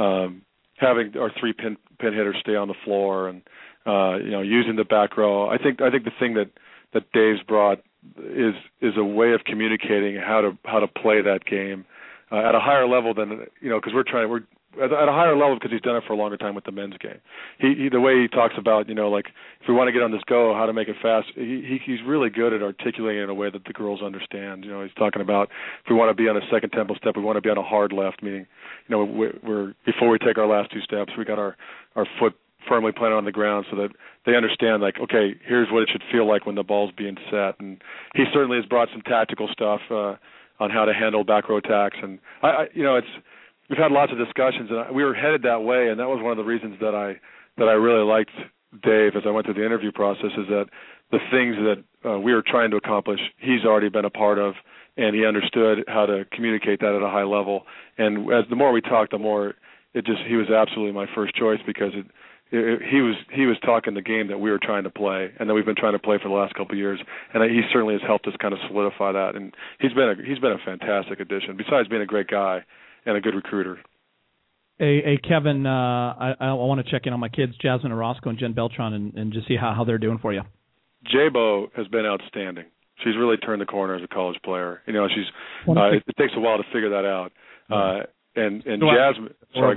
our 3 pin hitters stay on the floor, and using the back row. I think the thing that Dave's brought is a way of communicating how to play that game at a higher level than because we're at a higher level because he's done it for a longer time with the men's game. The way he talks about like if we want to get on this go, how to make it fast. He's really good at articulating it in a way that the girls understand. He's talking about if we want to be on a second tempo step, we want to be on a hard left, meaning we're before we take our last 2 steps, we got our foot firmly planted on the ground so that they understand, like, okay, here's what it should feel like when the ball's being set. And he certainly has brought some tactical stuff on how to handle back row attacks. And we've had lots of discussions, and we were headed that way. And that was one of the reasons that I really liked Dave as I went through the interview process, is that the things that we were trying to accomplish, he's already been a part of, and he understood how to communicate that at a high level. And as the more we talked, the more he was absolutely my first choice, because he was talking the game that we were trying to play, and that we've been trying to play for the last couple of years, and he certainly has helped us kind of solidify that. And he's been a fantastic addition, besides being a great guy and a good recruiter. Hey Kevin, I want to check in on my kids, Jasmine Orozco and Jen Beltran, and just see how they're doing for you. J-Bo has been outstanding. She's really turned the corner as a college player. It takes a while to figure that out. And Jasmine, sorry, go ahead.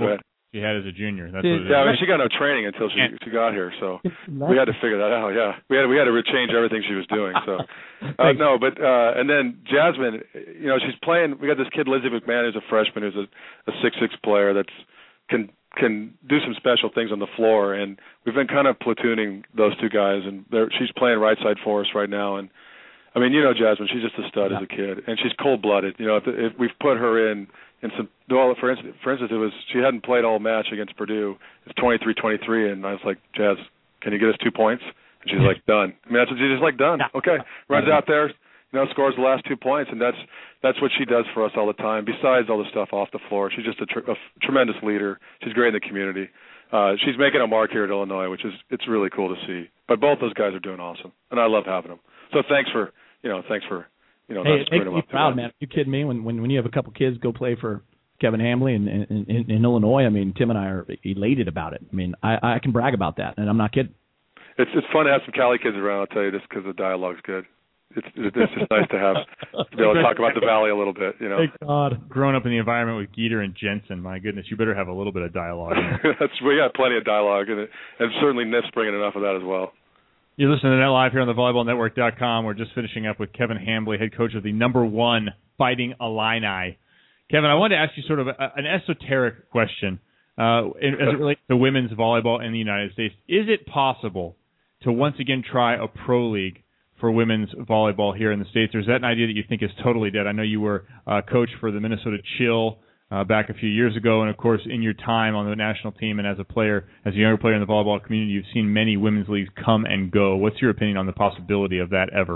she had as a junior. That's what it is. Yeah, I mean, she got no training until she got here, so we had to figure that out. Yeah, we had to change everything she was doing. So no, but and then Jasmine, she's playing. We got this kid Lizzie McMahon who's a freshman, who's a 6'6" player that's can do some special things on the floor, and we've been kind of platooning those two guys, and she's playing right side for us right now. And I mean, Jasmine, she's just a stud as a kid, and she's cold-blooded. If we've put her in some, well, for instance, she hadn't played all match against Purdue. It's 23-23, and I was like, Jazz, can you get us 2 points? And she's like, done. I mean, that's what she's just like, done. Okay, runs out there, scores the last 2 points, and that's what she does for us all the time. Besides all the stuff off the floor, she's just a tremendous leader. She's great in the community. She's making a mark here at Illinois, which it's really cool to see. But both those guys are doing awesome, and I love having them. So thanks for. Hey, it makes me proud, man. Are you kidding me? When you have a couple kids go play for Kevin Hambly in Illinois, I mean, Tim and I are elated about it. I mean, I can brag about that, and I'm not kidding. It's fun to have some Cali kids around, I'll tell you, just because the dialogue's good. It's just nice to be able to talk about the Valley a little bit, Thank God. Growing up in the environment with Geeter and Jensen, my goodness, you better have a little bit of dialogue. We got plenty of dialogue, and certainly NIF's bringing enough of that as well. You're listening to Net Live here on the VolleyballNetwork.com. We're just finishing up with Kevin Hambly, head coach of the #1 Fighting Illini. Kevin, I wanted to ask you sort of an esoteric question as it relates to women's volleyball in the United States. Is it possible to once again try a pro league for women's volleyball here in the States, or is that an idea that you think is totally dead? I know you were coach for the Minnesota Chill back a few years ago, and of course in your time on the national team and as a younger player in the volleyball community, you've seen many women's leagues come and go. What's your opinion on the possibility of that ever?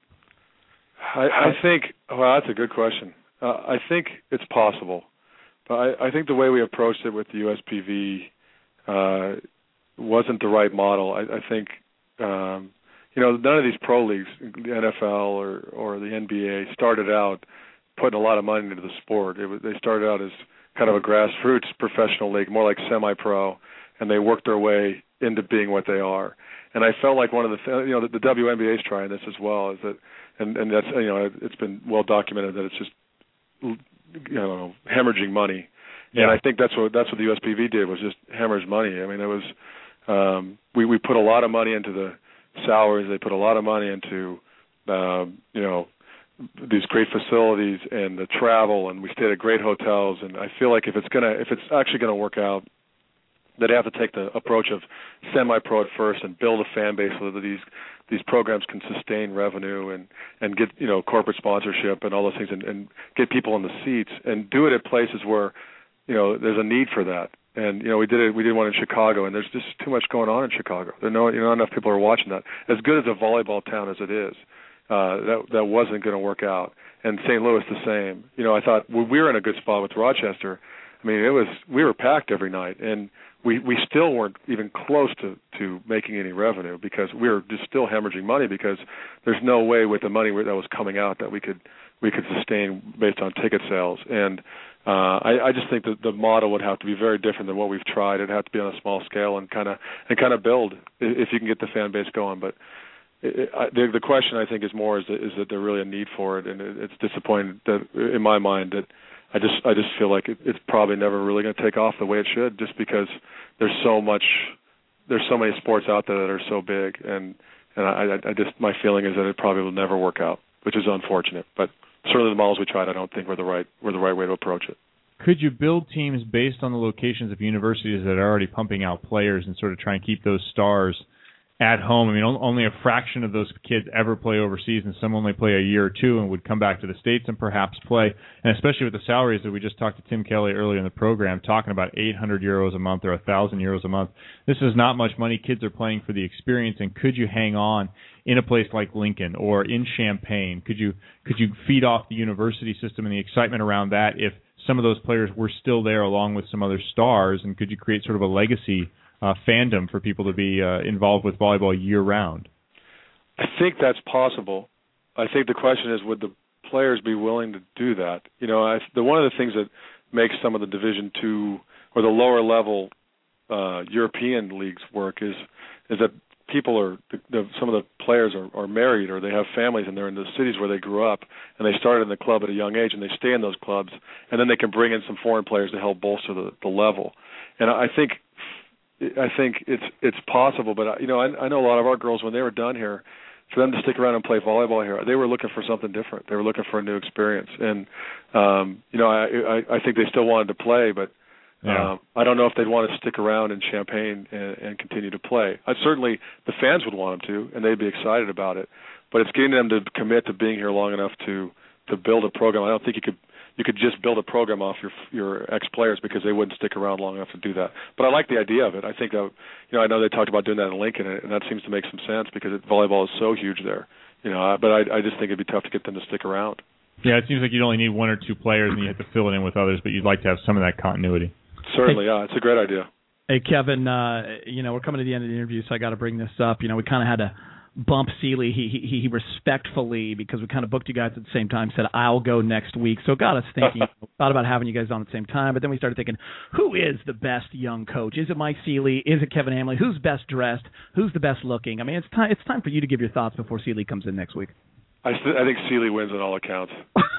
I think, well, that's a good question. I think it's possible, but I think the way we approached it with the USPV wasn't the right model. I think none of these pro leagues, the NFL or the NBA, started out putting a lot of money into the sport. They started out as kind of a grassroots professional league, more like semi-pro, and they worked their way into being what they are. And I felt like one of the the WNBA is trying this as well, is that, and that's it's been well documented that it's just hemorrhaging money. Yeah. And I think that's what the USPV did, was just hemorrhage money. I mean, it was we put a lot of money into the salaries. They put a lot of money into these great facilities and the travel, and we stayed at great hotels. And I feel like if it's actually gonna work out, they'd have to take the approach of semi-pro at first and build a fan base so that these programs can sustain revenue and get corporate sponsorship and all those things, and get people in the seats, and do it at places where there's a need for that. And we did one in Chicago, and there's just too much going on in Chicago. Not enough people are watching that. As good as a volleyball town as it is, that wasn't going to work out. And St. Louis the same. I thought we were in a good spot with Rochester. I mean, we were packed every night, and we still weren't even close to making any revenue, because we were just still hemorrhaging money, because there's no way with the money that was coming out that we could sustain based on ticket sales. And I just think that the model would have to be very different than what we've tried. It'd have to be on a small scale and kind of build if you can get the fan base going. But the question, I think, is more is that there really a need for it, and it's disappointing that in my mind that I just feel like it's probably never really going to take off the way it should, just because there's so many sports out there that are so big, and I just, my feeling is that it probably will never work out, which is unfortunate. But certainly the models we tried, I don't think were the right way to approach it. Could you build teams based on the locations of universities that are already pumping out players and sort of try and keep those stars at home? I mean, only a fraction of those kids ever play overseas, and some only play a year or two and would come back to the States and perhaps play. And especially with the salaries that we just talked to Tim Kelly earlier in the program, talking about €800 a month or €1,000 a month. This is not much money. Kids are playing for the experience. And could you hang on in a place like Lincoln or in Champaign? Could you feed off the university system and the excitement around that if some of those players were still there along with some other stars? And could you create sort of a legacy fandom for people to be involved with volleyball year-round? I think that's possible. I think the question is, would the players be willing to do that? One of the things that makes some of the Division II or the lower level European leagues work is that people are some of the players are married or they have families and they're in the cities where they grew up and they started in the club at a young age and they stay in those clubs and then they can bring in some foreign players to help bolster the level. And I think it's possible, but I know a lot of our girls when they were done here, for them to stick around and play volleyball here, they were looking for something different. They were looking for a new experience, and I think they still wanted to play, but I don't know if they'd want to stick around in Champaign and continue to play. Certainly, the fans would want them to, and they'd be excited about it. But it's getting them to commit to being here long enough to build a program. I don't think you could just build a program off your ex-players because they wouldn't stick around long enough to do that. But I like the idea of it. I think that, I know they talked about doing that in Lincoln, and that seems to make some sense because volleyball is so huge there. But I just think it'd be tough to get them to stick around. Yeah, it seems like you'd only need one or two players and you have to fill it in with others, but you'd like to have some of that continuity. Certainly, yeah. It's a great idea. Hey, Kevin, we're coming to the end of the interview, so I got to bring this up. We kind of had to bump Sealy. He respectfully, because we kind of booked you guys at the same time, said, I'll go next week. So it got us thinking, thought about having you guys on at the same time, but then we started thinking, who is the best young coach? Is it Mike Sealy? Is it Kevin Hamley? Who's best dressed? Who's the best looking? I mean, it's time for you to give your thoughts before Sealy comes in next week. I think Sealy wins on all accounts.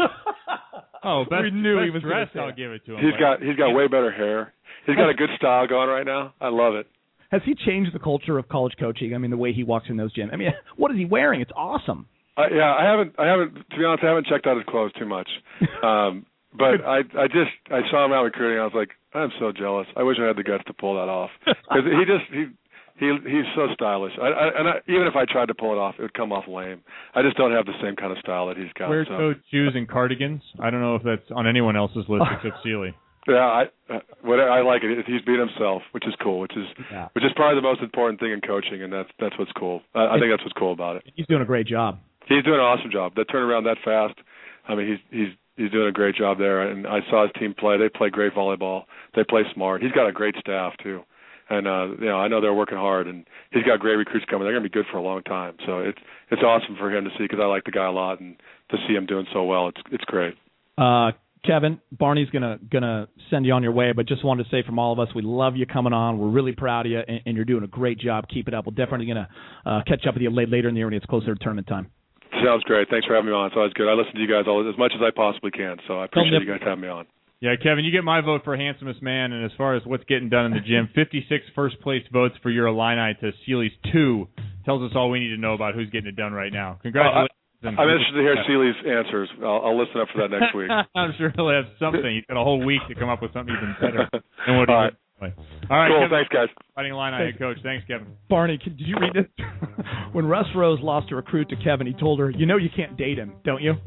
We knew he was dressed. I'll give it to him. He's got way better hair. He's got a good style going right now. I love it. Has he changed the culture of college coaching? I mean, the way he walks in those gyms. I mean, what is he wearing? It's awesome. I haven't. To be honest, I haven't checked out his clothes too much. But I saw him out recruiting. I was like, I'm so jealous. I wish I had the guts to pull that off because he's so stylish. Even if I tried to pull it off, it would come off lame. I just don't have the same kind of style that he's got. Wears coat shoes and cardigans. I don't know if that's on anyone else's list except Sealy. Yeah, I like it. He's being himself, which is cool. Which is probably the most important thing in coaching, and that's what's cool. I think that's what's cool about it. He's doing a great job. He's doing an awesome job. That turnaround that fast. I mean, he's doing a great job there. And I saw his team play. They play great volleyball. They play smart. He's got a great staff too. And I know they're working hard. And he's got great recruits coming. They're going to be good for a long time. So it's awesome for him to see because I like the guy a lot, and to see him doing so well, it's great. Kevin, Barney's gonna send you on your way, but just wanted to say from all of us, we love you coming on. We're really proud of you, and you're doing a great job. Keep it up. We're definitely gonna catch up with you later in the year when it's closer to tournament time. Sounds great. Thanks for having me on. It's always good. I listen to you guys as much as I possibly can, so I appreciate you guys having me on. Yeah, Kevin, you get my vote for handsomest man, and as far as what's getting done in the gym, 56 first-place votes for your Illini to Sealy's 2 tells us all we need to know about who's getting it done right now. Congratulations. I'm interested to hear Sealy's answers. I'll listen up for that next week. I'm sure he'll have something. He's got a whole week to come up with something even better than what all right. All right, cool. Kevin, thanks, guys. Fighting Illini head coach. Thanks, Kevin. Barney, did you read this? When Russ Rose lost a recruit to Kevin, he told her, you can't date him, don't you?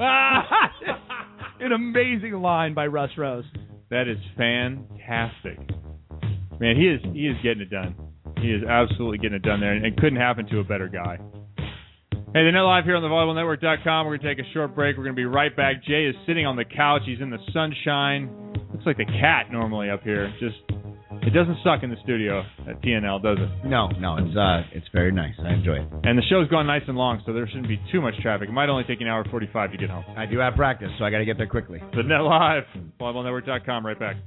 An amazing line by Russ Rose. That is fantastic. Man, he is getting it done. He is absolutely getting it done there, and it couldn't happen to a better guy. Hey, the Net Live here on the VolleyballNetwork.com. We're going to take a short break. We're going to be right back. Jay is sitting on the couch. He's in the sunshine. Looks like the cat normally up here. It doesn't suck in the studio at TNL, does it? No, it's very nice. I enjoy it. And the show's gone nice and long, so there shouldn't be too much traffic. It might only take an hour 45 to get home. I do have practice, so I got to get there quickly. The Net Live, VolleyballNetwork.com. Right back.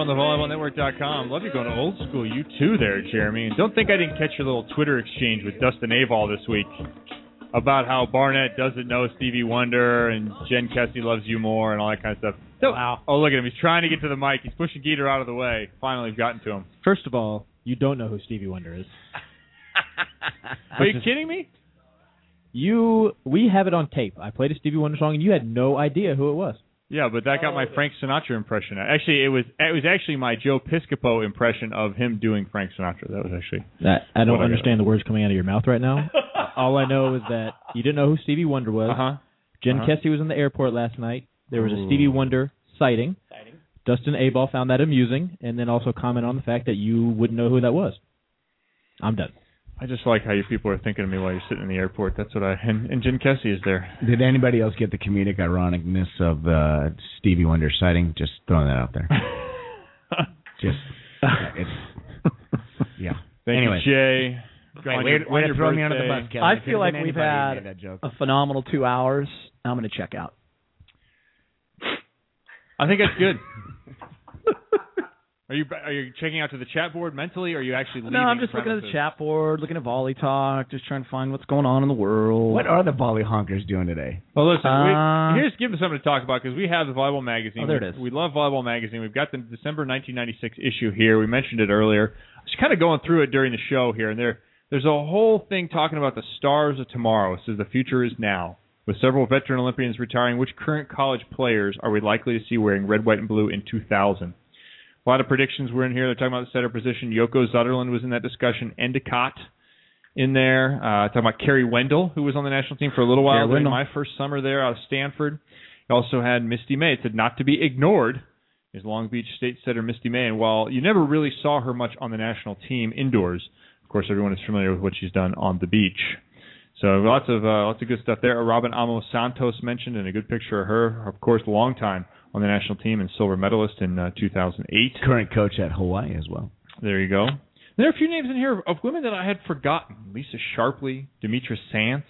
on the VolleyballNetwork.com. Love you going to old school. You too there, Jeremy. And don't think I didn't catch your little Twitter exchange with Dustin Avall this week about how Barnett doesn't know Stevie Wonder and Jen Kesey loves you more and all that kind of stuff. Wow. Oh, look at him. He's trying to get to the mic. He's pushing Geeter out of the way. Finally, we've gotten to him. First of all, you don't know who Stevie Wonder is. Are you kidding me? We have it on tape. I played a Stevie Wonder song, and you had no idea who it was. Yeah, but that got my Frank Sinatra impression. Actually, it was actually my Joe Piscopo impression of him doing Frank Sinatra. That was actually. I don't understand the words coming out of your mouth right now. All I know is that you didn't know who Stevie Wonder was. Jen Kesey was in the airport last night. There was a Stevie Wonder sighting. Dustin Avall found that amusing, and then also commented on the fact that you wouldn't know who that was. I'm done. I just like how you people are thinking of me while you're sitting in the airport. That's what and Jen Kesey is there. Did anybody else get the comedic ironicness of Stevie Wonder sighting? Just throwing that out there. Yeah. Anyway. You, Jay. Great. Way to throw me under the bus, Kevin. I feel like we've had a phenomenal 2 hours. I'm going to check out. I think that's good. Are you checking out to the chat board mentally, or are you actually leaving? No, I'm just looking at the chat board, looking at Volley Talk, just trying to find what's going on in the world. What are the volley honkers doing today? Well, listen, here's give us something to talk about because we have the Volleyball Magazine. Oh, there it is. We love Volleyball Magazine. We've got the December 1996 issue here. We mentioned it earlier. Just kind of going through it during the show here, and there's a whole thing talking about the stars of tomorrow. It says the future is now. With several veteran Olympians retiring, which current college players are we likely to see wearing red, white, and blue in 2000? A lot of predictions were in here. They're talking about the setter position. Yoko Zutterland was in that discussion. Endicott in there. Talking about Kerry Wendell, who was on the national team for a little while during my first summer there out of Stanford. He also had Misty May. It said not to be ignored is Long Beach State setter Misty May. And while you never really saw her much on the national team indoors, of course everyone is familiar with what she's done on the beach. So lots of good stuff there. Robin Amos Santos mentioned, and a good picture of her. Of course, long time on the national team and silver medalist in 2008. Current coach at Hawaii as well. There you go. There are a few names in here of women that I had forgotten. Lisa Sharpley, Demetra Sants,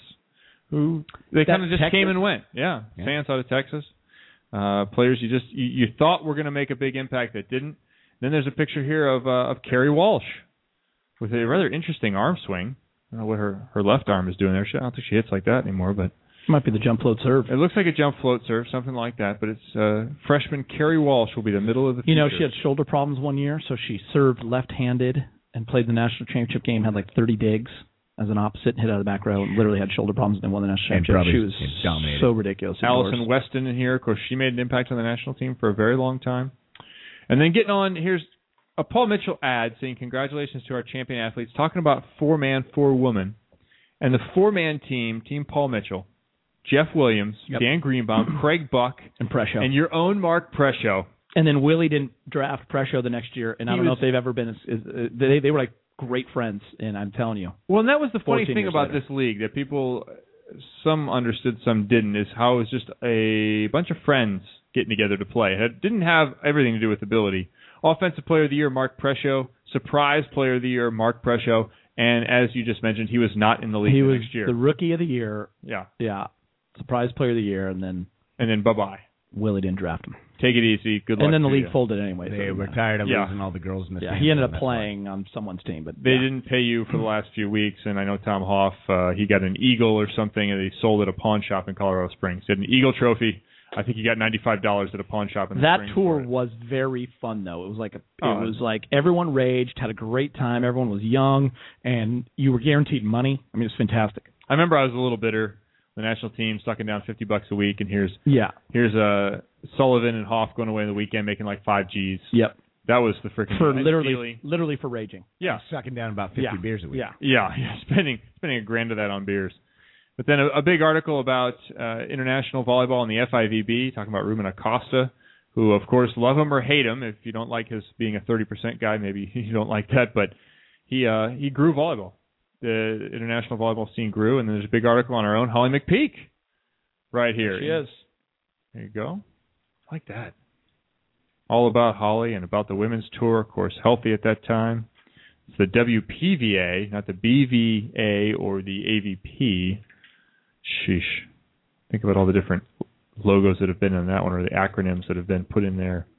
who they kind of just came and went. Yeah, Sants out of Texas. Players you thought were going to make a big impact that didn't. Then there's a picture here of Carrie Walsh with a rather interesting arm swing. I don't know what her left arm is doing there. I don't think she hits like that anymore, but it might be the jump float serve. It looks like a jump float serve, something like that. But it's freshman Carrie Walsh will be the middle of the future. You know, she had shoulder problems one year, so she served left-handed and played the national championship game. Had like 30 digs as an opposite, hit out of the back row, and literally had shoulder problems and won the national championship. She was dominated. So ridiculous. Allison Weston in here, of course, she made an impact on the national team for a very long time. And then getting on, here's a Paul Mitchell ad saying congratulations to our champion athletes, talking about 4-man, 4-woman. And the 4-man team, Team Paul Mitchell, Jeff Williams, Dan Greenbaum, Craig Buck, and Prescio, and your own Mark Prescio. And then Willie didn't draft Prescio the next year, and I don't know if they've ever been. They were like great friends, and I'm telling you. Well, and that was the funny thing about this league that people, some understood, some didn't, is how it was just a bunch of friends getting together to play. It didn't have everything to do with ability. Offensive Player of the Year, Mark Prescio. Surprise Player of the Year, Mark Prescio. And as you just mentioned, he was not in the league next year. He was the Rookie of the Year. Yeah. Surprise Player of the Year, and then bye-bye. Willie didn't draft him. Take it easy. Good luck. And then the league folded anyway. They were tired of losing all the girls in the he ended up playing on someone's team. But they didn't pay you for the last few weeks, and I know Tom Hoff, he got an Eagle or something, and he sold at a pawn shop in Colorado Springs. He had an Eagle trophy. I think he got $95 at a pawn shop in the Springs. That tour was very fun, though. It was like everyone raged, had a great time. Everyone was young, and you were guaranteed money. I mean, it's fantastic. I remember I was a little bitter. The national team sucking down $50 a week, and here's Sullivan and Hoff going away in the weekend making like 5 G's. Yep. That was the freaking for literally for raging. Yeah, sucking down about 50 beers a week. Yeah, spending $1,000 of that on beers. But then a big article about international volleyball and the FIVB, talking about Ruben Acosta, who, of course, love him or hate him. If you don't like his being a 30% guy, maybe you don't like that. But he grew volleyball. The international volleyball scene grew, and there's a big article on our own Holly McPeak right here. She is. There you go. I like that. All about Holly and about the women's tour, of course, healthy at that time. It's the WPVA, not the BVA or the AVP. Sheesh. Think about all the different logos that have been in that one, or the acronyms that have been put in there.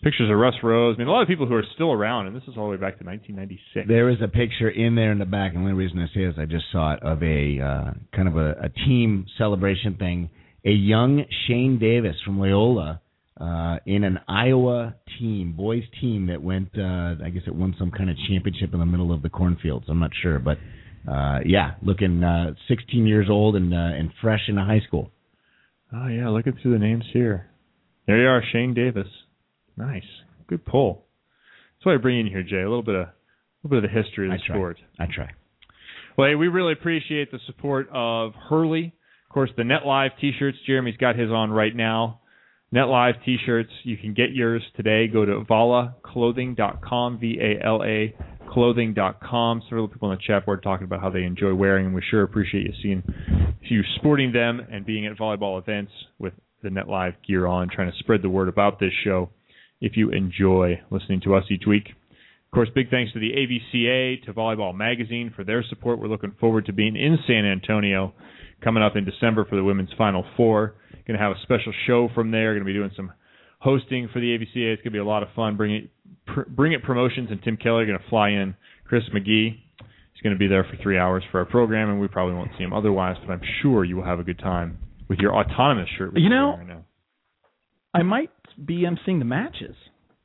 Pictures of Russ Rose. I mean, a lot of people who are still around, and this is all the way back to 1996. There is a picture in there in the back, and the only reason I say is I just saw it, of a kind of a team celebration thing. A young Shane Davis from Loyola in an Iowa team, boys team that went, I guess it won some kind of championship in the middle of the cornfields. I'm not sure, but looking 16 years old and fresh in high school. Oh yeah, looking through the names here. There you are, Shane Davis. Nice, good pull. That's why I bring you in here, Jay. A little bit of the history of the sport. I try. Well, hey, we really appreciate the support of Hurley. Of course, the Net Live T-shirts. Jeremy's got his on right now. Net Live T-shirts. You can get yours today. Go to valaclothing.com, VALA clothing.com. Several people in the chat board talking about how they enjoy wearing them. We sure appreciate you sporting them and being at volleyball events with the Net Live gear on, trying to spread the word about this show if you enjoy listening to us each week. Of course, big thanks to the AVCA, to Volleyball Magazine for their support. We're looking forward to being in San Antonio coming up in December for the Women's Final Four. Going to have a special show from there. Going to be doing some hosting for the AVCA. It's going to be a lot of fun. Bring It Promotions and Tim Kelly are going to fly in. Chris McGee is going to be there for 3 hours for our program, and we probably won't see him otherwise, but I'm sure you will have a good time with your autonomous shirt. You know, right now. I might be emceeing the matches.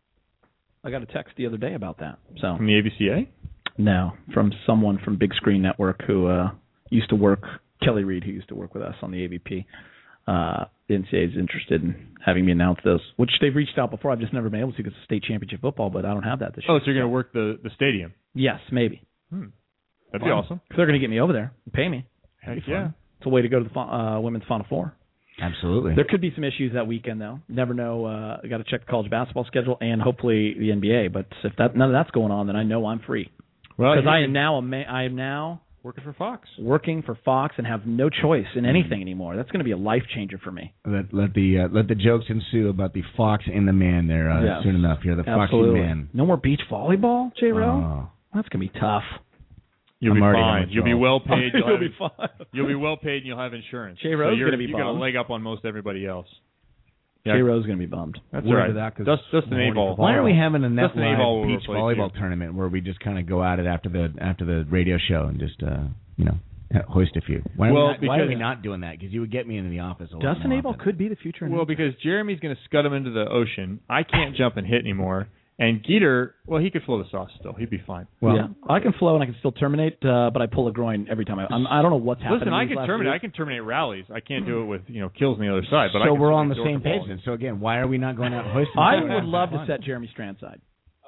I got a text the other day about that. So from the AVCA? No, from someone from Big Screen Network who used to work, Kelly Reed, who used to work with us on the AVP. The NCAA is interested in having me announce those, which they've reached out before. I've just never been able to because it's state championship football, but I don't have that this year. Oh, so you're going to work the stadium? Yes, maybe. That'd be awesome. If they're going to get me over there and pay me. Heck yeah. It's a way to go to the Women's Final Four. Absolutely. There could be some issues that weekend, though. Never know. I got to check the college basketball schedule and hopefully the NBA. But if none of that's going on, then I know I'm free. Well, because I am now working for Fox. Working for Fox and have no choice in anything anymore. That's going to be a life changer for me. Let the jokes ensue about the Fox and the man there soon enough. You're the Foxy man. No more beach volleyball, J. Rowe? That's going to be tough. You'll be fine. You'll be well paid. You'll be fine. You'll be well paid, and you'll have insurance. J. Rowe's going to be bummed. You got a leg up on most everybody else. Yeah. J. Rowe's going to be bummed. That's all right. Dustin Abel. Why are we having a Net Live beach volleyball tournament where we just kind of go at it after the radio show and just hoist a few? Why are we not doing that? Because you would get me into the office a lot more. Dustin Abel could be the future. Well, because Jeremy's going to scud him into the ocean. I can't jump and hit anymore. And Geeter, well, he could flow the sauce still. He'd be fine. Well, yeah. I can flow and I can still terminate, but I pull a groin every time. I don't know what's happening. Listen, I can terminate rallies. I can't do it with kills on the other side. But so we're on the same page then. So again, why are we not going out and hoisting? I would love to set Jeremy Strandside.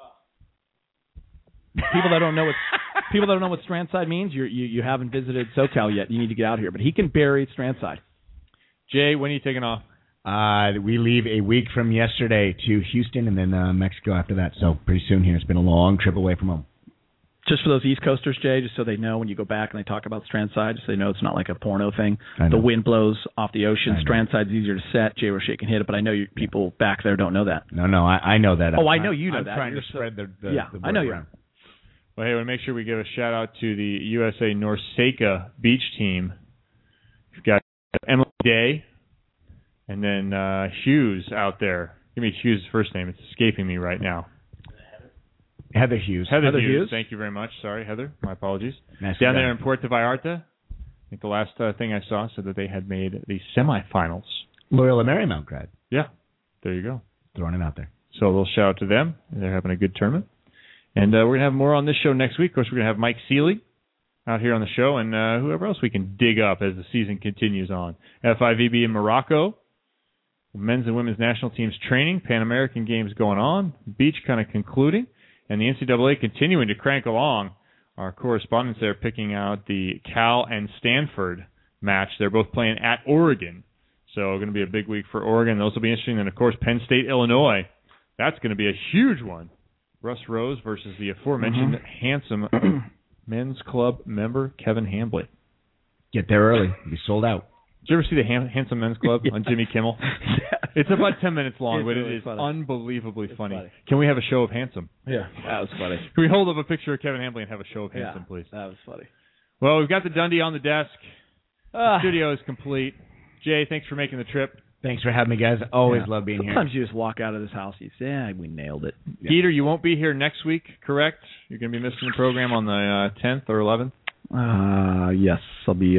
People that don't know what Strandside means, you haven't visited SoCal yet. You need to get out here. But he can bury Strandside. Jay, when are you taking off? We leave a week from yesterday to Houston and then Mexico after that. So pretty soon here. It's been a long trip away from home. Just for those East Coasters, Jay, just so they know when you go back and they talk about Strandside, just so they know it's not like a porno thing. The wind blows off the ocean. Strandside's easier to set. Jay Roche can hit it, but I know people back there don't know that. No, I know that. Oh, I know you know I'm that. Trying to spread the I know you are. Well, hey, we'll make sure we give a shout-out to the USA Norseca beach team. We've got Emily Day and then Hughes out there. Give me Hughes' first name. It's escaping me right now. Heather Hughes. Heather Hughes. Thank you very much. Sorry, Heather. My apologies. Nice Down there in Puerto Vallarta, I think the last thing I saw said that they had made the semifinals. Loyola Marymount grad. Yeah. There you go. Throwing it out there. So a little shout-out to them. They're having a good tournament. And we're going to have more on this show next week. Of course, we're going to have Mike Seeley out here on the show and whoever else we can dig up as the season continues on. FIVB in Morocco, men's and women's national teams training, Pan American games going on, beach kind of concluding, and the NCAA continuing to crank along. Our correspondents there picking out the Cal and Stanford match. They're both playing at Oregon. So going to be a big week for Oregon. Those will be interesting. And, of course, Penn State, Illinois. That's going to be a huge one. Russ Rose versus the aforementioned handsome men's club member Kevin Hambley. Get there early. Be sold out. Did you ever see the Handsome Men's Club on Jimmy Kimmel? It's about 10 minutes long, but it is unbelievably funny. Can we have a show of Handsome? Yeah, that was funny. Can we hold up a picture of Kevin Hambley and have a show of Handsome, please? That was funny. Well, we've got the Dundee on the desk. The studio is complete. Jay, thanks for making the trip. Thanks for having me, guys. Always love being here. Sometimes you just walk out of this house, you say, yeah, we nailed it. Peter, you won't be here next week, correct? You're going to be missing the program on the 10th or 11th? Yes, I'll be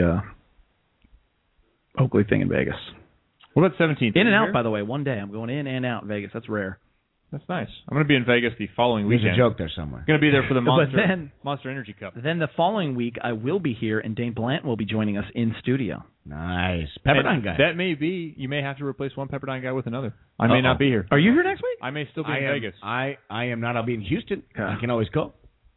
Oakley thing in Vegas. What about 17th? In and out, by the way, one day. I'm going in and out Vegas. That's rare. That's nice. I'm going to be in Vegas the following weekend. There's a joke there somewhere. Going to be there for the Monster Monster Energy Cup. Then the following week, I will be here, and Dane Blanton will be joining us in studio. Nice. Pepperdine guy. That may be, you may have to replace one Pepperdine guy with another. I may not be here. Are you here next week? I may still be in Vegas. I am not. I'll be in Houston. I can always go.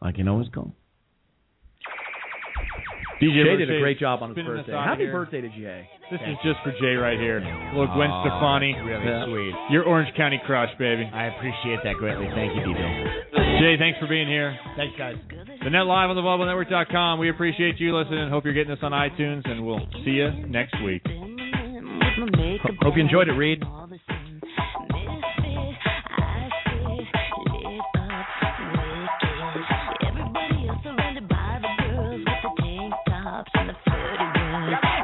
DJ Jay did a great job on his birthday. Happy birthday to Jay. This is just for Jay right here. Little Gwen Stefani. Really sweet. Your Orange County crush, baby. I appreciate that greatly. Thank you, DJ. Jay, thanks for being here. Thanks, guys. The Net Live on the VolleyballNetwork.com. We appreciate you listening. Hope you're getting us on iTunes, and we'll see you next week. Hope you enjoyed it, Reed. Everybody else surrounded by the girls with the tank tops and the 30 guns.